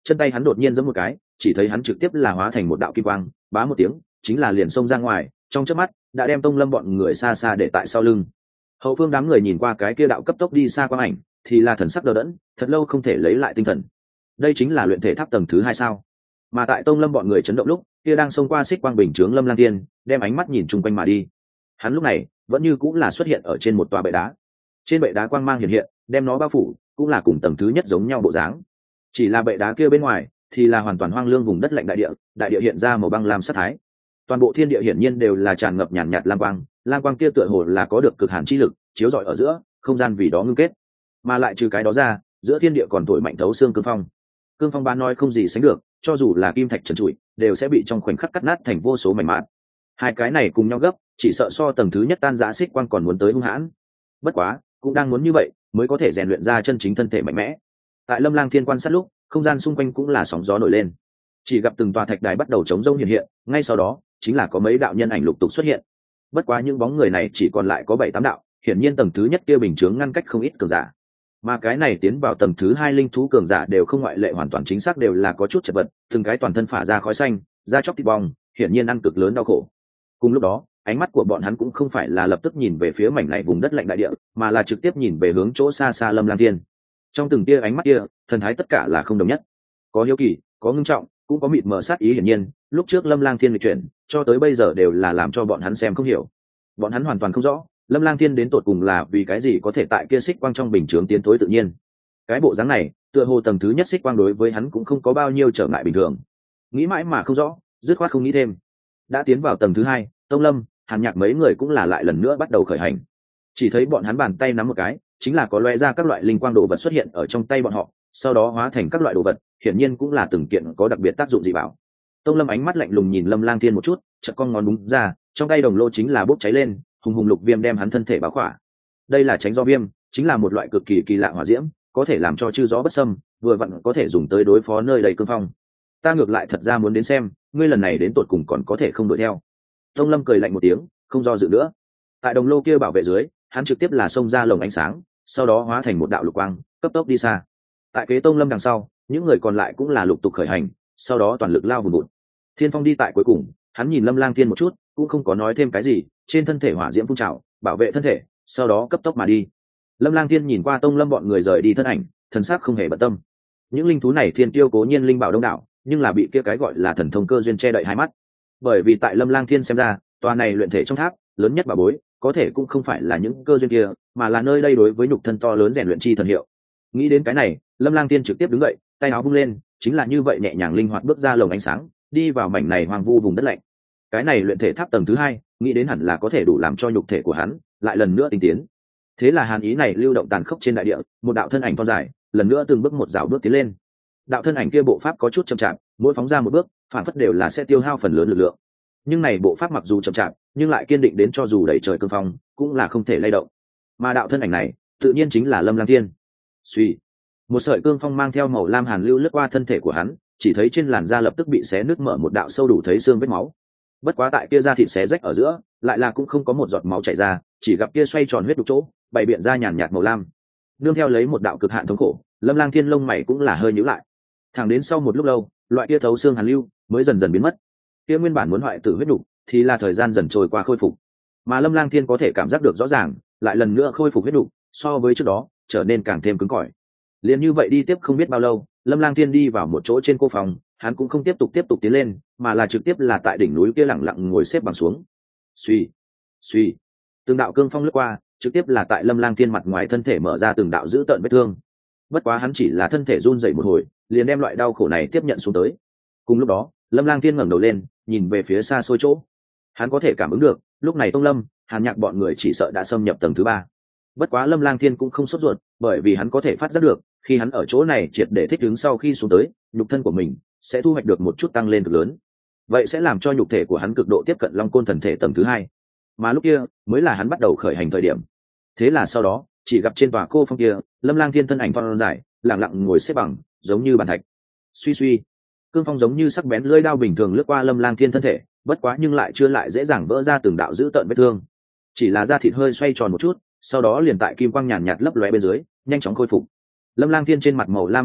chân tay hắn đột nhiên giẫm một cái, chỉ thấy hắn trực tiếp là hóa thành một đạo kim quang, bá một tiếng chính là liền xông ra ngoài, trong chớp mắt đã đem Tông Lâm bọn người xa xa để tại sau lưng. Hậu phương đám người nhìn qua cái kia đạo cấp tốc đi xa quang ảnh thì là thần sắc đờ đẫn, thật lâu không thể lấy lại tinh thần. Đây chính là luyện thể tháp tầng thứ hai sao? Mà tại Tông Lâm bọn người chấn động lúc, kia đang xông qua xích quang bình chướng Lâm Lang Tiên đem ánh mắt nhìn chung quanh mà đi. Hắn lúc này vẫn như cũng là xuất hiện ở trên một tòa bệ đá, trên bệ đá quang mang hiện hiện đem nó bao phủ, cũng là cùng tầng thứ nhất giống nhau bộ dáng. Chỉ là bệ đá kia bên ngoài thì là hoàn toàn hoang lương vùng đất lạnh đại địa, đại địa hiện ra màu băng lam sắc thái. Toàn bộ thiên địa hiển nhiên đều là tràn ngập nhàn nhạt, nhạt lam quang, lam quang kia tựa hồ là có được cực hàn chi lực chiếu rọi ở giữa không gian, vì đó ngưng kết. Mà lại trừ cái đó ra, giữa thiên địa còn thổi mạnh thấu xương cương phong. Cương phong bán nói không gì sánh được, cho dù là kim thạch trần trụi đều sẽ bị trong khoảnh khắc cắt nát thành vô số mảnh mạn. Hai cái này cùng nhau gấp, chỉ sợ so tầng thứ nhất tan rã xích quang còn muốn tới hung hãn. Bất quá cũng đang muốn như vậy mới có thể rèn luyện ra chân chính thân thể mạnh mẽ. Tại Lâm Lang Thiên quan sát lúc, không gian xung quanh cũng là sóng gió nổi lên, chỉ gặp từng tòa thạch đài bắt đầu chống rông hiện hiện, ngay sau đó chính là có mấy đạo nhân ảnh lục tục xuất hiện. Bất quá những bóng người này chỉ còn lại có bảy tám đạo, hiển nhiên tầng thứ nhất kia bình chướng ngăn cách không ít cường giả. Mà cái này tiến vào tầng thứ hai linh thú cường giả đều không ngoại lệ, hoàn toàn chính xác đều là có chút chật vật, từng cái toàn thân phả ra khói xanh, da chóc thịt bong, hiển nhiên ăn cực lớn đau khổ. Cùng lúc đó, ánh mắt của bọn hắn cũng không phải là lập tức nhìn về phía mảnh này vùng đất lạnh đại địa, mà là trực tiếp nhìn về hướng chỗ xa xa Lâm Lang Thiên. Trong từng tia ánh mắt kia, thần thái tất cả là không đồng nhất, có hiếu kỳ, có ngưng trọng, cũng có mịt mờ sát ý. Hiển nhiên lúc trước Lâm Lang Thiên lịch chuyển cho tới bây giờ đều là làm cho bọn hắn xem không hiểu. Bọn hắn hoàn toàn không rõ Lâm Lang Thiên đến tột cùng là vì cái gì có thể tại kia xích quang trong bình chướng tiến thối tự nhiên. Cái bộ dáng này tựa hồ tầng thứ nhất xích quang đối với hắn cũng không có bao nhiêu trở ngại bình thường. Nghĩ mãi mà không rõ, dứt khoát không nghĩ thêm. Đã tiến vào tầng thứ hai, Tông Lâm, Hàn Nhạc mấy người cũng là lại lần nữa bắt đầu khởi hành. Chỉ thấy bọn hắn bàn tay nắm một cái, chính là có lóe ra các loại linh quang đồ vật xuất hiện ở trong tay bọn họ, sau đó hóa thành các loại đồ vật, hiển nhiên cũng là từng kiện có đặc biệt tác dụng dị bảo. Tông Lâm ánh mắt lạnh lùng nhìn Lâm Lang Thiên một chút, chợt con ngón đúng ra, trong tay đồng lô chính là bốc cháy lên, hùng hùng lục viêm đem hắn thân thể bao khỏa. Đây là tránh gió viêm, chính là một loại cực kỳ kỳ lạ hỏa diễm, có thể làm cho chư gió bất xâm, vừa vặn có thể dùng tới đối phó nơi đầy cương phong. Ta ngược lại thật ra muốn đến xem, ngươi lần này đến tột cùng còn có thể không đuổi theo. Tông Lâm cười lạnh một tiếng, không do dự nữa. Tại đồng lô kia bảo vệ dưới, hắn trực tiếp là xông ra lồng ánh sáng, sau đó hóa thành một đạo lục quang, cấp tốc đi xa. Tại kế Tông Lâm đằng sau, những người còn lại cũng là lục tục khởi hành, sau đó toàn lực lao vùn vụt. Thiên Phong đi tại cuối cùng, hắn nhìn Lâm Lang Thiên một chút, cũng không có nói thêm cái gì, trên thân thể hỏa diễm phun trào, bảo vệ thân thể, sau đó cấp tốc mà đi. Lâm Lang Thiên nhìn qua Tông Lâm bọn người rời đi thân ảnh, thần sắc không hề bận tâm. Những linh thú này thiên tiêu cố nhiên linh bảo đông đảo, nhưng là bị kia cái gọi là thần thông cơ duyên che đậy hai mắt. Bởi vì tại Lâm Lang Thiên xem ra, tòa này luyện thể trong tháp, lớn nhất bảo bối, có thể cũng không phải là những cơ duyên kia, mà là nơi đây đối với nhục thân to lớn rèn luyện chi thần hiệu. Nghĩ đến cái này, Lâm Lang Thiên trực tiếp đứng dậy, tay áo vung lên, chính là như vậy nhẹ nhàng linh hoạt bước ra lồng ánh sáng, đi vào mảnh này hoang vu vùng đất lạnh. Cái này luyện thể tháp tầng thứ hai, nghĩ đến hẳn là có thể đủ làm cho nhục thể của hắn lại lần nữa tinh tiến. Thế là hàn ý này lưu động tàn khốc trên đại địa, một đạo thân ảnh thon dài, lần nữa từng bước một dạo bước tiến lên. Đạo thân ảnh kia bộ pháp có chút chậm chạp, mỗi phóng ra một bước, phản phất đều là sẽ tiêu hao phần lớn lực lượng. Nhưng này bộ pháp mặc dù chậm chạp, nhưng lại kiên định đến cho dù đẩy trời cương phong, cũng là không thể lay động. Mà đạo thân ảnh này, tự nhiên chính là Lâm Lang Thiên. Suy, một sợi cương phong mang theo màu lam hàn lưu lướt qua thân thể của hắn, chỉ thấy trên làn da lập tức bị xé nứt mở một đạo sâu đủ thấy xương vết máu. Bất quá tại kia da thịt xé rách ở giữa, lại là cũng không có một giọt máu chảy ra, chỉ gặp kia xoay tròn huyết đục chỗ, bày biện ra nhàn nhạt màu lam. Nương theo lấy một đạo cực hạn thống khổ, Lâm Lang Thiên lông mày cũng là hơi nhíu lại. Thẳng đến sau một lúc lâu, loại kia thấu xương hàn lưu mới dần dần biến mất. Kia nguyên bản muốn hoại tử huyết đục, thì là thời gian dần trôi qua khôi phục. Mà Lâm Lang Thiên có thể cảm giác được rõ ràng, lại lần nữa khôi phục huyết đục, so với trước đó, trở nên càng thêm cứng cỏi. Liền như vậy đi tiếp không biết bao lâu, Lâm Lang Thiên đi vào một chỗ trên cô phòng, hắn cũng không tiếp tục tiếp tục tiến lên, mà là trực tiếp là tại đỉnh núi kia lặng lặng ngồi xếp bằng xuống. Suy, suy, từng đạo cương phong lướt qua, trực tiếp là tại Lâm Lang Thiên mặt ngoài thân thể mở ra từng đạo dữ tợn vết thương. Bất quá hắn chỉ là thân thể run rẩy một hồi, liền đem loại đau khổ này tiếp nhận xuống tới. Cùng lúc đó, Lâm Lang Thiên ngẩng đầu lên, nhìn về phía xa xôi chỗ. Hắn có thể cảm ứng được, lúc này Tông Lâm, Hàn Nhạc bọn người chỉ sợ đã xâm nhập tầng thứ ba. Bất quá Lâm Lang Thiên cũng không sốt ruột, bởi vì hắn có thể phát giác được, khi hắn ở chỗ này triệt để thích ứng sau khi xuống tới, nhục thân của mình sẽ thu hoạch được một chút tăng lên cực lớn. Vậy sẽ làm cho nhục thể của hắn cực độ tiếp cận Long Côn thần thể tầng thứ hai. Mà lúc kia mới là hắn bắt đầu khởi hành thời điểm. Thế là sau đó, chỉ gặp trên tòa cô phong kia, Lâm Lang Thiên thân ảnh thon dài, lặng lặng ngồi xếp bằng, giống như bàn thạch. Suy suy, cương phong giống như sắc bén lưỡi đao bình thường lướt qua Lâm Lang Thiên thân thể, bất quá nhưng lại chưa lại dễ dàng vỡ ra từng đạo dữ tợn vết thương. Chỉ là da thịt hơi xoay tròn một chút, sau đó liền tại kim quang nhàn nhạt lấp lóe bên dưới, nhanh chóng khôi phục. Lâm Lang Thiên trên mặt màu lam hàn khí,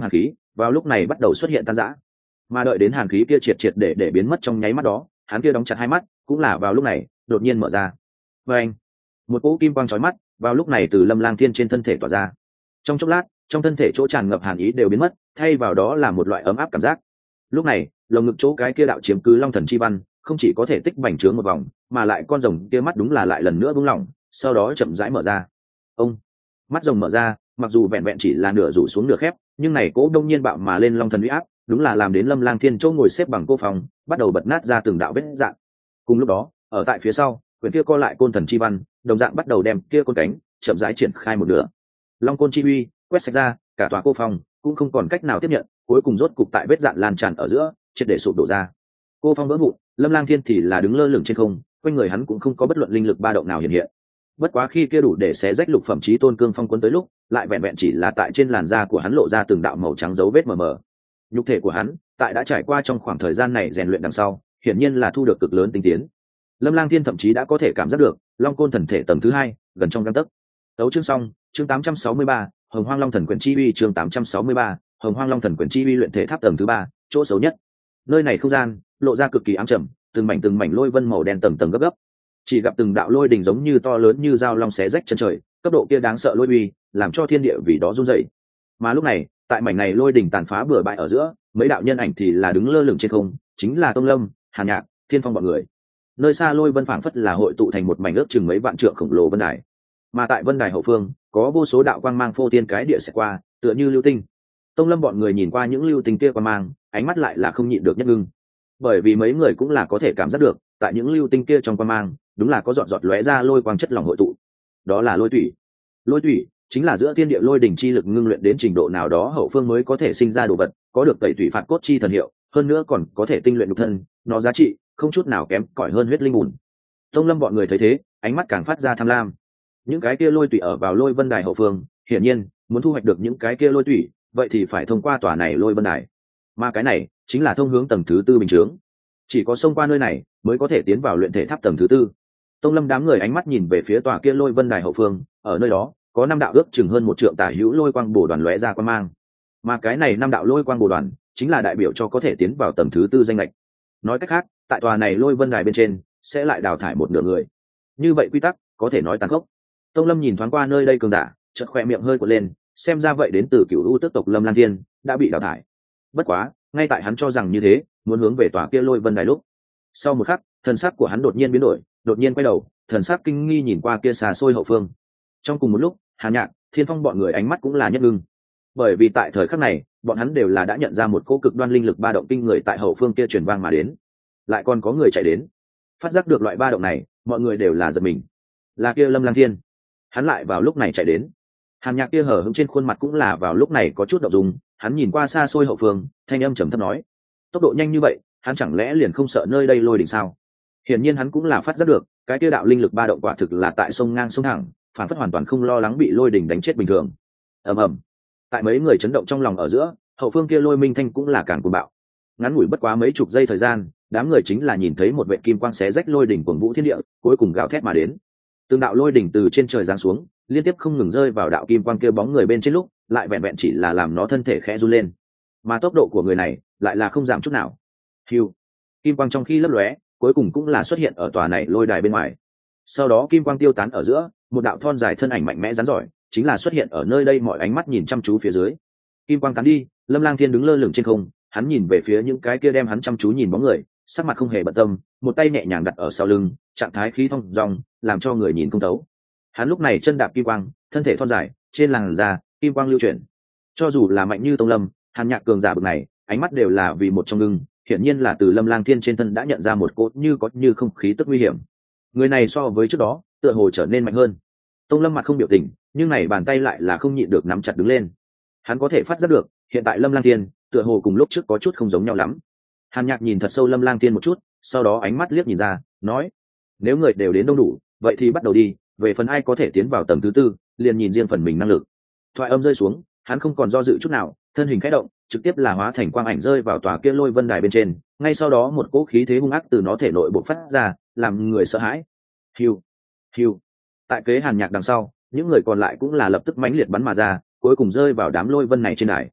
vào lúc này bắt đầu xuất hiện tan rã. Mà đợi đến hàn khí kia triệt triệt để để biến mất trong nháy mắt đó, hắn kia đóng chặt hai mắt cũng là vào lúc này đột nhiên mở ra. Và anh, một cỗ kim quang chói mắt vào lúc này từ Lâm Lang Thiên trên thân thể tỏa ra. Trong chốc lát, trong thân thể chỗ tràn ngập hàn ý đều biến mất, thay vào đó là một loại ấm áp cảm giác. Lúc này, lồng ngực chỗ cái kia đạo chiếm cứ long thần chi văn, không chỉ có thể tích bành trướng một vòng, mà lại con rồng kia mắt đúng là lại lần nữa buông lỏng, sau đó chậm rãi mở ra. Ông, mắt rồng mở ra, mặc dù vẹn vẹn chỉ là nửa rủ xuống nửa khép, nhưng này cỗ đông nhiên bạo mà lên long thần uy áp, đúng là làm đến Lâm Lang Thiên chỗ ngồi xếp bằng cô phòng, bắt đầu bật nát ra từng đạo vết dạng. Cùng lúc đó, ở tại phía sau, quyển kia co lại côn thần chi văn, đồng dạng bắt đầu đem kia côn cánh chậm rãi triển khai một nửa. Long côn chi uy quét sạch ra, cả tòa cô phòng cũng không còn cách nào tiếp nhận, cuối cùng rốt cục tại vết dạn lan tràn ở giữa, triệt để sụp đổ ra. Cô phong vỡ vụn, Lâm Lang Thiên thì là đứng lơ lửng trên không, quanh người hắn cũng không có bất luận linh lực ba động nào hiện hiện. Bất quá khi kia đủ để xé rách lục phẩm chí tôn cương phong cuốn tới lúc, lại vẹn vẹn chỉ là tại trên làn da của hắn lộ ra từng đạo màu trắng dấu vết mờ mờ. Nhục thể của hắn, tại đã trải qua trong khoảng thời gian này rèn luyện đằng sau, hiển nhiên là thu được cực lớn tinh tiến. Lâm Lang Thiên thậm chí đã có thể cảm giác được, Long côn thần thể tầng thứ hai, gần trong gang tấc. Tấu chương xong, chương tám trăm sáu mươi ba, Hồng Hoang Long Thần Quyền Chi Uy chương tám trăm sáu mươi ba, Hồng Hoang Long Thần Quyền Chi Uy luyện thể tháp tầng thứ ba, chỗ xấu nhất. Nơi này không gian lộ ra cực kỳ ám trầm, từng mảnh từng mảnh lôi vân màu đen tầng tầng gấp gấp. Chỉ gặp từng đạo lôi đỉnh giống như to lớn như dao long xé rách chân trời, cấp độ kia đáng sợ lôi uy, làm cho thiên địa vì đó run rẩy. Mà lúc này, tại mảnh này lôi đỉnh tàn phá bừa bãi ở giữa, mấy đạo nhân ảnh thì là đứng lơ lửng trên không, chính là Tông Lâm, Hàn Nhạc, Thiên Phong bọn người. Nơi xa lôi vân phảng phất là hội tụ thành một mảnh ước chừng mấy vạn trượng khổng lồ vân đài. Mà tại vân đài hậu phương, có vô số đạo quang mang phô thiên cái địa sẽ qua, tựa như lưu tinh. Tông Lâm bọn người nhìn qua những lưu tinh kia quang mang, ánh mắt lại là không nhịn được nhất ngưng. Bởi vì mấy người cũng là có thể cảm giác được, tại những lưu tinh kia trong quang mang, đúng là có giọt giọt lóe ra lôi quang chất lỏng hội tụ. Đó là lôi thủy. Lôi thủy chính là giữa thiên địa lôi đỉnh chi lực ngưng luyện đến trình độ nào đó hậu phương mới có thể sinh ra đồ vật, có được tẩy thủy phạt cốt chi thần hiệu, hơn nữa còn có thể tinh luyện nhục thân, nó giá trị không chút nào kém cỏi hơn huyết linh bùn. Tông Lâm bọn người thấy thế, ánh mắt càng phát ra tham lam. Những cái kia lôi thủy ở vào lôi vân đài hậu phương, hiển nhiên muốn thu hoạch được những cái kia lôi thủy, vậy thì phải thông qua tòa này lôi vân đài. Mà cái này chính là thông hướng tầng thứ tư bình chướng. Chỉ có xông qua nơi này mới có thể tiến vào luyện thể tháp tầng thứ tư. Tông Lâm đám người ánh mắt nhìn về phía tòa kia lôi vân đài hậu phương, ở nơi đó có năm đạo ước chừng hơn một trượng tả hữu lôi quang bổ đoàn lóe ra quang mang. Mà cái này năm đạo lôi quang bổ đoàn chính là đại biểu cho có thể tiến vào tầng thứ tư danh lệch. Nói cách khác, tại tòa này lôi vân đài bên trên sẽ lại đào thải một nửa người. Như vậy quy tắc có thể nói tàn khốc. Tông Lâm nhìn thoáng qua nơi đây cường giả, chợt khỏe miệng hơi cuộn lên, xem ra vậy đến từ cửu u tước tộc Lâm Lang Thiên đã bị đào thải. Bất quá, ngay tại hắn cho rằng như thế, muốn hướng về tòa kia lôi vân đài lúc, sau một khắc, thần sắc của hắn đột nhiên biến đổi, đột nhiên quay đầu, thần sắc kinh nghi nhìn qua kia xa xôi hậu phương. Trong cùng một lúc, Hàn Nhạc, Thiên Phong bọn người ánh mắt cũng là nhất ngưng. Bởi vì tại thời khắc này, bọn hắn đều là đã nhận ra một cỗ cực đoan linh lực ba động kinh người tại hậu phương kia truyền vang mà đến. Lại còn có người chạy đến. Phát giác được loại ba động này, mọi người đều là giật mình. Là kia Lâm Lang Thiên. Hắn lại vào lúc này chạy đến. Hàn Nhạc kia hở hững trên khuôn mặt cũng là vào lúc này có chút động dung, hắn nhìn qua xa xôi hậu phương, thanh âm trầm thấp nói: "Tốc độ nhanh như vậy, hắn chẳng lẽ liền không sợ nơi đây lôi đỉnh sao?" Hiển nhiên hắn cũng là phát giác được, cái kia đạo linh lực ba động quả thực là tại sông ngang sông thẳng, phản phất hoàn toàn không lo lắng bị lôi đỉnh đánh chết bình thường. Ầm ầm. Tại mấy người chấn động trong lòng ở giữa, hậu phương kia lôi minh thanh cũng là càng cuồng bạo. Ngắn ngủi bất quá mấy chục giây thời gian, đám người chính là nhìn thấy một vệt kim quang xé rách lôi đỉnh cuồng vũ thiên địa, cuối cùng gào thét mà đến. Từng đạo lôi đỉnh từ trên trời giáng xuống, liên tiếp không ngừng rơi vào đạo kim quang kia bóng người bên trên lúc, lại vẹn vẹn chỉ là làm nó thân thể khẽ run lên. Mà tốc độ của người này lại là không giảm chút nào. Hưu. Kim quang trong khi lấp lóe, cuối cùng cũng là xuất hiện ở tòa này lôi đài bên ngoài. Sau đó kim quang tiêu tán ở giữa, một đạo thon dài thân ảnh mạnh mẽ rắn giỏi, chính là xuất hiện ở nơi đây, mọi ánh mắt nhìn chăm chú phía dưới. Kim quang tán đi, Lâm Lang Thiên đứng lơ lửng trên không, hắn nhìn về phía những cái kia đem hắn chăm chú nhìn bóng người, sắc mặt không hề bận tâm, một tay nhẹ nhàng đặt ở sau lưng, trạng thái khí thong dong, làm cho người nhìn không thấu. Hắn lúc này chân đạp kim quang, thân thể thon dài, trên làn da kim quang lưu chuyển. Cho dù là mạnh như Tông Lâm, Hàn Nhạc cường giả bậc này, ánh mắt đều là vì một trong ngưng, hiển nhiên là từ Lâm Lang Thiên trên thân đã nhận ra một cốt như có như không khí tức nguy hiểm. Người này so với trước đó, tựa hồ trở nên mạnh hơn. Tông Lâm mặt không biểu tình, nhưng này bàn tay lại là không nhịn được nắm chặt đứng lên. Hắn có thể phát giác được, hiện tại Lâm Lang Thiên tựa hồ cùng lúc trước có chút không giống nhau lắm. Hàn Nhạc nhìn thật sâu Lâm Lang Thiên một chút, sau đó ánh mắt liếc nhìn ra, nói: "Nếu người đều đến đông đủ, vậy thì bắt đầu đi, về phần ai có thể tiến vào tầng thứ tư, liền nhìn riêng phần mình năng lực." Thoại âm rơi xuống, hắn không còn do dự chút nào, thân hình khẽ động, trực tiếp là hóa thành quang ảnh rơi vào tòa kia lôi vân đài bên trên, ngay sau đó một cỗ khí thế hung ác từ nó thể nội bộc phát ra, làm người sợ hãi. Hiu, hiu. Tại kế Hàn Nhạc đằng sau, những người còn lại cũng là lập tức mãnh liệt bắn mà ra, cuối cùng rơi vào đám lôi vân này trên đài.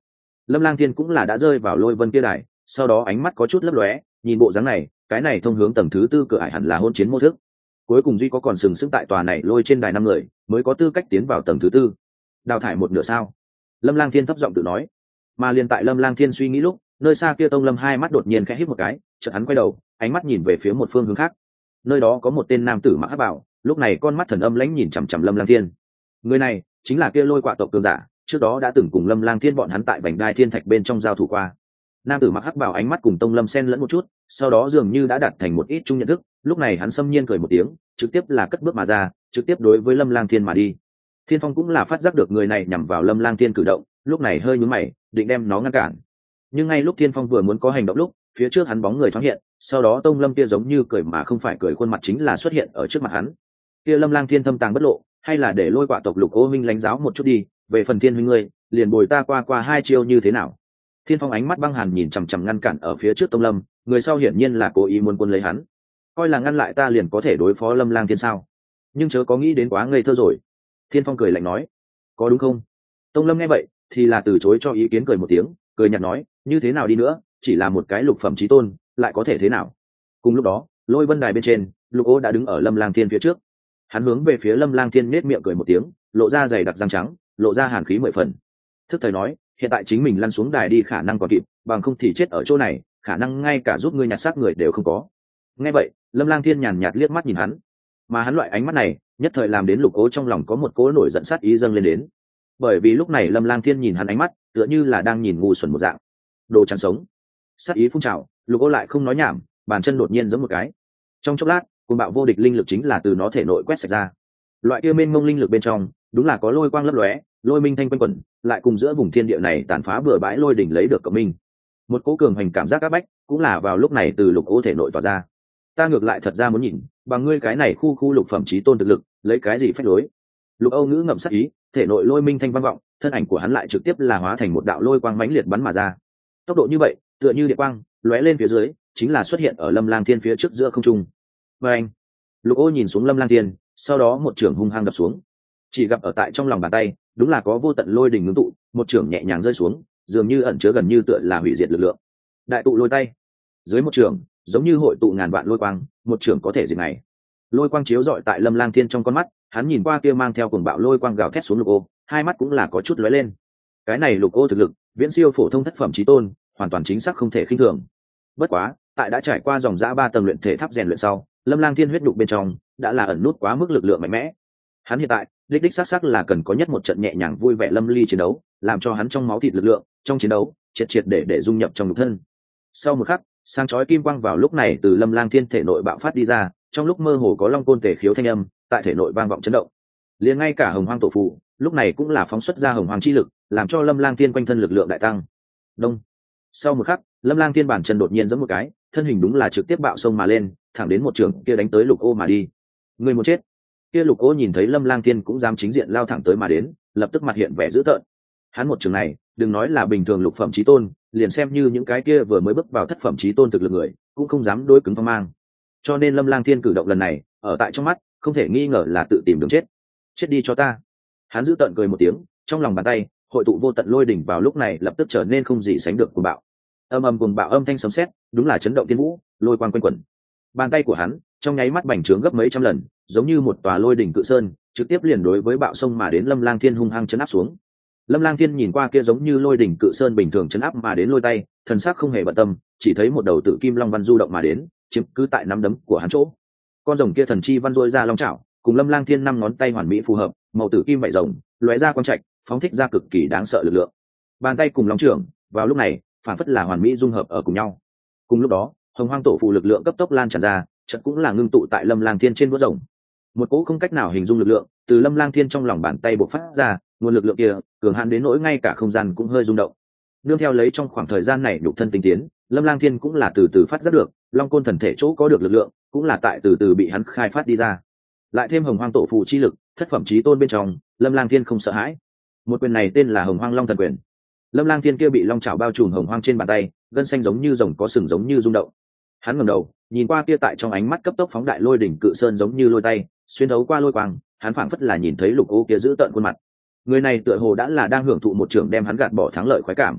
Lâm Lang Thiên cũng là đã rơi vào lôi vân kia đài, sau đó ánh mắt có chút lấp lóe, nhìn bộ dáng này, cái này thông hướng tầng thứ tư cửa ải hẳn là hôn chiến mô thức. Cuối cùng duy có còn sừng sững tại tòa này lôi trên đài năm người mới có tư cách tiến vào tầng thứ tư. Đào thải một nửa sao? Lâm Lang Thiên thấp giọng tự nói. Mà liền tại Lâm Lang Thiên suy nghĩ lúc, nơi xa kia Tông Lâm hai mắt đột nhiên khẽ híp một cái, chợt hắn quay đầu, ánh mắt nhìn về phía một phương hướng khác. Nơi đó có một tên nam tử mặc hắc bào, lúc này con mắt thần âm lãnh nhìn chằm chằm Lâm Lang Thiên. Người này chính là kia lôi quạ tộc cường giả, trước đó đã từng cùng Lâm Lang Thiên bọn hắn tại Vành Đai Thiên Thạch bên trong giao thủ qua. Nam tử mặc hắc bào ánh mắt cùng Tông Lâm xen lẫn một chút, sau đó dường như đã đạt thành một ít chung nhận thức, lúc này hắn xâm nhiên cười một tiếng, trực tiếp là cất bước mà ra, trực tiếp đối với Lâm Lang Thiên mà đi. Thiên Phong cũng là phát giác được người này nhằm vào Lâm Lang Thiên cử động, lúc này hơi nhướng mày, định đem nó ngăn cản. Nhưng ngay lúc Thiên Phong vừa muốn có hành động lúc, phía trước hắn bóng người thoáng hiện, sau đó Tông Lâm kia giống như cười mà không phải cười khuôn mặt chính là xuất hiện ở trước mặt hắn. Kia Lâm Lang Thiên thâm tàng bất lộ, hay là để lôi quạ tộc Lục Ô Minh lãnh giáo một chút đi, về phần Thiên huynh ngươi, liền bồi ta qua qua hai chiêu như thế nào? Thiên Phong ánh mắt băng hàn nhìn chằm chằm ngăn cản ở phía trước Tông Lâm, người sau hiển nhiên là cố ý muốn quân lấy hắn. Coi là ngăn lại ta liền có thể đối phó Lâm Lang Thiên sao? Nhưng chớ có nghĩ đến quá ngây thơ rồi. Thiên Phong cười lạnh nói, có đúng không? Tông Lâm nghe vậy thì là từ chối cho ý kiến, cười một tiếng, cười nhạt nói, như thế nào đi nữa, chỉ là một cái lục phẩm chí tôn, lại có thể thế nào? Cùng lúc đó, lôi vân đài bên trên, Lục Ô đã đứng ở Lâm Lang Thiên phía trước. Hắn hướng về phía Lâm Lang Thiên nết miệng cười một tiếng, lộ ra dày đặc răng trắng, lộ ra hàn khí mười phần. Thức thời nói, hiện tại chính mình lăn xuống đài đi khả năng còn kịp, bằng không thì chết ở chỗ này, khả năng ngay cả giúp ngươi nhặt xác người đều không có. Nghe vậy, Lâm Lang Thiên nhàn nhạt liếc mắt nhìn hắn, mà hắn loại ánh mắt này, nhất thời làm đến Lục Ô trong lòng có một cỗ nổi giận sát ý dâng lên đến. Bởi vì lúc này Lâm Lang Thiên nhìn hắn ánh mắt, tựa như là đang nhìn ngu xuẩn một dạng. Đồ chán sống. Sát ý phun trào, Lục Ô lại không nói nhảm, bàn chân đột nhiên giẫm một cái. Trong chốc lát, cuồng bạo vô địch linh lực chính là từ nó thể nội quét sạch ra. Loại kia mênh mông linh lực bên trong, đúng là có lôi quang lấp lóe, lôi minh thanh quanh quẩn, lại cùng giữa vùng thiên địa này tàn phá bừa bãi lôi đỉnh lấy được cộng minh. Một cỗ cường hành cảm giác áp bách, cũng là vào lúc này từ Lục Ô thể nội tỏa ra. Ta ngược lại thật ra muốn nhìn, bằng ngươi cái này khu khu lục phẩm chí tôn thực lực, lấy cái gì phách lối? Lục Âu ngữ ngậm sát ý, thể nội lôi minh thanh vang vọng, thân ảnh của hắn lại trực tiếp là hóa thành một đạo lôi quang mãnh liệt bắn mà ra. Tốc độ như vậy, tựa như điện quang, lóe lên phía dưới, chính là xuất hiện ở Lâm Lang Thiên phía trước giữa không trung. Và anh, Lục Ô nhìn xuống Lâm Lang Thiên, sau đó một trường hung hăng đập xuống. Chỉ gặp ở tại trong lòng bàn tay, đúng là có vô tận lôi đình ngưng tụ, một trường nhẹ nhàng rơi xuống, dường như ẩn chứa gần như tựa là hủy diệt lực lượng. Đại tụ lôi tay, dưới một trường, giống như hội tụ ngàn vạn lôi quang, một trường có thể diệt này. Lôi quang chiếu rọi tại Lâm Lang Thiên trong con mắt, hắn nhìn qua kia mang theo cuồng bạo lôi quang gào thét xuống Lục Ô, hai mắt cũng là có chút lóe lên. Cái này Lục Ô thực lực, viễn siêu phổ thông thất phẩm chí tôn, hoàn toàn chính xác không thể khinh thường. Bất quá, tại đã trải qua dòng dã ba tầng luyện thể tháp rèn luyện sau, Lâm Lang Thiên huyết đục bên trong đã là ẩn nút quá mức lực lượng mạnh mẽ. Hắn hiện tại, đích đích xác xác là cần có nhất một trận nhẹ nhàng vui vẻ lâm ly chiến đấu, làm cho hắn trong máu thịt lực lượng, trong chiến đấu, triệt triệt để để dung nhập trong nhục thân. Sau một khắc, sáng chói kim quang vào lúc này từ Lâm Lang Thiên thể nội bạo phát đi ra, trong lúc mơ hồ có long côn tề khiếu thanh âm, tại thể nội vang vọng chấn động. Liền ngay cả Hồng Hoang tổ phụ, lúc này cũng là phóng xuất ra Hồng Hoang chi lực, làm cho Lâm Lang Thiên quanh thân lực lượng đại tăng. Đông. Sau một khắc, Lâm Lang Thiên bản chân đột nhiên giẫm một cái, thân hình đúng là trực tiếp bạo sông mà lên, thẳng đến một trường kia đánh tới Lục Ô mà đi. Người muốn chết. Kia Lục Ô nhìn thấy Lâm Lang Thiên cũng dám chính diện lao thẳng tới mà đến, lập tức mặt hiện vẻ dữ tợn. Hắn một trường này, đừng nói là bình thường lục phẩm chí tôn, liền xem như những cái kia vừa mới bước vào thất phẩm chí tôn thực lực người, cũng không dám đối cứng phong mang. Cho nên Lâm Lang Thiên cử động lần này, ở tại trong mắt, không thể nghi ngờ là tự tìm đường chết. Chết đi cho ta. Hắn dữ tợn cười một tiếng, trong lòng bàn tay, hội tụ vô tận lôi đỉnh vào lúc này lập tức trở nên không gì sánh được cuồng bạo. Âm ầm cuồng bạo âm thanh sấm sét, đúng là chấn động thiên vũ, lôi quang quanh quẩn. Bàn tay của hắn, trong nháy mắt bành trướng gấp mấy trăm lần, giống như một tòa lôi đỉnh cự sơn, trực tiếp liền đối với bạo sông mà đến Lâm Lang Thiên hung hăng chấn áp xuống. Lâm Lang Thiên nhìn qua kia giống như lôi đỉnh cự sơn bình thường chấn áp mà đến lôi tay, thần sắc không hề bận tâm, chỉ thấy một đầu tử kim long văn du động mà đến, chiếm cứ tại nắm đấm của hắn chỗ. Con rồng kia thần chi văn rôi ra long chảo, cùng Lâm Lang Thiên năm ngón tay hoàn mỹ phù hợp, màu tử kim vảy rồng, lóe ra quang trạch, phóng thích ra cực kỳ đáng sợ lực lượng. Bàn tay cùng long trưởng, vào lúc này, phản phất là hoàn mỹ dung hợp ở cùng nhau. Cùng lúc đó, Hồng Hoang tổ phù lực lượng cấp tốc lan tràn ra, chợt cũng là ngưng tụ tại Lâm Lang Thiên trên vuốt rồng. Một cỗ không cách nào hình dung lực lượng, từ Lâm Lang Thiên trong lòng bàn tay bộc phát ra, nguồn lực lượng kia cường hãn đến nỗi ngay cả không gian cũng hơi rung động. Nương theo lấy trong khoảng thời gian này nhục thân tinh tiến, Lâm Lang Thiên cũng là từ từ phát giác được, Long Côn thần thể chỗ có được lực lượng, cũng là tại từ từ bị hắn khai phát đi ra. Lại thêm Hồng Hoang tổ phù chi lực, thất phẩm chí tôn bên trong, Lâm Lang Thiên không sợ hãi. Một quyền này tên là Hồng Hoang Long Thần Quyền. Lâm Lang Thiên kia bị long chảo bao trùm hồng hoang trên bàn tay, gân xanh giống như rồng có sừng giống như rung động. Hắn ngẩng đầu, nhìn qua kia tại trong ánh mắt cấp tốc phóng đại lôi đỉnh cự sơn giống như lôi tay, xuyên thấu qua lôi quang, hắn phảng phất là nhìn thấy Lục Ô kia giữ tợn khuôn mặt. Người này tựa hồ đã là đang hưởng thụ một trường đem hắn gạt bỏ thắng lợi khoái cảm.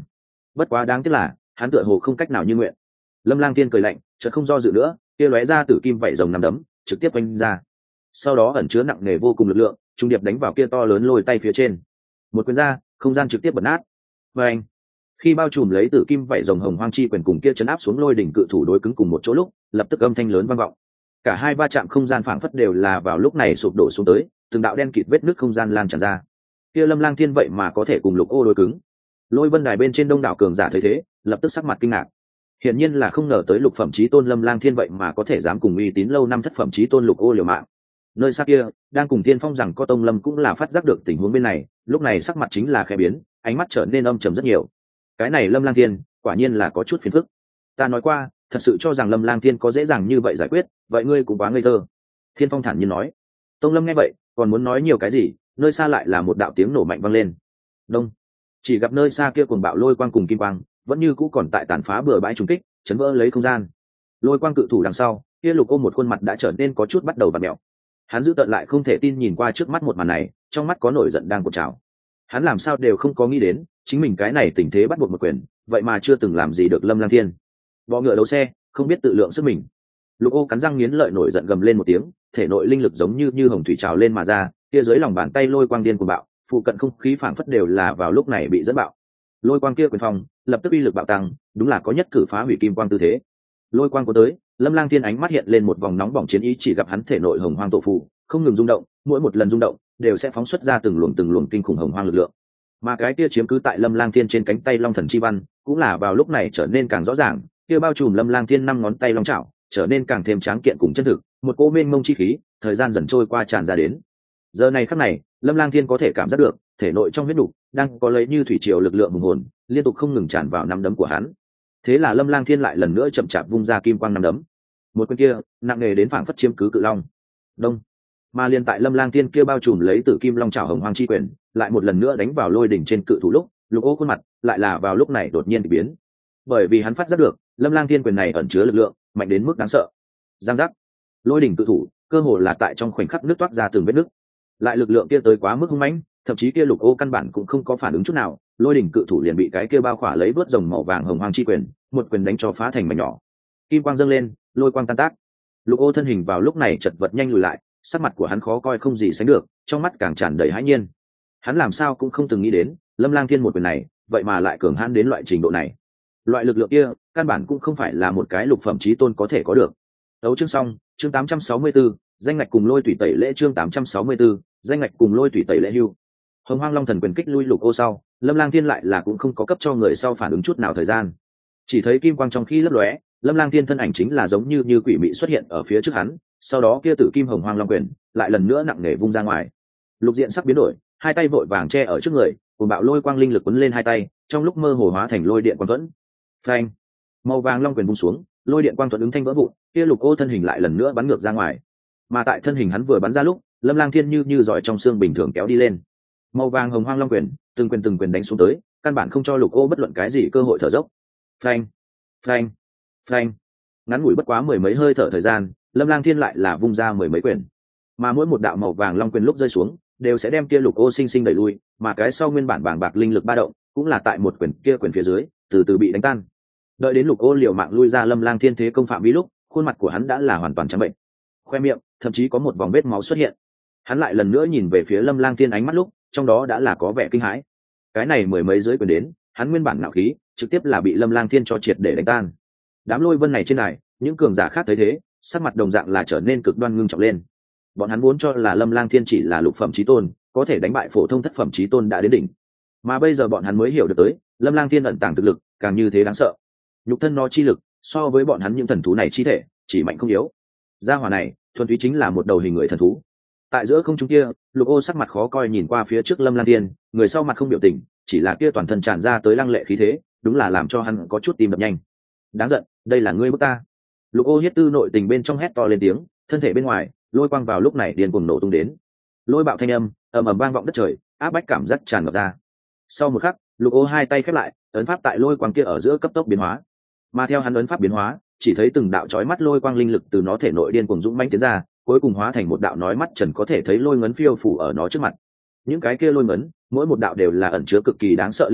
bất quá đáng tiếc là hắn tựa hồ không cách nào như nguyện. Lâm Lang Thiên cười lạnh, chợt không do dự nữa, kia lóe ra tử kim vảy rồng nằm đấm trực tiếp oanh ra, sau đó ẩn chứa nặng nề vô cùng lực lượng trung điệp đánh vào kia to lớn lôi tay phía trên. Một quyền ra, không gian trực tiếp bật nát. Và anh, khi bao trùm lấy tử kim vảy rồng hồng hoang chi quyền cùng kia chấn áp xuống lôi đỉnh cự thủ đối cứng cùng một chỗ lúc, lập tức âm thanh lớn vang vọng. Cả hai va chạm không gian phảng phất đều là vào lúc này sụp đổ xuống tới, từng đạo đen kịt vết nứt không gian lan tràn ra. Kia Lâm Lang Thiên vậy mà có thể cùng Lục Ô đối cứng. Lôi Vân Đài bên trên đông đảo cường giả thấy thế, lập tức sắc mặt kinh ngạc. Hiển nhiên là không ngờ tới lục phẩm chí tôn Lâm Lang Thiên vậy mà có thể dám cùng uy tín lâu năm thất phẩm chí tôn Lục Ô liều mạng. Nơi xa kia, đang cùng Thiên Phong rằng có Tông Lâm cũng là phát giác được tình huống bên này, lúc này sắc mặt chính là khẽ biến, ánh mắt trở nên âm trầm rất nhiều. Cái này Lâm Lang Thiên, quả nhiên là có chút phiền phức. Ta nói qua, thật sự cho rằng Lâm Lang Thiên có dễ dàng như vậy giải quyết, vậy ngươi cũng quá ngây thơ. Thiên Phong thản nhiên nói. Tông Lâm nghe vậy, còn muốn nói nhiều cái gì, nơi xa lại là một đạo tiếng nổ mạnh vang lên. Đông. Chỉ gặp nơi xa kia cuồng bạo lôi quang cùng kim quang, vẫn như cũ còn tại tàn phá bừa bãi trùng kích, chấn vỡ lấy không gian. Lôi quang cự thủ đằng sau, kia Lục Ô một khuôn mặt đã trở nên có chút bắt đầu vặn mèo. Hắn giữ tận lại không thể tin nhìn qua trước mắt một màn này, trong mắt có nổi giận đang cuộn trào. Hắn làm sao đều không có nghĩ đến, chính mình cái này tình thế bắt buộc một quyền, vậy mà chưa từng làm gì được Lâm Lang Thiên. Bọ ngựa đấu xe, không biết tự lượng sức mình. Lục Ô cắn răng nghiến lợi nổi giận gầm lên một tiếng, thể nội linh lực giống như như hồng thủy trào lên mà ra, kia dưới lòng bàn tay lôi quang điên cuồng bạo, phụ cận không khí phảng phất đều là vào lúc này bị dẫn bạo. Lôi quang kia quyền phong, lập tức uy lực bạo tăng, đúng là có nhất cử phá hủy kim quang tư thế. Lôi quang có tới, Lâm Lang Thiên ánh mắt hiện lên một vòng nóng bỏng chiến ý, chỉ gặp hắn thể nội hồng hoang tổ phụ không ngừng rung động, mỗi một lần rung động đều sẽ phóng xuất ra từng luồng từng luồng kinh khủng hồng hoang lực lượng. Mà cái kia chiếm cứ tại Lâm Lang Thiên trên cánh tay Long Thần chi văn, cũng là vào lúc này trở nên càng rõ ràng, kia bao trùm Lâm Lang Thiên năm ngón tay long chảo, trở nên càng thêm tráng kiện cùng chân thực, một cỗ mênh mông chi khí, thời gian dần trôi qua tràn ra đến. Giờ này khắc này, Lâm Lang Thiên có thể cảm giác được, thể nội trong huyết nục đang có lấy như thủy triều lực lượng hùng hồn, liên tục không ngừng tràn vào nắm đấm của hắn. Thế là Lâm Lang Thiên lại lần nữa chậm chạp vung ra kim quang nắm đấm. Một quyền kia, nặng nề đến phảng phất chiếm cứ cự long. Đông. Mà liên tại Lâm Lang Thiên kia bao trùm lấy tử kim long chảo hồng hoang chi quyền, lại một lần nữa đánh vào lôi đỉnh trên cự thủ lúc, Lục Ô khuôn mặt lại là vào lúc này đột nhiên bị biến. Bởi vì hắn phát giác được, Lâm Lang Thiên quyền này ẩn chứa lực lượng mạnh đến mức đáng sợ. Giang giác. Lôi đỉnh cự thủ, cơ hồ là tại trong khoảnh khắc nứt toát ra từng vết nứt. Lại lực lượng kia tới quá mức hung mãnh, thậm chí kia Lục Ô căn bản cũng không có phản ứng chút nào, lôi đỉnh cự thủ liền bị cái kia bao khỏa lấy vớt rồng màu vàng hồng hoang chi quyền, một quyền đánh cho phá thành mảnh nhỏ. Kim quang dâng lên, lôi quang tan tác. Lục Ô thân hình vào lúc này chật vật nhanh lùi lại, sắc mặt của hắn khó coi không gì sánh được, trong mắt càng tràn đầy hãi nhiên. Hắn làm sao cũng không từng nghĩ đến, Lâm Lang Thiên một quyền này, vậy mà lại cường hãn đến loại trình độ này. Loại lực lượng kia, căn bản cũng không phải là một cái lục phẩm chí tôn có thể có được. Đấu chương xong, chương tám trăm sáu mươi tư, danh ngạch cùng lôi tủy tẩy lễ chương tám trăm sáu mươi tư, danh ngạch cùng lôi tủy tẩy lễ hưu. Hồng Hoang Long Thần quyền kích lui Lục Ô sau, Lâm Lang Thiên lại là cũng không có cấp cho người sau phản ứng chút nào thời gian. Chỉ thấy kim quang trong khi lấp lóe, Lâm Lang Thiên thân ảnh chính là giống như như quỷ mị xuất hiện ở phía trước hắn, sau đó kia tử kim hồng hoang long quyền lại lần nữa nặng nề vung ra ngoài. Lục Diện sắc biến đổi, hai tay vội vàng che ở trước người, cùng bạo lôi quang linh lực quấn lên hai tay, trong lúc mơ hồ hóa thành lôi điện quang thuẫn. Phanh! Màu vàng long quyền vung xuống, lôi điện quang thuẫn ứng thanh vỡ vụn, kia Lục Ô thân hình lại lần nữa bắn ngược ra ngoài. Mà tại thân hình hắn vừa bắn ra lúc, Lâm Lang Thiên như như giỏi trong xương bình thường kéo đi lên. Màu vàng hồng hoang long quyền, từng quyền từng quyền đánh xuống tới, căn bản không cho Lục Ô bất luận cái gì cơ hội thở dốc. Phanh! Phanh! Phanh! Ngắn ngủi bất quá mười mấy hơi thở thời gian, Lâm Lang Thiên lại là vung ra mười mấy quyền, mà mỗi một đạo màu vàng long quyền lúc rơi xuống đều sẽ đem kia Lục Ô sinh sinh đẩy lui, mà cái sau nguyên bản bàng bạc linh lực ba động cũng là tại một quyền kia quyền phía dưới từ từ bị đánh tan. Đợi đến Lục Ô liều mạng lui ra Lâm Lang Thiên thế công phạm vi lúc, khuôn mặt của hắn đã là hoàn toàn trắng bệnh, khoe miệng thậm chí có một vòng vết máu xuất hiện. Hắn lại lần nữa nhìn về phía Lâm Lang Thiên, ánh mắt lúc trong đó đã là có vẻ kinh hãi. Cái này mười mấy dưới quyền đến, hắn nguyên bản ngạo khí trực tiếp là bị Lâm Lang Thiên cho triệt để đánh tan. Đám lôi vân này trên này, những cường giả khác thấy thế, sắc mặt đồng dạng là trở nên cực đoan ngưng trọng lên. Bọn hắn vốn cho là Lâm Lang Thiên chỉ là lục phẩm chí tôn, có thể đánh bại phổ thông thất phẩm chí tôn đã đến đỉnh, mà bây giờ bọn hắn mới hiểu được tới, Lâm Lang Thiên ẩn tàng thực lực càng như thế đáng sợ. Nhục thân nó chi lực so với bọn hắn những thần thú này chi thể chỉ mạnh không yếu. Gia hỏa này thuần túy chính là một đầu hình người thần thú. Tại giữa không trung kia, Lục Ô sắc mặt khó coi nhìn qua phía trước Lâm Lang Thiên, người sau mặt không biểu tình, chỉ là kia toàn thân tràn ra tới lăng lệ khí thế, đúng là làm cho hắn có chút tim đập nhanh. Đáng giận, đây là ngươi bức ta. Lục Ô hiết tư nội tình bên trong hét to lên tiếng, thân thể bên ngoài lôi quang vào lúc này điên cuồng nổ tung đến. Lôi bạo thanh âm ầm ầm vang vọng đất trời, áp bách cảm giác tràn ngập ra. Sau một khắc, Lục Ô hai tay khép lại, ấn pháp tại lôi quang kia ở giữa cấp tốc biến hóa. Mà theo hắn ấn pháp biến hóa, chỉ thấy từng đạo chói mắt lôi quang linh lực từ nó thể nội điên cuồng dũng mãnh tiến ra, cuối cùng hóa thành một đạo nói mắt trần có thể thấy lôi ngấn phiêu phủ ở nó trước mặt. Những cái kia lôi ngấn, mỗi một đạo đều là ẩn chứa cực kỳ đáng sợ linh lực,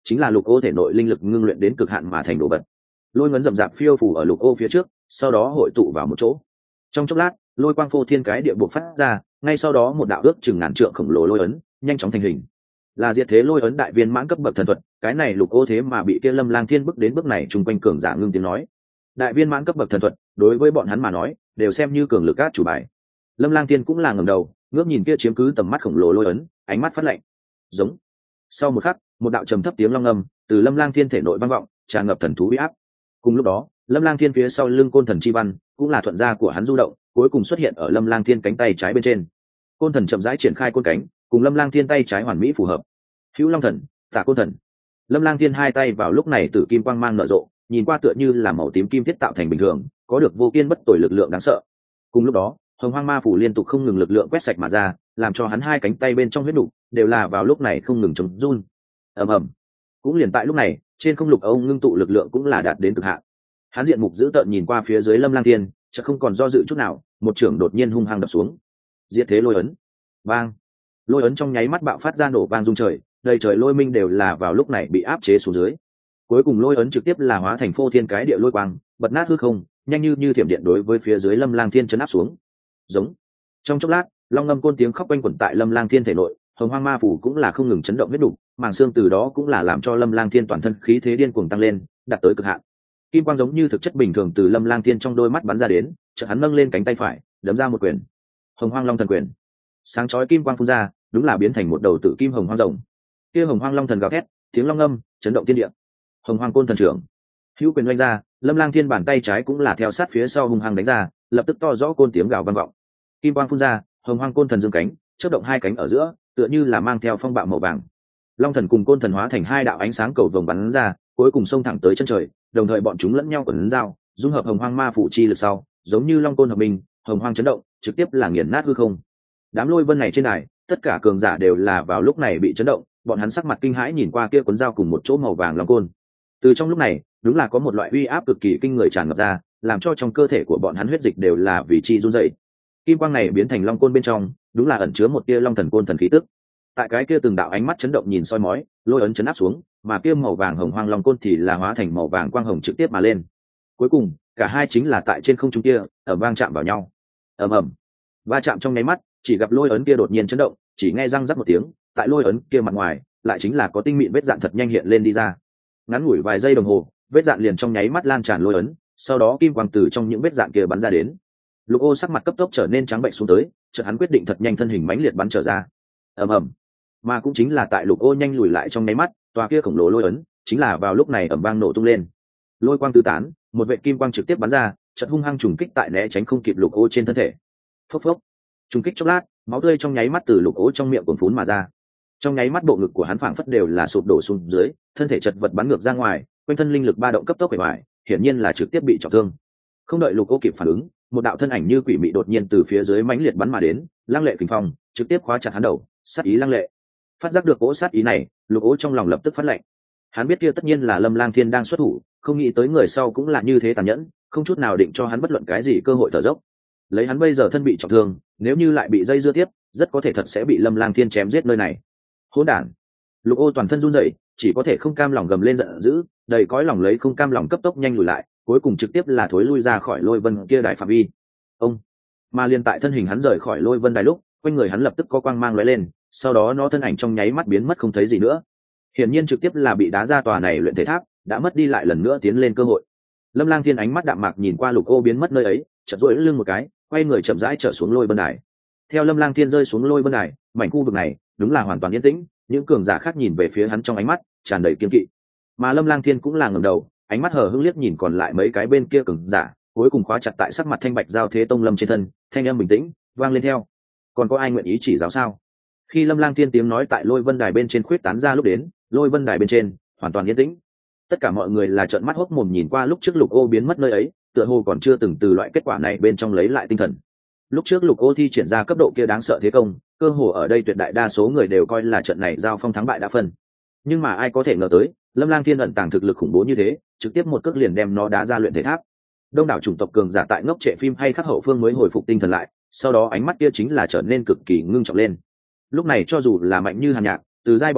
chính là lục ô thể nội linh lực ngưng luyện đến cực hạn mà thành đồ vật. Lôi ngấn rậm rạp phiêu phủ ở lục ô phía trước, sau đó hội tụ vào một chỗ. Trong chốc lát, lôi quang phô thiên cái địa buộc phát ra, ngay sau đó một đạo ước chừng ngàn trượng khổng lồ lôi ấn nhanh chóng thành hình, là diệt thế lôi ấn đại viên mãn cấp bậc thần thuật. Cái này lục ô thế mà bị kia Lâm Lang Thiên bức đến bước này, chung quanh cường giả ngưng tiếng nói đại viên mãn cấp bậc thần thuật đối với bọn hắn mà nói đều xem như cường lực át chủ bài. Lâm Lang Thiên cũng là ngẩng đầu ngước nhìn kia chiếm cứ tầm mắt khổng lồ lôi ấn, ánh mắt phát lạnh. Giống. Sau một khắc, một đạo trầm thấp tiếng long ngâm từ Lâm Lang Thiên thể nội vang vọng, tràn ngập thần thú uy áp. Cùng lúc đó, Lâm Lang Thiên phía sau lưng côn thần chi văn cũng là thuận gia của hắn du động, cuối cùng xuất hiện ở Lâm Lang Thiên cánh tay trái bên trên. Côn thần chậm rãi triển khai côn cánh, cùng Lâm Lang Thiên tay trái hoàn mỹ phù hợp. Hữu Long thần, Tả Côn thần. Lâm Lang Thiên hai tay vào lúc này tử kim quang mang nở rộ, nhìn qua tựa như là màu tím kim thiết tạo thành bình thường, có được vô kiên bất tồi lực lượng đáng sợ. Cùng lúc đó, hồng hoang ma phủ liên tục không ngừng lực lượng quét sạch mà ra, làm cho hắn hai cánh tay bên trong huyết nục đều là vào lúc này không ngừng chống run. Ầm ầm. Cũng liền tại lúc này, trên không lục ông ngưng tụ lực lượng cũng là đạt đến cực hạn. Hắn diện mục dữ tợn nhìn qua phía dưới Lâm Lang Thiên, chợt không còn do dự chút nào, một chưởng đột nhiên hung hăng đập xuống. Diệt thế lôi ấn. Bang. Lôi ấn trong nháy mắt bạo phát ra nổ vang rung trời, đầy trời lôi minh đều là vào lúc này bị áp chế xuống dưới. Cuối cùng lôi ấn trực tiếp là hóa thành phô thiên cái địa lôi quang, bật nát hư không, nhanh như như thiểm điện đối với phía dưới Lâm Lang Thiên chấn áp xuống. Giống. Trong chốc lát, long ngâm côn tiếng khóc quanh quẩn tại Lâm Lang Thiên thể nội, hồng hoang ma phủ cũng là không ngừng chấn động huyết đủ, màng xương từ đó cũng là làm cho Lâm Lang Thiên toàn thân khí thế điên cuồng tăng lên, đạt tới cực hạn. Kim quang giống như thực chất bình thường từ Lâm Lang Thiên trong đôi mắt bắn ra đến, chợt hắn nâng lên cánh tay phải, đấm ra một quyền. Hồng Hoang Long Thần quyền. Sáng chói kim quang phun ra, đúng là biến thành một đầu tử kim hồng hoang rồng. Kia hồng hoang long thần gào thét, tiếng long ngâm chấn động thiên địa. Hồng Hoang côn thần trưởng. Hữu quyền oanh ra, Lâm Lang Thiên bàn tay trái cũng là theo sát phía sau hung hăng đánh ra, lập tức to rõ côn tiếng gào vang vọng. Kim quang phun ra, hồng hoang côn thần dương cánh, chớp động hai cánh ở giữa, tựa như là mang theo phong bạo màu vàng. Long thần cùng côn thần hóa thành hai đạo ánh sáng cầu vồng bắn ra, cuối cùng xông thẳng tới chân trời, đồng thời bọn chúng lẫn nhau quấn dao, dung hợp hồng hoang ma phủ chi lực sau, giống như long côn hợp minh, hồng hoang chấn động, trực tiếp là nghiền nát hư không. Đám lôi vân này trên đài, tất cả cường giả đều là vào lúc này bị chấn động, bọn hắn sắc mặt kinh hãi nhìn qua kia cuốn dao cùng một chỗ màu vàng long côn. Từ trong lúc này, đúng là có một loại uy áp cực kỳ kinh người tràn ngập ra, làm cho trong cơ thể của bọn hắn huyết dịch đều là vì chi run rẩy. Kim quang này biến thành long côn bên trong, đúng là ẩn chứa một tia long thần côn thần khí tức. Tại cái kia từng đạo ánh mắt chấn động nhìn soi mói, lôi ấn chấn áp xuống, mà kia màu vàng hồng hoang long côn thì là hóa thành màu vàng quang hồng trực tiếp mà lên. Cuối cùng, cả hai chính là tại trên không trung kia, ở vang chạm vào nhau. Ầm ầm. Va chạm trong nháy mắt, chỉ gặp lôi ấn kia đột nhiên chấn động, chỉ nghe răng rắc một tiếng, tại lôi ấn kia mặt ngoài, lại chính là có tinh mịn vết dạn thật nhanh hiện lên đi ra. Ngắn ngủi vài giây đồng hồ, vết dạn liền trong nháy mắt lan tràn lôi ấn, sau đó kim quang từ trong những vết dạn kia bắn ra đến. Lục Ô sắc mặt cấp tốc trở nên trắng bệnh xuống tới, chợt hắn quyết định thật nhanh thân hình mãnh liệt bắn trở ra. Ầm ầm. Mà cũng chính là tại Lục Ô nhanh lùi lại trong nháy mắt, tòa kia khổng lồ lôi ấn, chính là vào lúc này ầm vang nổ tung lên. Lôi quang tứ tán, một vệt kim quang trực tiếp bắn ra, chợt hung hăng trùng kích tại né tránh không kịp Lục Ô trên thân thể. Phốc phốc. Trùng kích chốc lát, máu tươi trong nháy mắt từ Lục Ô trong miệng cuồn phún mà ra. Trong nháy mắt bộ ngực của hắn phảng phất đều là sụp đổ xuống dưới, thân thể chật vật bắn ngược ra ngoài, quanh thân linh lực ba động cấp tốc bề ngoài, hiển nhiên là trực tiếp bị trọng thương. Không đợi Lục Ô kịp phản ứng, một đạo thân ảnh như quỷ mị đột nhiên từ phía dưới mãnh liệt bắn mà đến, lăng lệ kình phong trực tiếp khóa chặt hắn đầu, sát ý lăng lệ. Phát giác được cỗ sát ý này, Lục Ô trong lòng lập tức phát lệnh. Hắn biết kia tất nhiên là Lâm Lang Thiên đang xuất thủ, không nghĩ tới người sau cũng là như thế tàn nhẫn, không chút nào định cho hắn bất luận cái gì cơ hội thở dốc. Lấy hắn bây giờ thân bị trọng thương, nếu như lại bị dây dưa tiếp, rất có thể thật sẽ bị Lâm Lang Thiên chém giết nơi này. Hỗn đản! Lục Ô toàn thân run rẩy, chỉ có thể không cam lòng gầm lên giận dữ, đầy cõi lòng lấy không cam lòng cấp tốc nhanh lùi lại, cuối cùng trực tiếp là thối lui ra khỏi lôi vân kia đại phạm vi. Ông! Mà liên tại thân hình hắn rời khỏi lôi vân đài lúc, quanh người hắn lập tức có quang mang lóe lên, sau đó nó thân ảnh trong nháy mắt biến mất không thấy gì nữa. Hiển nhiên trực tiếp là bị đá ra tòa này luyện thể tháp, đã mất đi lại lần nữa tiến lên cơ hội. Lâm Lang Thiên ánh mắt đạm mạc nhìn qua Lục Ô biến mất nơi ấy, chợt duỗi lưng một cái, quay người chậm rãi trở xuống lôi vân đài. Theo Lâm Lang Thiên rơi xuống lôi vân đài, mảnh khu vực này đúng là hoàn toàn yên tĩnh, những cường giả khác nhìn về phía hắn trong ánh mắt tràn đầy kiên kỵ. Mà Lâm Lang Thiên cũng là ngẩng đầu, ánh mắt hờ hững liếc nhìn còn lại mấy cái bên kia cường giả, cuối cùng khóa chặt tại sắc mặt thanh bạch giao thế tông Lâm trên thân, thanh âm bình tĩnh vang lên theo. Còn có ai nguyện ý chỉ giáo sao? Khi Lâm Lang Thiên tiếng nói tại lôi vân đài bên trên khuyết tán ra lúc đến, lôi vân đài bên trên hoàn toàn yên tĩnh. Tất cả mọi người là trợn mắt hốc mồm nhìn qua lúc trước Lục Ô biến mất nơi ấy, tựa hồ còn chưa từng từ loại kết quả này bên trong lấy lại tinh thần. Lúc trước Lục Ô thi triển ra cấp độ kia đáng sợ thế công, cơ hồ ở đây tuyệt đại đa số người đều coi là trận này giao phong thắng bại đã phân. Nhưng mà ai có thể ngờ tới, Lâm Lang Thiên ẩn tàng thực lực khủng bố như thế, trực tiếp một cước liền đem nó đá ra luyện thể tháp. Đông đảo chủng tộc cường giả tại ngốc trệ phim hay khắc hậu phương mới hồi phục tinh thần lại, sau đó ánh mắt kia chính là trở nên cực kỳ ngưng trọng lên. Lúc này cho dù là mạnh như Hàn Nhạc, Từ Giai bọn người,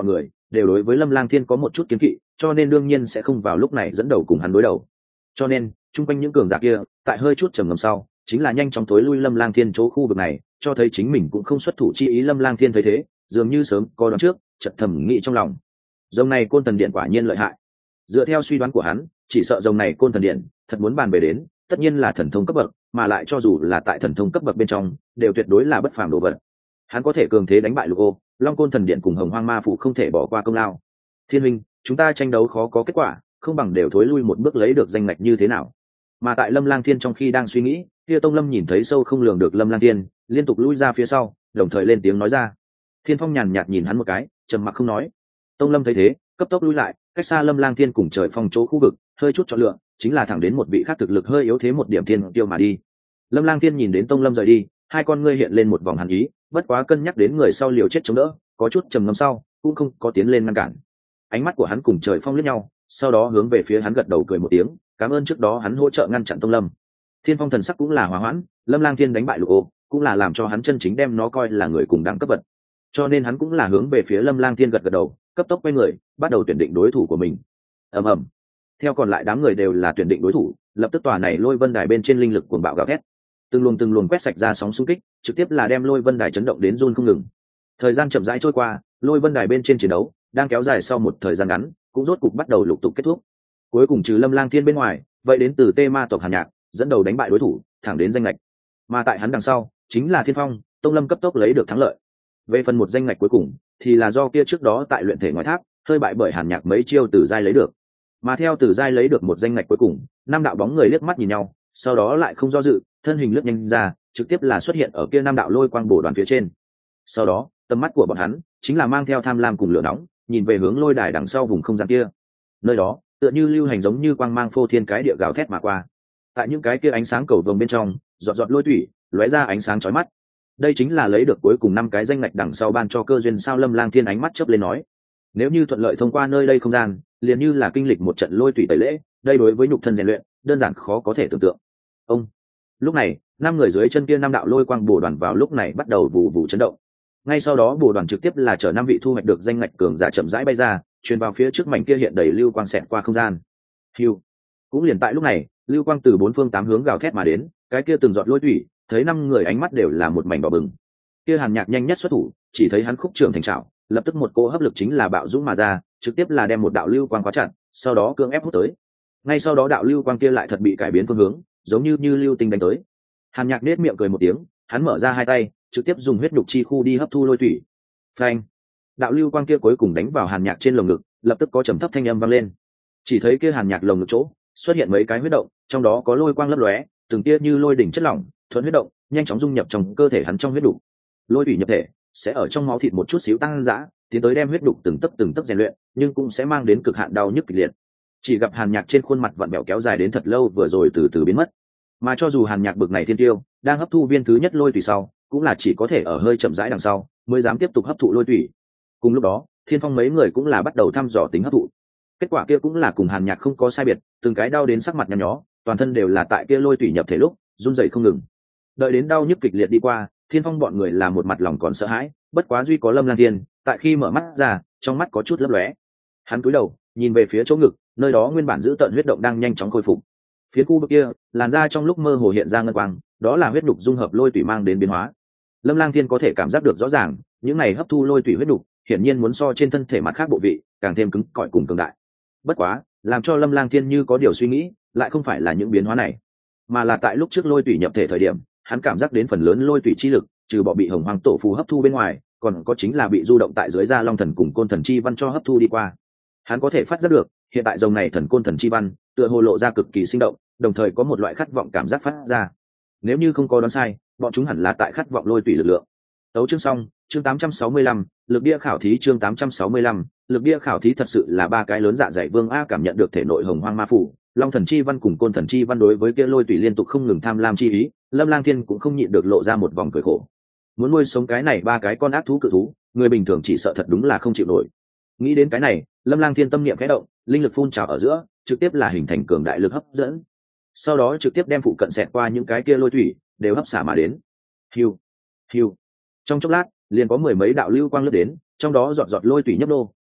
đều đối với Lâm Lang Thiên có một chút kiến kỵ, cho nên đương nhiên sẽ không vào lúc này dẫn đầu cùng hắn đối đầu. Cho nên chung quanh những cường giả kia tại hơi chút trầm ngâm sau chính là nhanh chóng tối lui Lâm Lang Thiên chỗ khu vực này, cho thấy chính mình cũng không xuất thủ chi ý. Lâm Lang Thiên thấy thế dường như sớm có đoán trước, chợt thầm nghĩ trong lòng, rồng này Côn Thần Điện quả nhiên lợi hại. Dựa theo suy đoán của hắn, chỉ sợ rồng này Côn Thần Điện thật muốn bàn về đến, tất nhiên là thần thông cấp bậc, mà lại cho dù là tại thần thông cấp bậc bên trong đều tuyệt đối là bất phàm đồ vật. Hắn có thể cường thế đánh bại Lục Ô, Long Côn Thần Điện cùng Hồng Hoang Ma Phụ không thể bỏ qua công lao. Thiên huynh, chúng ta tranh đấu khó có kết quả, không bằng đều thối lui một bước lấy được danh ngạch như thế nào. Mà tại Lâm Lang Thiên trong khi đang suy nghĩ, kia Tông Lâm nhìn thấy sâu không lường được Lâm Lang Thiên, liên tục lui ra phía sau, đồng thời lên tiếng nói ra. Thiên Phong nhàn nhạt nhìn hắn một cái, trầm mặc không nói. Tông Lâm thấy thế, cấp tốc lui lại, cách xa Lâm Lang Thiên cùng Trời Phong chỗ khu vực, hơi chút chọn lựa, chính là thẳng đến một vị khác thực lực hơi yếu thế một điểm thiên tiêu mà đi. Lâm Lang Thiên nhìn đến Tông Lâm rời đi, hai con ngươi hiện lên một vòng hàn ý, bất quá cân nhắc đến người sau liều chết chống đỡ, có chút trầm ngâm sau, cũng không có tiến lên ngăn cản. Ánh mắt của hắn cùng Trời Phong liếc nhau, sau đó hướng về phía hắn gật đầu cười một tiếng, cảm ơn trước đó hắn hỗ trợ ngăn chặn Tông Lâm. Thiên Phong thần sắc cũng là hòa hoãn, Lâm Lang Thiên đánh bại Lục Ô, cũng là làm cho hắn chân chính đem nó coi là người cùng đẳng cấp vật. Cho nên hắn cũng là hướng về phía Lâm Lang Thiên gật gật đầu, cấp tốc quay người, bắt đầu tuyển định đối thủ của mình. Ầm ầm. Theo còn lại đám người đều là tuyển định đối thủ, lập tức tòa này Lôi Vân Đài bên trên linh lực cuồng bạo gào thét, từng luồng từng luồng quét sạch ra sóng xung kích, trực tiếp là đem Lôi Vân Đài chấn động đến run không ngừng. Thời gian chậm rãi trôi qua, Lôi Vân Đài bên trên chiến đấu đang kéo dài sau một thời gian ngắn, cũng rốt cục bắt đầu lục tục kết thúc. Cuối cùng trừ Lâm Lang Thiên bên ngoài, vậy đến từ Tê Ma tộc Hàn Nhạc dẫn đầu đánh bại đối thủ, thẳng đến danh ngạch. Mà tại hắn đằng sau, chính là Thiên Phong, Tông Lâm cấp tốc lấy được thắng lợi. Về phần một danh ngạch cuối cùng, thì là do kia trước đó tại luyện thể ngoại tháp, hơi bại bởi Hàn Nhạc mấy chiêu Tử Giai lấy được. Mà theo Tử Giai lấy được một danh ngạch cuối cùng, năm đạo bóng người liếc mắt nhìn nhau, sau đó lại không do dự, thân hình lướt nhanh ra, trực tiếp là xuất hiện ở kia năm đạo lôi quang bổ đoàn phía trên. Sau đó, tầm mắt của bọn hắn chính là mang theo tham lam cùng lửa nóng, nhìn về hướng lôi đài đằng sau vùng không gian kia. Nơi đó, tựa như lưu hành giống như quang mang phô thiên cái địa gào thét mà qua. Tại những cái kia ánh sáng cầu vồng bên trong, giọt giọt lôi thủy, lóe ra ánh sáng chói mắt. Đây chính là lấy được cuối cùng năm cái danh ngạch đằng sau ban cho cơ duyên sao. Lâm Lang Thiên ánh mắt chớp lên nói, nếu như thuận lợi thông qua nơi đây không gian, liền như là kinh lịch một trận lôi thủy tẩy lễ, đây đối với nhục thân rèn luyện, đơn giản khó có thể tưởng tượng. Ông. Lúc này, năm người dưới chân kia năm đạo lôi quang bổ đoàn vào lúc này bắt đầu vụ vụ chấn động. Ngay sau đó bổ đoàn trực tiếp là chở năm vị thu hoạch được danh ngạch cường giả chậm rãi bay ra, truyền vào phía trước mảnh kia hiện đầy lưu quang xẹt qua không gian. Hưu. Cũng liền tại lúc này, lưu quang từ bốn phương tám hướng gào thét mà đến, cái kia từng giọt lôi thủy, thấy năm người ánh mắt đều là một mảnh đỏ bừng. Kia Hàn Nhạc nhanh nhất xuất thủ, chỉ thấy hắn khúc trường thành trảo, lập tức một cỗ hấp lực chính là bạo dũng mà ra, trực tiếp là đem một đạo lưu quang khóa chặt, sau đó cưỡng ép hút tới. Ngay sau đó đạo lưu quang kia lại thật bị cải biến phương hướng, giống như như lưu tinh đánh tới. Hàn Nhạc nết miệng cười một tiếng, hắn mở ra hai tay, trực tiếp dùng huyết nhục chi khu đi hấp thu lôi thủy. Phanh! Đạo lưu quang kia cuối cùng đánh vào Hàn Nhạc trên lồng ngực, lập tức có trầm thấp thanh âm vang lên. Chỉ thấy kia Hàn Nhạc lồng ngực chỗ xuất hiện mấy cái huyết động, trong đó có lôi quang lấp lóe, từng tia như lôi đỉnh chất lỏng, thuận huyết động, nhanh chóng dung nhập trong cơ thể hắn trong huyết đủ. Lôi thủy nhập thể, sẽ ở trong máu thịt một chút xíu tăng dã, tiến tới đem huyết đục từng tấc từng tấc rèn luyện, nhưng cũng sẽ mang đến cực hạn đau nhức kịch liệt. Chỉ gặp Hàn Nhạc trên khuôn mặt vặn bẹo kéo dài đến thật lâu vừa rồi từ từ biến mất. Mà cho dù Hàn Nhạc bực này thiên tiêu, đang hấp thu viên thứ nhất lôi thủy sau, cũng là chỉ có thể ở hơi chậm rãi đằng sau, mới dám tiếp tục hấp thụ lôi thủy. Cùng lúc đó, Thiên Phong mấy người cũng là bắt đầu thăm dò tính hấp thụ. Kết quả kia cũng là cùng Hàn Nhạc không có sai biệt, từng cái đau đến sắc mặt nhăn nhó, toàn thân đều là tại kia lôi thủy nhập thể lúc, run rẩy không ngừng. Đợi đến đau nhức kịch liệt đi qua, Thiên Phong bọn người là một mặt lòng còn sợ hãi, bất quá duy có Lâm Lang Thiên, tại khi mở mắt ra, trong mắt có chút lấp lóe. Hắn cúi đầu, nhìn về phía chỗ ngực, nơi đó nguyên bản giữ tợn huyết động đang nhanh chóng khôi phục. Phía khu vực kia, làn da trong lúc mơ hồ hiện ra ngân quang, đó là huyết đục dung hợp lôi thủy mang đến biến hóa. Lâm Lang Thiên có thể cảm giác được rõ ràng, những này hấp thu lôi thủy huyết đục, hiển nhiên muốn so trên thân thể mặt khác bộ vị, càng thêm cứng cỏi cùng cường đại. Bất quá, làm cho Lâm Lang Thiên như có điều suy nghĩ, lại không phải là những biến hóa này, mà là tại lúc trước lôi thủy nhập thể thời điểm, hắn cảm giác đến phần lớn lôi thủy chi lực, trừ bỏ bị Hồng Hoang Tổ phù hấp thu bên ngoài, còn có chính là bị du động tại dưới da Long Thần cùng Côn Thần chi văn cho hấp thu đi qua. Hắn có thể phát giác được, hiện tại dòng này thần Côn Thần chi văn, tựa hồ lộ ra cực kỳ sinh động, đồng thời có một loại khát vọng cảm giác phát ra. Nếu như không có đoán sai, bọn chúng hẳn là tại khát vọng lôi tùy lực lượng. Tấu chương xong, chương tám trăm sáu mươi lăm, lực bia khảo thí chương tám trăm sáu mươi lăm, lực bia khảo thí thật sự là ba cái lớn dạ dày vương a cảm nhận được thể nội Hồng Hoang Ma phủ, Long Thần chi văn cùng Côn Thần chi văn đối với kia lôi tùy liên tục không ngừng tham lam chi ý, Lâm Lang Thiên cũng không nhịn được lộ ra một vòng cười khổ. Muốn nuôi sống cái này ba cái con ác thú cự thú, người bình thường chỉ sợ thật đúng là không chịu nổi. Nghĩ đến cái này, Lâm Lang Thiên tâm niệm khẽ động, linh lực phun trào ở giữa, trực tiếp là hình thành cường đại lực hấp dẫn. Sau đó trực tiếp đem phụ cận xẹt qua những cái kia lôi thủy đều hấp xả mà đến. Hiu, hiu. Trong chốc lát, liền có mười mấy đạo lưu quang lướt đến, trong đó giọt giọt lôi thủy nhấp nô,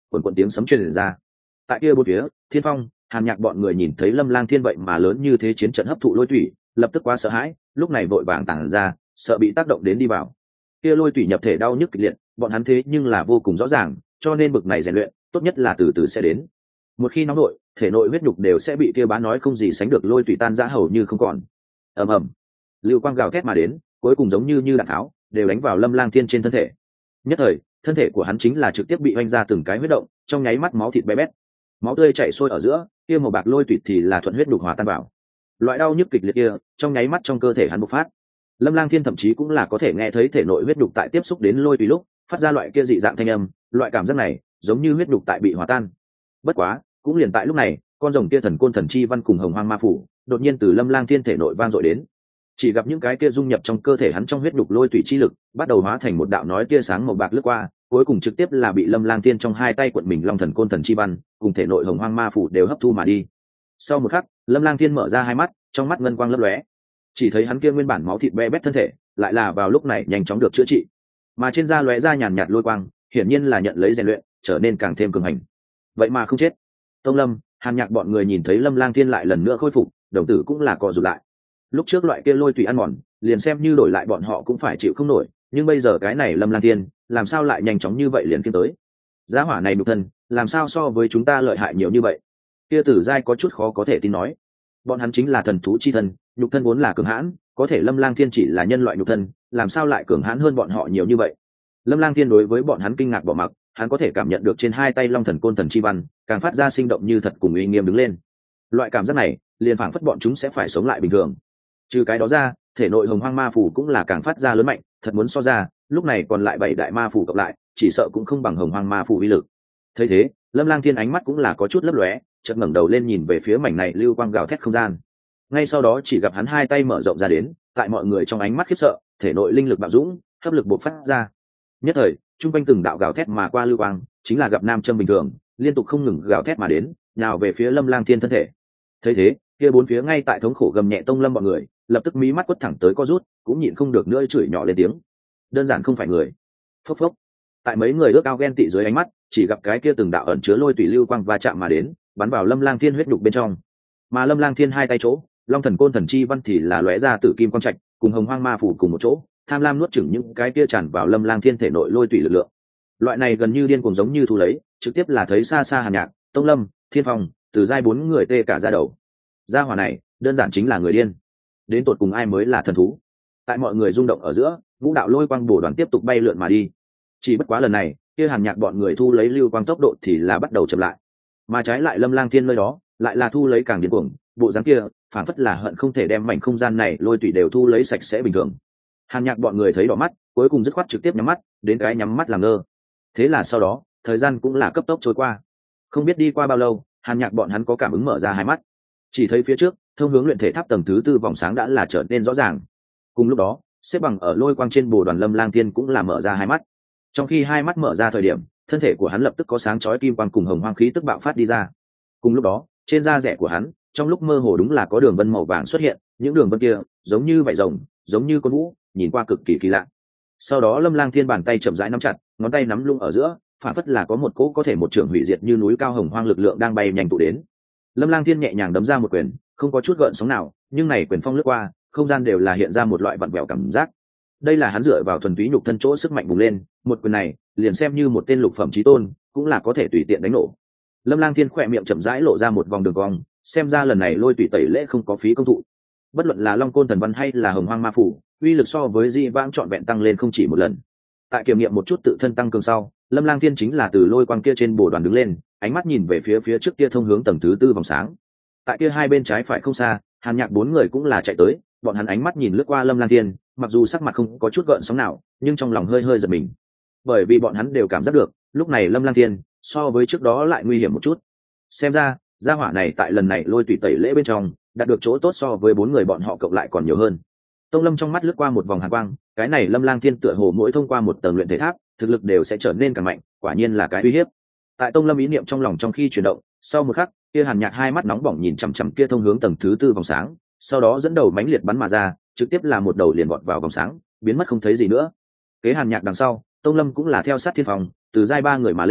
quần quần tiếng sấm truyền ra. Tại kia bốn phía, Thiên Phong, Hàn Nhạc bọn người nhìn thấy Lâm Lang Thiên vậy mà lớn như thế chiến trận hấp thụ lôi thủy, lập tức quá sợ hãi, lúc này vội vàng tản ra, sợ bị tác động đến đi vào. Kia lôi thủy nhập thể đau nhức kịch liệt, bọn hắn thế nhưng là vô cùng rõ ràng, cho nên bực này rèn luyện, tốt nhất là từ từ sẽ đến. Một khi nóng nội, thể nội huyết nhục đều sẽ bị kia bán nói không gì sánh được lôi thủy tan rã hầu như không còn. Ầm ầm, lưu quang gào thét mà đến, cuối cùng giống như như đạn tháo, đều đánh vào Lâm Lang Thiên trên thân thể. Nhất thời, thân thể của hắn chính là trực tiếp bị oanh ra từng cái huyết động, trong nháy mắt máu thịt bé bét, máu tươi chảy xuôi ở giữa, kia màu bạc lôi thủy thì là thuận huyết nhục hòa tan vào. Loại đau nhức kịch liệt kia, trong nháy mắt trong cơ thể hắn bộc phát. Lâm Lang Thiên thậm chí cũng là có thể nghe thấy thể nội huyết nhục tại tiếp xúc đến lôi thủy lúc, phát ra loại kia dị dạng thanh âm, loại cảm giác này, giống như huyết nhục tại bị hòa tan. Bất quá, cũng liền tại lúc này, con rồng kia thần côn thần chi văn cùng hồng hoang ma phủ, đột nhiên từ Lâm Lang Thiên thể nội vang dội đến. Chỉ gặp những cái kia dung nhập trong cơ thể hắn trong huyết nhục lôi thủy chi lực, bắt đầu hóa thành một đạo nói tia sáng màu bạc lướt qua, cuối cùng trực tiếp là bị Lâm Lang Thiên trong hai tay cuộn mình long thần côn thần chi văn, cùng thể nội hồng hoang ma phủ đều hấp thu mà đi. Sau một khắc, Lâm Lang Thiên mở ra hai mắt, trong mắt ngân quang lấp lóe. Chỉ thấy hắn kia nguyên bản máu thịt be bét thân thể, lại là vào lúc này nhanh chóng được chữa trị. Mà trên da lóe ra nhàn nhạt lôi quang, hiển nhiên là nhận lấy rèn luyện, trở nên càng thêm cường hành. Vậy mà không chết. Tông Lâm, Hàn Nhạc bọn người nhìn thấy Lâm Lang Thiên lại lần nữa khôi phục, đồng tử cũng là co rụt lại. Lúc trước loại kia lôi tùy ăn mòn, liền xem như đổi lại bọn họ cũng phải chịu không nổi, nhưng bây giờ cái này Lâm Lang Thiên, làm sao lại nhanh chóng như vậy liền kiếm tới? Giá hỏa này nhục thân, làm sao so với chúng ta lợi hại nhiều như vậy? Kia Tử Giai có chút khó có thể tin nói. Bọn hắn chính là thần thú chi thân, nhục thân vốn là cường hãn, có thể Lâm Lang Thiên chỉ là nhân loại nhục thân, làm sao lại cường hãn hơn bọn họ nhiều như vậy? Lâm Lang Thiên đối với bọn hắn kinh ngạc bỏ mặc, hắn có thể cảm nhận được trên hai tay long thần côn thần chi văn, càng phát ra sinh động như thật cùng uy nghiêm đứng lên. Loại cảm giác này, liền phảng phất bọn chúng sẽ phải sống lại bình thường. Trừ cái đó ra, thể nội hồng hoang ma phủ cũng là càng phát ra lớn mạnh, thật muốn so ra, lúc này còn lại bảy đại ma phủ cộng lại, chỉ sợ cũng không bằng hồng hoang ma phủ uy lực. Thấy thế, Lâm Lang Thiên ánh mắt cũng là có chút lấp lóe, chợt ngẩng đầu lên nhìn về phía mảnh này lưu quang gào thét không gian. Ngay sau đó chỉ gặp hắn hai tay mở rộng ra đến, tại mọi người trong ánh mắt khiếp sợ, thể nội linh lực bạo dũng, hấp lực bộc phát ra. Nhất thời, trung quanh từng đạo gào thét mà qua lưu quang, chính là gặp nam châm bình thường, liên tục không ngừng gào thét mà đến, nhào về phía Lâm Lang Thiên thân thể. Thấy thế, kia bốn phía ngay tại thống khổ gầm nhẹ Tông Lâm bọn người, lập tức mí mắt quất thẳng tới co rút, cũng nhịn không được nữa chửi nhỏ lên tiếng. Đơn giản không phải người. Phốc phốc. Tại mấy người ước ao ghen tị dưới ánh mắt, chỉ gặp cái kia từng đạo ẩn chứa lôi tùy lưu quang va chạm mà đến, bắn vào Lâm Lang Thiên huyết nhục bên trong. Mà Lâm Lang Thiên hai tay chỗ, long thần côn thần chi văn thì là lóe ra tử kim quang trạch, cùng hồng hoang ma phủ cùng một chỗ, tham lam nuốt chửng những cái kia tràn vào Lâm Lang Thiên thể nội lôi tùy lực lượng. Loại này gần như điên cuồng giống như thu lấy, trực tiếp là thấy xa xa Hàn Nhạc, Tông Lâm, Thiên Phong, Từ Giai bốn người tê cả da đầu. Gia hỏa này, đơn giản chính là người điên. Đến tột cùng ai mới là thần thú? Tại mọi người rung động ở giữa, ngũ đạo lôi quang bổ đoàn tiếp tục bay lượn mà đi. Chỉ bất quá lần này, kia Hàn Nhạc bọn người thu lấy lưu quang tốc độ thì là bắt đầu chậm lại, mà trái lại Lâm Lang Thiên nơi đó lại là thu lấy càng điên cuồng, bộ dáng kia phản phất là hận không thể đem mảnh không gian này lôi tùy đều thu lấy sạch sẽ bình thường. Hàn Nhạc bọn người thấy đỏ mắt, cuối cùng dứt khoát trực tiếp nhắm mắt, đến cái nhắm mắt làm ngơ. Thế là sau đó, thời gian cũng là cấp tốc trôi qua. Không biết đi qua bao lâu, Hàn Nhạc bọn hắn có cảm ứng mở ra hai mắt, chỉ thấy phía trước, thông hướng luyện thể tháp tầng thứ tư vòng sáng đã là trở nên rõ ràng. Cùng lúc đó, xếp bằng ở lôi quang trên bồ đoàn Lâm Lang Thiên cũng là mở ra hai mắt. Trong khi hai mắt mở ra thời điểm, thân thể của hắn lập tức có sáng chói kim quang cùng hồng hoang khí tức bạo phát đi ra. Cùng lúc đó, trên da rẻ của hắn, trong lúc mơ hồ đúng là có đường vân màu vàng xuất hiện, những đường vân kia giống như vảy rồng, giống như con vũ, nhìn qua cực kỳ kỳ lạ. Sau đó Lâm Lang Thiên bàn tay chậm rãi nắm chặt, ngón tay nắm lung ở giữa, phản phất là có một cỗ có thể một trường hủy diệt như núi cao hồng hoang lực lượng đang bay nhanh tụ đến. Lâm Lang Thiên nhẹ nhàng đấm ra một quyền, không có chút gợn sóng nào, nhưng này quyền phong lướt qua, không gian đều là hiện ra một loại vặn vẹo cảm giác. Đây là hắn dựa vào thuần túy nhục thân chỗ sức mạnh bùng lên, một quyền này, liền xem như một tên lục phẩm chí tôn, cũng là có thể tùy tiện đánh nổ. Lâm Lang Thiên khỏe miệng chậm rãi lộ ra một vòng đường cong, xem ra lần này lôi tùy tẩy lễ không có phí công thụ. Bất luận là Long Côn Thần Văn hay là Hồng Hoang Ma Phủ, uy lực so với Di Vãng trọn vẹn tăng lên không chỉ một lần. Tại kiểm nghiệm một chút tự thân tăng cường sau, Lâm Lang Thiên chính là từ lôi quang kia trên bồ đoàn đứng lên, ánh mắt nhìn về phía phía trước kia thông hướng tầng thứ tư vòng sáng. Tại kia hai bên trái phải không xa, Hàn Nhạc bốn người cũng là chạy tới, bọn hắn ánh mắt nhìn lướt qua Lâm Lang Thiên, mặc dù sắc mặt không có chút gợn sóng nào, nhưng trong lòng hơi hơi giật mình, bởi vì bọn hắn đều cảm giác được, lúc này Lâm Lang Thiên so với trước đó lại nguy hiểm một chút. Xem ra, gia hỏa này tại lần này lôi tùy tẩy lễ bên trong, đạt được chỗ tốt so với bốn người bọn họ cộng lại còn nhiều hơn. Tông Lâm trong mắt lướt qua một vòng hàn quang, cái này Lâm Lang Thiên tựa hồ mỗi thông qua một tầng luyện thể tháp, thực lực đều sẽ trở nên càng mạnh, quả nhiên là cái uy hiếp. Tại Tông Lâm ý niệm trong lòng trong khi chuyển động, sau một khắc, kia Hàn Nhạc hai mắt nóng bỏng nhìn chằm chằm kia thông hướng tầng thứ tư vòng sáng, sau đó dẫn đầu mãnh liệt bắn mà ra, trực tiếp là một đầu liền vọt vào vòng sáng, biến mất không thấy gì nữa. Kế Hàn Nhạc đằng sau, Tông Lâm cũng là theo sát Thiên Phong, từ giai ba người mà lên,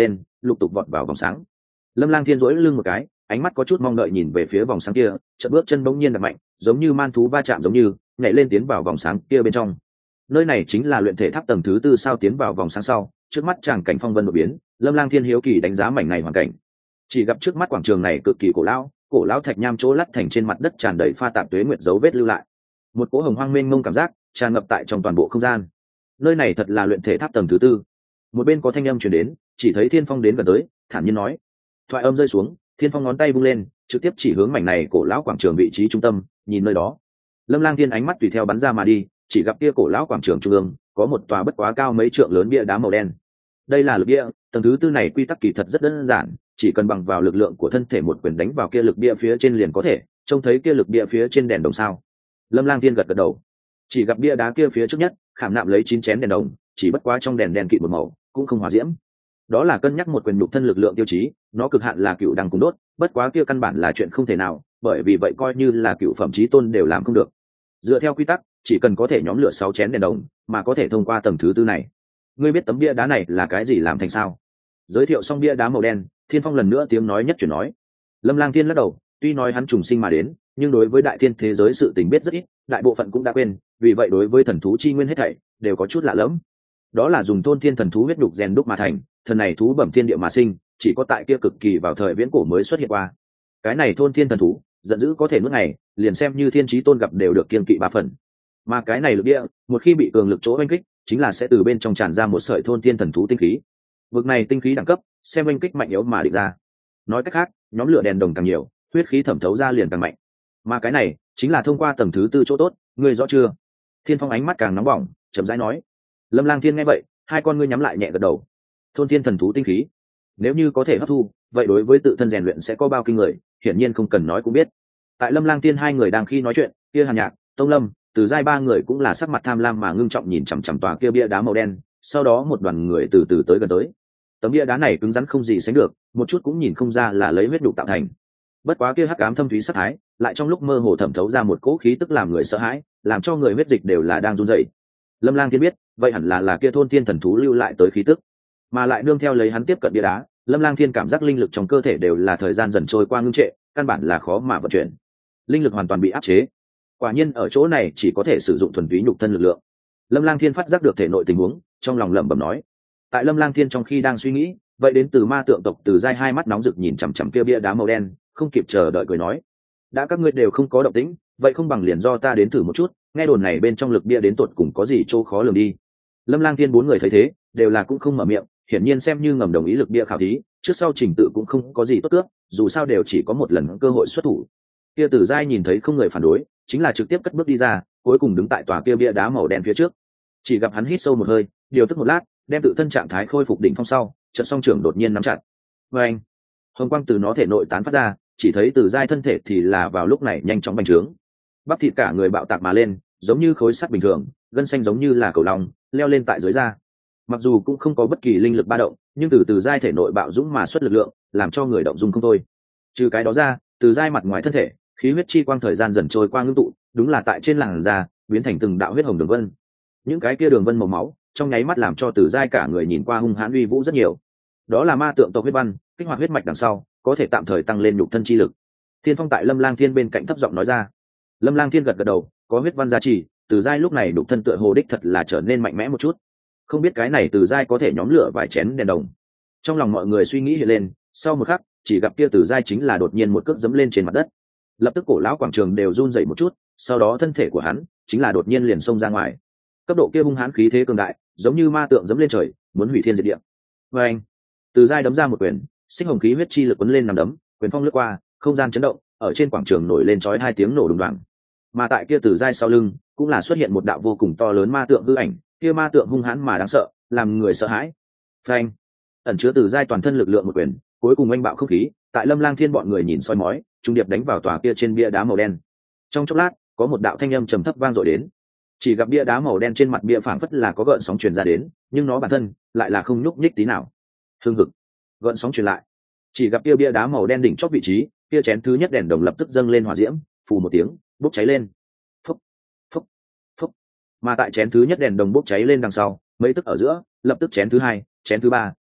lục tục vọt vào vòng sáng. Lâm Lang Thiên duỗi lưng một cái, ánh mắt có chút mong đợi nhìn về phía vòng sáng kia, chợt bước chân bỗng nhiên đập mạnh, giống như man thú va chạm giống như, nhảy lên tiến vào vòng sáng kia bên trong. Nơi này chính là luyện thể tháp tầng thứ tư. Sao tiến vào vòng sáng sau, trước mắt chàng cảnh phong vân đột biến, Lâm Lang Thiên hiếu kỳ đánh giá mảnh này hoàn cảnh. Chỉ gặp trước mắt quảng trường này cực kỳ cổ lão, cổ lão thạch nham chỗ lắt thành trên mặt đất tràn đầy pha tạp tuế nguyệt dấu vết lưu lại. Một cỗ hồng hoang mênh mông cảm giác tràn ngập tại trong toàn bộ không gian. Nơi này thật là luyện thể tháp tầng thứ tư. Một bên có thanh âm truyền đến, chỉ thấy Thiên Phong đến gần tới, thản nhiên nói. Thoại âm rơi xuống, Thiên Phong ngón tay vung lên, trực tiếp chỉ hướng mảnh này cổ lão quảng trường vị trí trung tâm, nhìn nơi đó. Lâm Lang Thiên ánh mắt tùy theo bắn ra mà đi, chỉ gặp kia cổ lão quảng trường trung ương có một tòa bất quá cao mấy trượng lớn bia đá màu đen. Đây là lực bia, tầng thứ tư này quy tắc kỳ thật rất đơn giản, chỉ cần bằng vào lực lượng của thân thể một quyền đánh vào kia lực bia phía trên liền có thể trông thấy kia lực bia phía trên đèn đồng sao. Lâm Lang Thiên gật gật đầu, chỉ gặp bia đá kia phía trước nhất khảm nạm lấy chín chén đèn đồng, chỉ bất quá trong đèn đèn kịt một màu, cũng không hòa diễm. Đó là cân nhắc một quyền nhục thân lực lượng tiêu chí, nó cực hạn là cựu đăng cùng đốt, bất quá kia căn bản là chuyện không thể nào, bởi vì vậy coi như là cựu phẩm chí tôn đều làm không được. Dựa theo quy tắc, chỉ cần có thể nhóm lửa sáu chén đèn đồng, mà có thể thông qua tầng thứ tư này. Ngươi biết tấm bia đá này là cái gì làm thành sao? Giới thiệu xong bia đá màu đen, Thiên Phong lần nữa tiếng nói nhất chuyển nói. Lâm Lang Thiên lắc đầu, tuy nói hắn trùng sinh mà đến, nhưng đối với đại thiên thế giới sự tình biết rất ít, đại bộ phận cũng đã quên, vì vậy đối với thần thú chi nguyên hết thảy đều có chút lạ lẫm. Đó là dùng thôn thiên thần thú huyết nhục rèn đúc mà thành, thần này thú bẩm thiên địa mà sinh, chỉ có tại kia cực kỳ vào thời viễn cổ mới xuất hiện qua. Cái này thôn thiên thần thú, giận dữ có thể nuốt ngày, liền xem như thiên chí tôn gặp đều được kiên kỵ ba phần. Mà cái này lực địa, một khi bị cường lực chỗ oanh kích, chính là sẽ từ bên trong tràn ra một sợi thôn thiên thần thú tinh khí. Vực này tinh khí đẳng cấp, xem oanh kích mạnh yếu mà định ra. Nói cách khác, nhóm lửa đèn đồng càng nhiều, huyết khí thẩm thấu ra liền càng mạnh. Mà cái này chính là thông qua tầng thứ tư chỗ tốt, ngươi rõ chưa? Thiên Phong ánh mắt càng nóng bỏng, chậm rãi nói. Lâm Lang Thiên nghe vậy, hai con ngươi nhắm lại nhẹ gật đầu. Thôn thiên thần thú tinh khí, nếu như có thể hấp thu, vậy đối với tự thân rèn luyện sẽ có bao kinh người, hiển nhiên không cần nói cũng biết. Tại Lâm Lang Thiên hai người đang khi nói chuyện, kia Hàn Nhạc, Tông Lâm, Từ Giai ba người cũng là sắc mặt tham lam mà ngưng trọng nhìn chằm chằm tòa kia bia đá màu đen, sau đó một đoàn người từ từ tới gần tới. Tấm bia đá này cứng rắn không gì sánh được, một chút cũng nhìn không ra là lấy huyết nhục tạo thành. Bất quá kia hắc ám thâm thúy sắc thái, lại trong lúc mơ hồ thẩm thấu ra một cỗ khí tức làm người sợ hãi, làm cho người huyết dịch đều là đang run rẩy. Lâm Lang Thiên biết, vậy hẳn là là kia thôn thiên thần thú lưu lại tới khí tức, mà lại nương theo lấy hắn tiếp cận bia đá, Lâm Lang Thiên cảm giác linh lực trong cơ thể đều là thời gian dần trôi qua ngưng trệ, căn bản là khó mà vận chuyển. Linh lực hoàn toàn bị áp chế. Quả nhiên ở chỗ này chỉ có thể sử dụng thuần túy nhục thân lực lượng. Lâm Lang Thiên phát giác được thể nội tình huống, trong lòng lẩm bẩm nói. Tại Lâm Lang Thiên trong khi đang suy nghĩ, vậy đến từ ma tượng tộc Từ Giai hai mắt nóng rực nhìn chằm chằm kia bia đá màu đen, không kịp chờ đợi cười nói: đã các ngươi đều không có động tĩnh, vậy không bằng liền do ta đến thử một chút, nghe đồn này bên trong lực bia đến tột cùng có gì chỗ khó lường đi. Lâm Lang Thiên bốn người thấy thế, đều là cũng không mở miệng, hiển nhiên xem như ngầm đồng ý lực bia khảo thí, trước sau trình tự cũng không có gì tốt cướp, dù sao đều chỉ có một lần cơ hội xuất thủ. Kia Từ Giai nhìn thấy không người phản đối, chính là trực tiếp cất bước đi ra, cuối cùng đứng tại tòa kia bia đá màu đen phía trước. Chỉ gặp hắn hít sâu một hơi, điều tức một lát, đem tự thân trạng thái khôi phục đỉnh phong sau, trận song trưởng đột nhiên nắm chặt. Và anh, hồng quang từ nó thể nội tán phát ra, chỉ thấy Từ Giai thân thể thì là vào lúc này nhanh chóng bành trướng, bắp thịt cả người bạo tạc mà lên, giống như khối sắt bình thường, gân xanh giống như là cầu lòng leo lên tại dưới da. Mặc dù cũng không có bất kỳ linh lực ba động, nhưng từ Từ Giai thể nội bạo dũng mà xuất lực lượng, làm cho người động dung không thôi. Trừ cái đó ra, Từ Giai mặt ngoài thân thể, khí huyết chi quang thời gian dần trôi qua ngưng tụ, đúng là tại trên làn da biến thành từng đạo huyết hồng đường vân. Những cái kia đường vân màu máu, trong nháy mắt làm cho Từ Giai cả người nhìn qua hung hãn uy vũ rất nhiều. Đó là ma tượng tộc huyết văn, kích hoạt huyết mạch đằng sau, có thể tạm thời tăng lên nhục thân chi lực. Thiên Phong tại Lâm Lang Thiên bên cạnh thấp giọng nói ra. Lâm Lang Thiên gật gật đầu, có huyết văn gia trì, Từ Giai lúc này nhục thân tựa hồ đích thật là trở nên mạnh mẽ một chút. Không biết cái này Từ Giai có thể nhóm lửa vài chén đèn đồng. Trong lòng mọi người suy nghĩ hiện lên, sau một khắc, chỉ gặp kia Từ Giai chính là đột nhiên một cước giẫm lên trên mặt đất. Lập tức cổ lão quảng trường đều run rẩy một chút, sau đó thân thể của hắn chính là đột nhiên liền xông ra ngoài. Cấp độ kia hung hãn khí thế cường đại, giống như ma tượng giẫm lên trời, muốn hủy thiên diệt địa. Và anh, Từ Giai đấm ra một quyền, sinh hồng khí huyết chi lực cuốn lên nằm đấm, quyền phong lướt qua, không gian chấn động, ở trên quảng trường nổi lên chói hai tiếng nổ đùng đoàng. Mà tại kia Từ Giai sau lưng, cũng là xuất hiện một đạo vô cùng to lớn ma tượng hư ảnh, kia ma tượng hung hãn mà đáng sợ, làm người sợ hãi. Phanh, ẩn chứa Từ Giai toàn thân lực lượng một quyền, cuối cùng oanh bạo không khí, tại Lâm Lang Thiên bọn người nhìn soi mói, trung điệp đánh vào tòa kia trên bia đá màu đen. Trong chốc lát, có một đạo thanh âm trầm thấp vang dội đến. Chỉ gặp bia đá màu đen trên mặt bia phảng phất là có gợn sóng truyền ra đến, nhưng nó bản thân lại là không nhúc nhích tí nào. Hưng hực, gợn sóng truyền lại. Chỉ gặp kia bia đá màu đen đỉnh chóp vị trí, kia chén thứ nhất đèn đồng lập tức dâng lên hỏa diễm, phù một tiếng, bốc cháy lên. Phốc, phốc, phốc. Mà tại chén thứ nhất đèn đồng bốc cháy lên đằng sau, mấy tức ở giữa, lập tức chén thứ hai, chén thứ ba,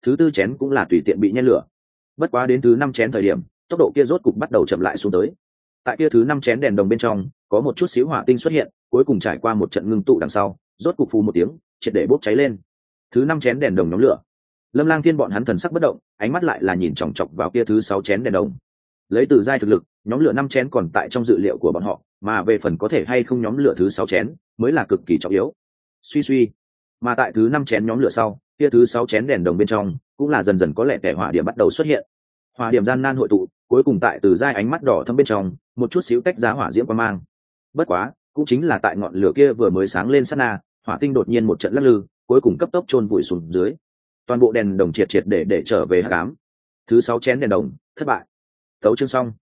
thứ tư chén cũng là tùy tiện bị nhen lửa. Bất quá đến thứ năm chén thời điểm, tốc độ kia rốt cục bắt đầu chậm lại xuống tới. Tại kia thứ năm chén đèn đồng bên trong có một chút xíu hỏa tinh xuất hiện, cuối cùng trải qua một trận ngưng tụ đằng sau, rốt cục phù một tiếng, triệt để bốc cháy lên. Thứ năm chén đèn đồng nhóm lửa. Lâm Lang Thiên bọn hắn thần sắc bất động, ánh mắt lại là nhìn chòng chọc vào kia thứ sáu chén đèn đồng. Lấy từ giai thực lực, nhóm lửa năm chén còn tại trong dự liệu của bọn họ, mà về phần có thể hay không nhóm lửa thứ sáu chén, mới là cực kỳ trọng yếu. Suy suy, mà tại thứ năm chén nhóm lửa sau, kia thứ sáu chén đèn đồng bên trong cũng là dần dần có lẽ kẻ hỏa điểm bắt đầu xuất hiện. Hỏa điểm gian nan hội tụ, cuối cùng tại từ giai ánh mắt đỏ thâm bên trong, một chút xíu tách giá hỏa diễm qua mang. Bất quá, cũng chính là tại ngọn lửa kia vừa mới sáng lên sát na, hỏa tinh đột nhiên một trận lắc lư, cuối cùng cấp tốc chôn vùi xuống dưới. Toàn bộ đèn đồng triệt triệt để để trở về hắc ám. Thứ sáu chén đèn đồng thất bại. Tấu chương xong.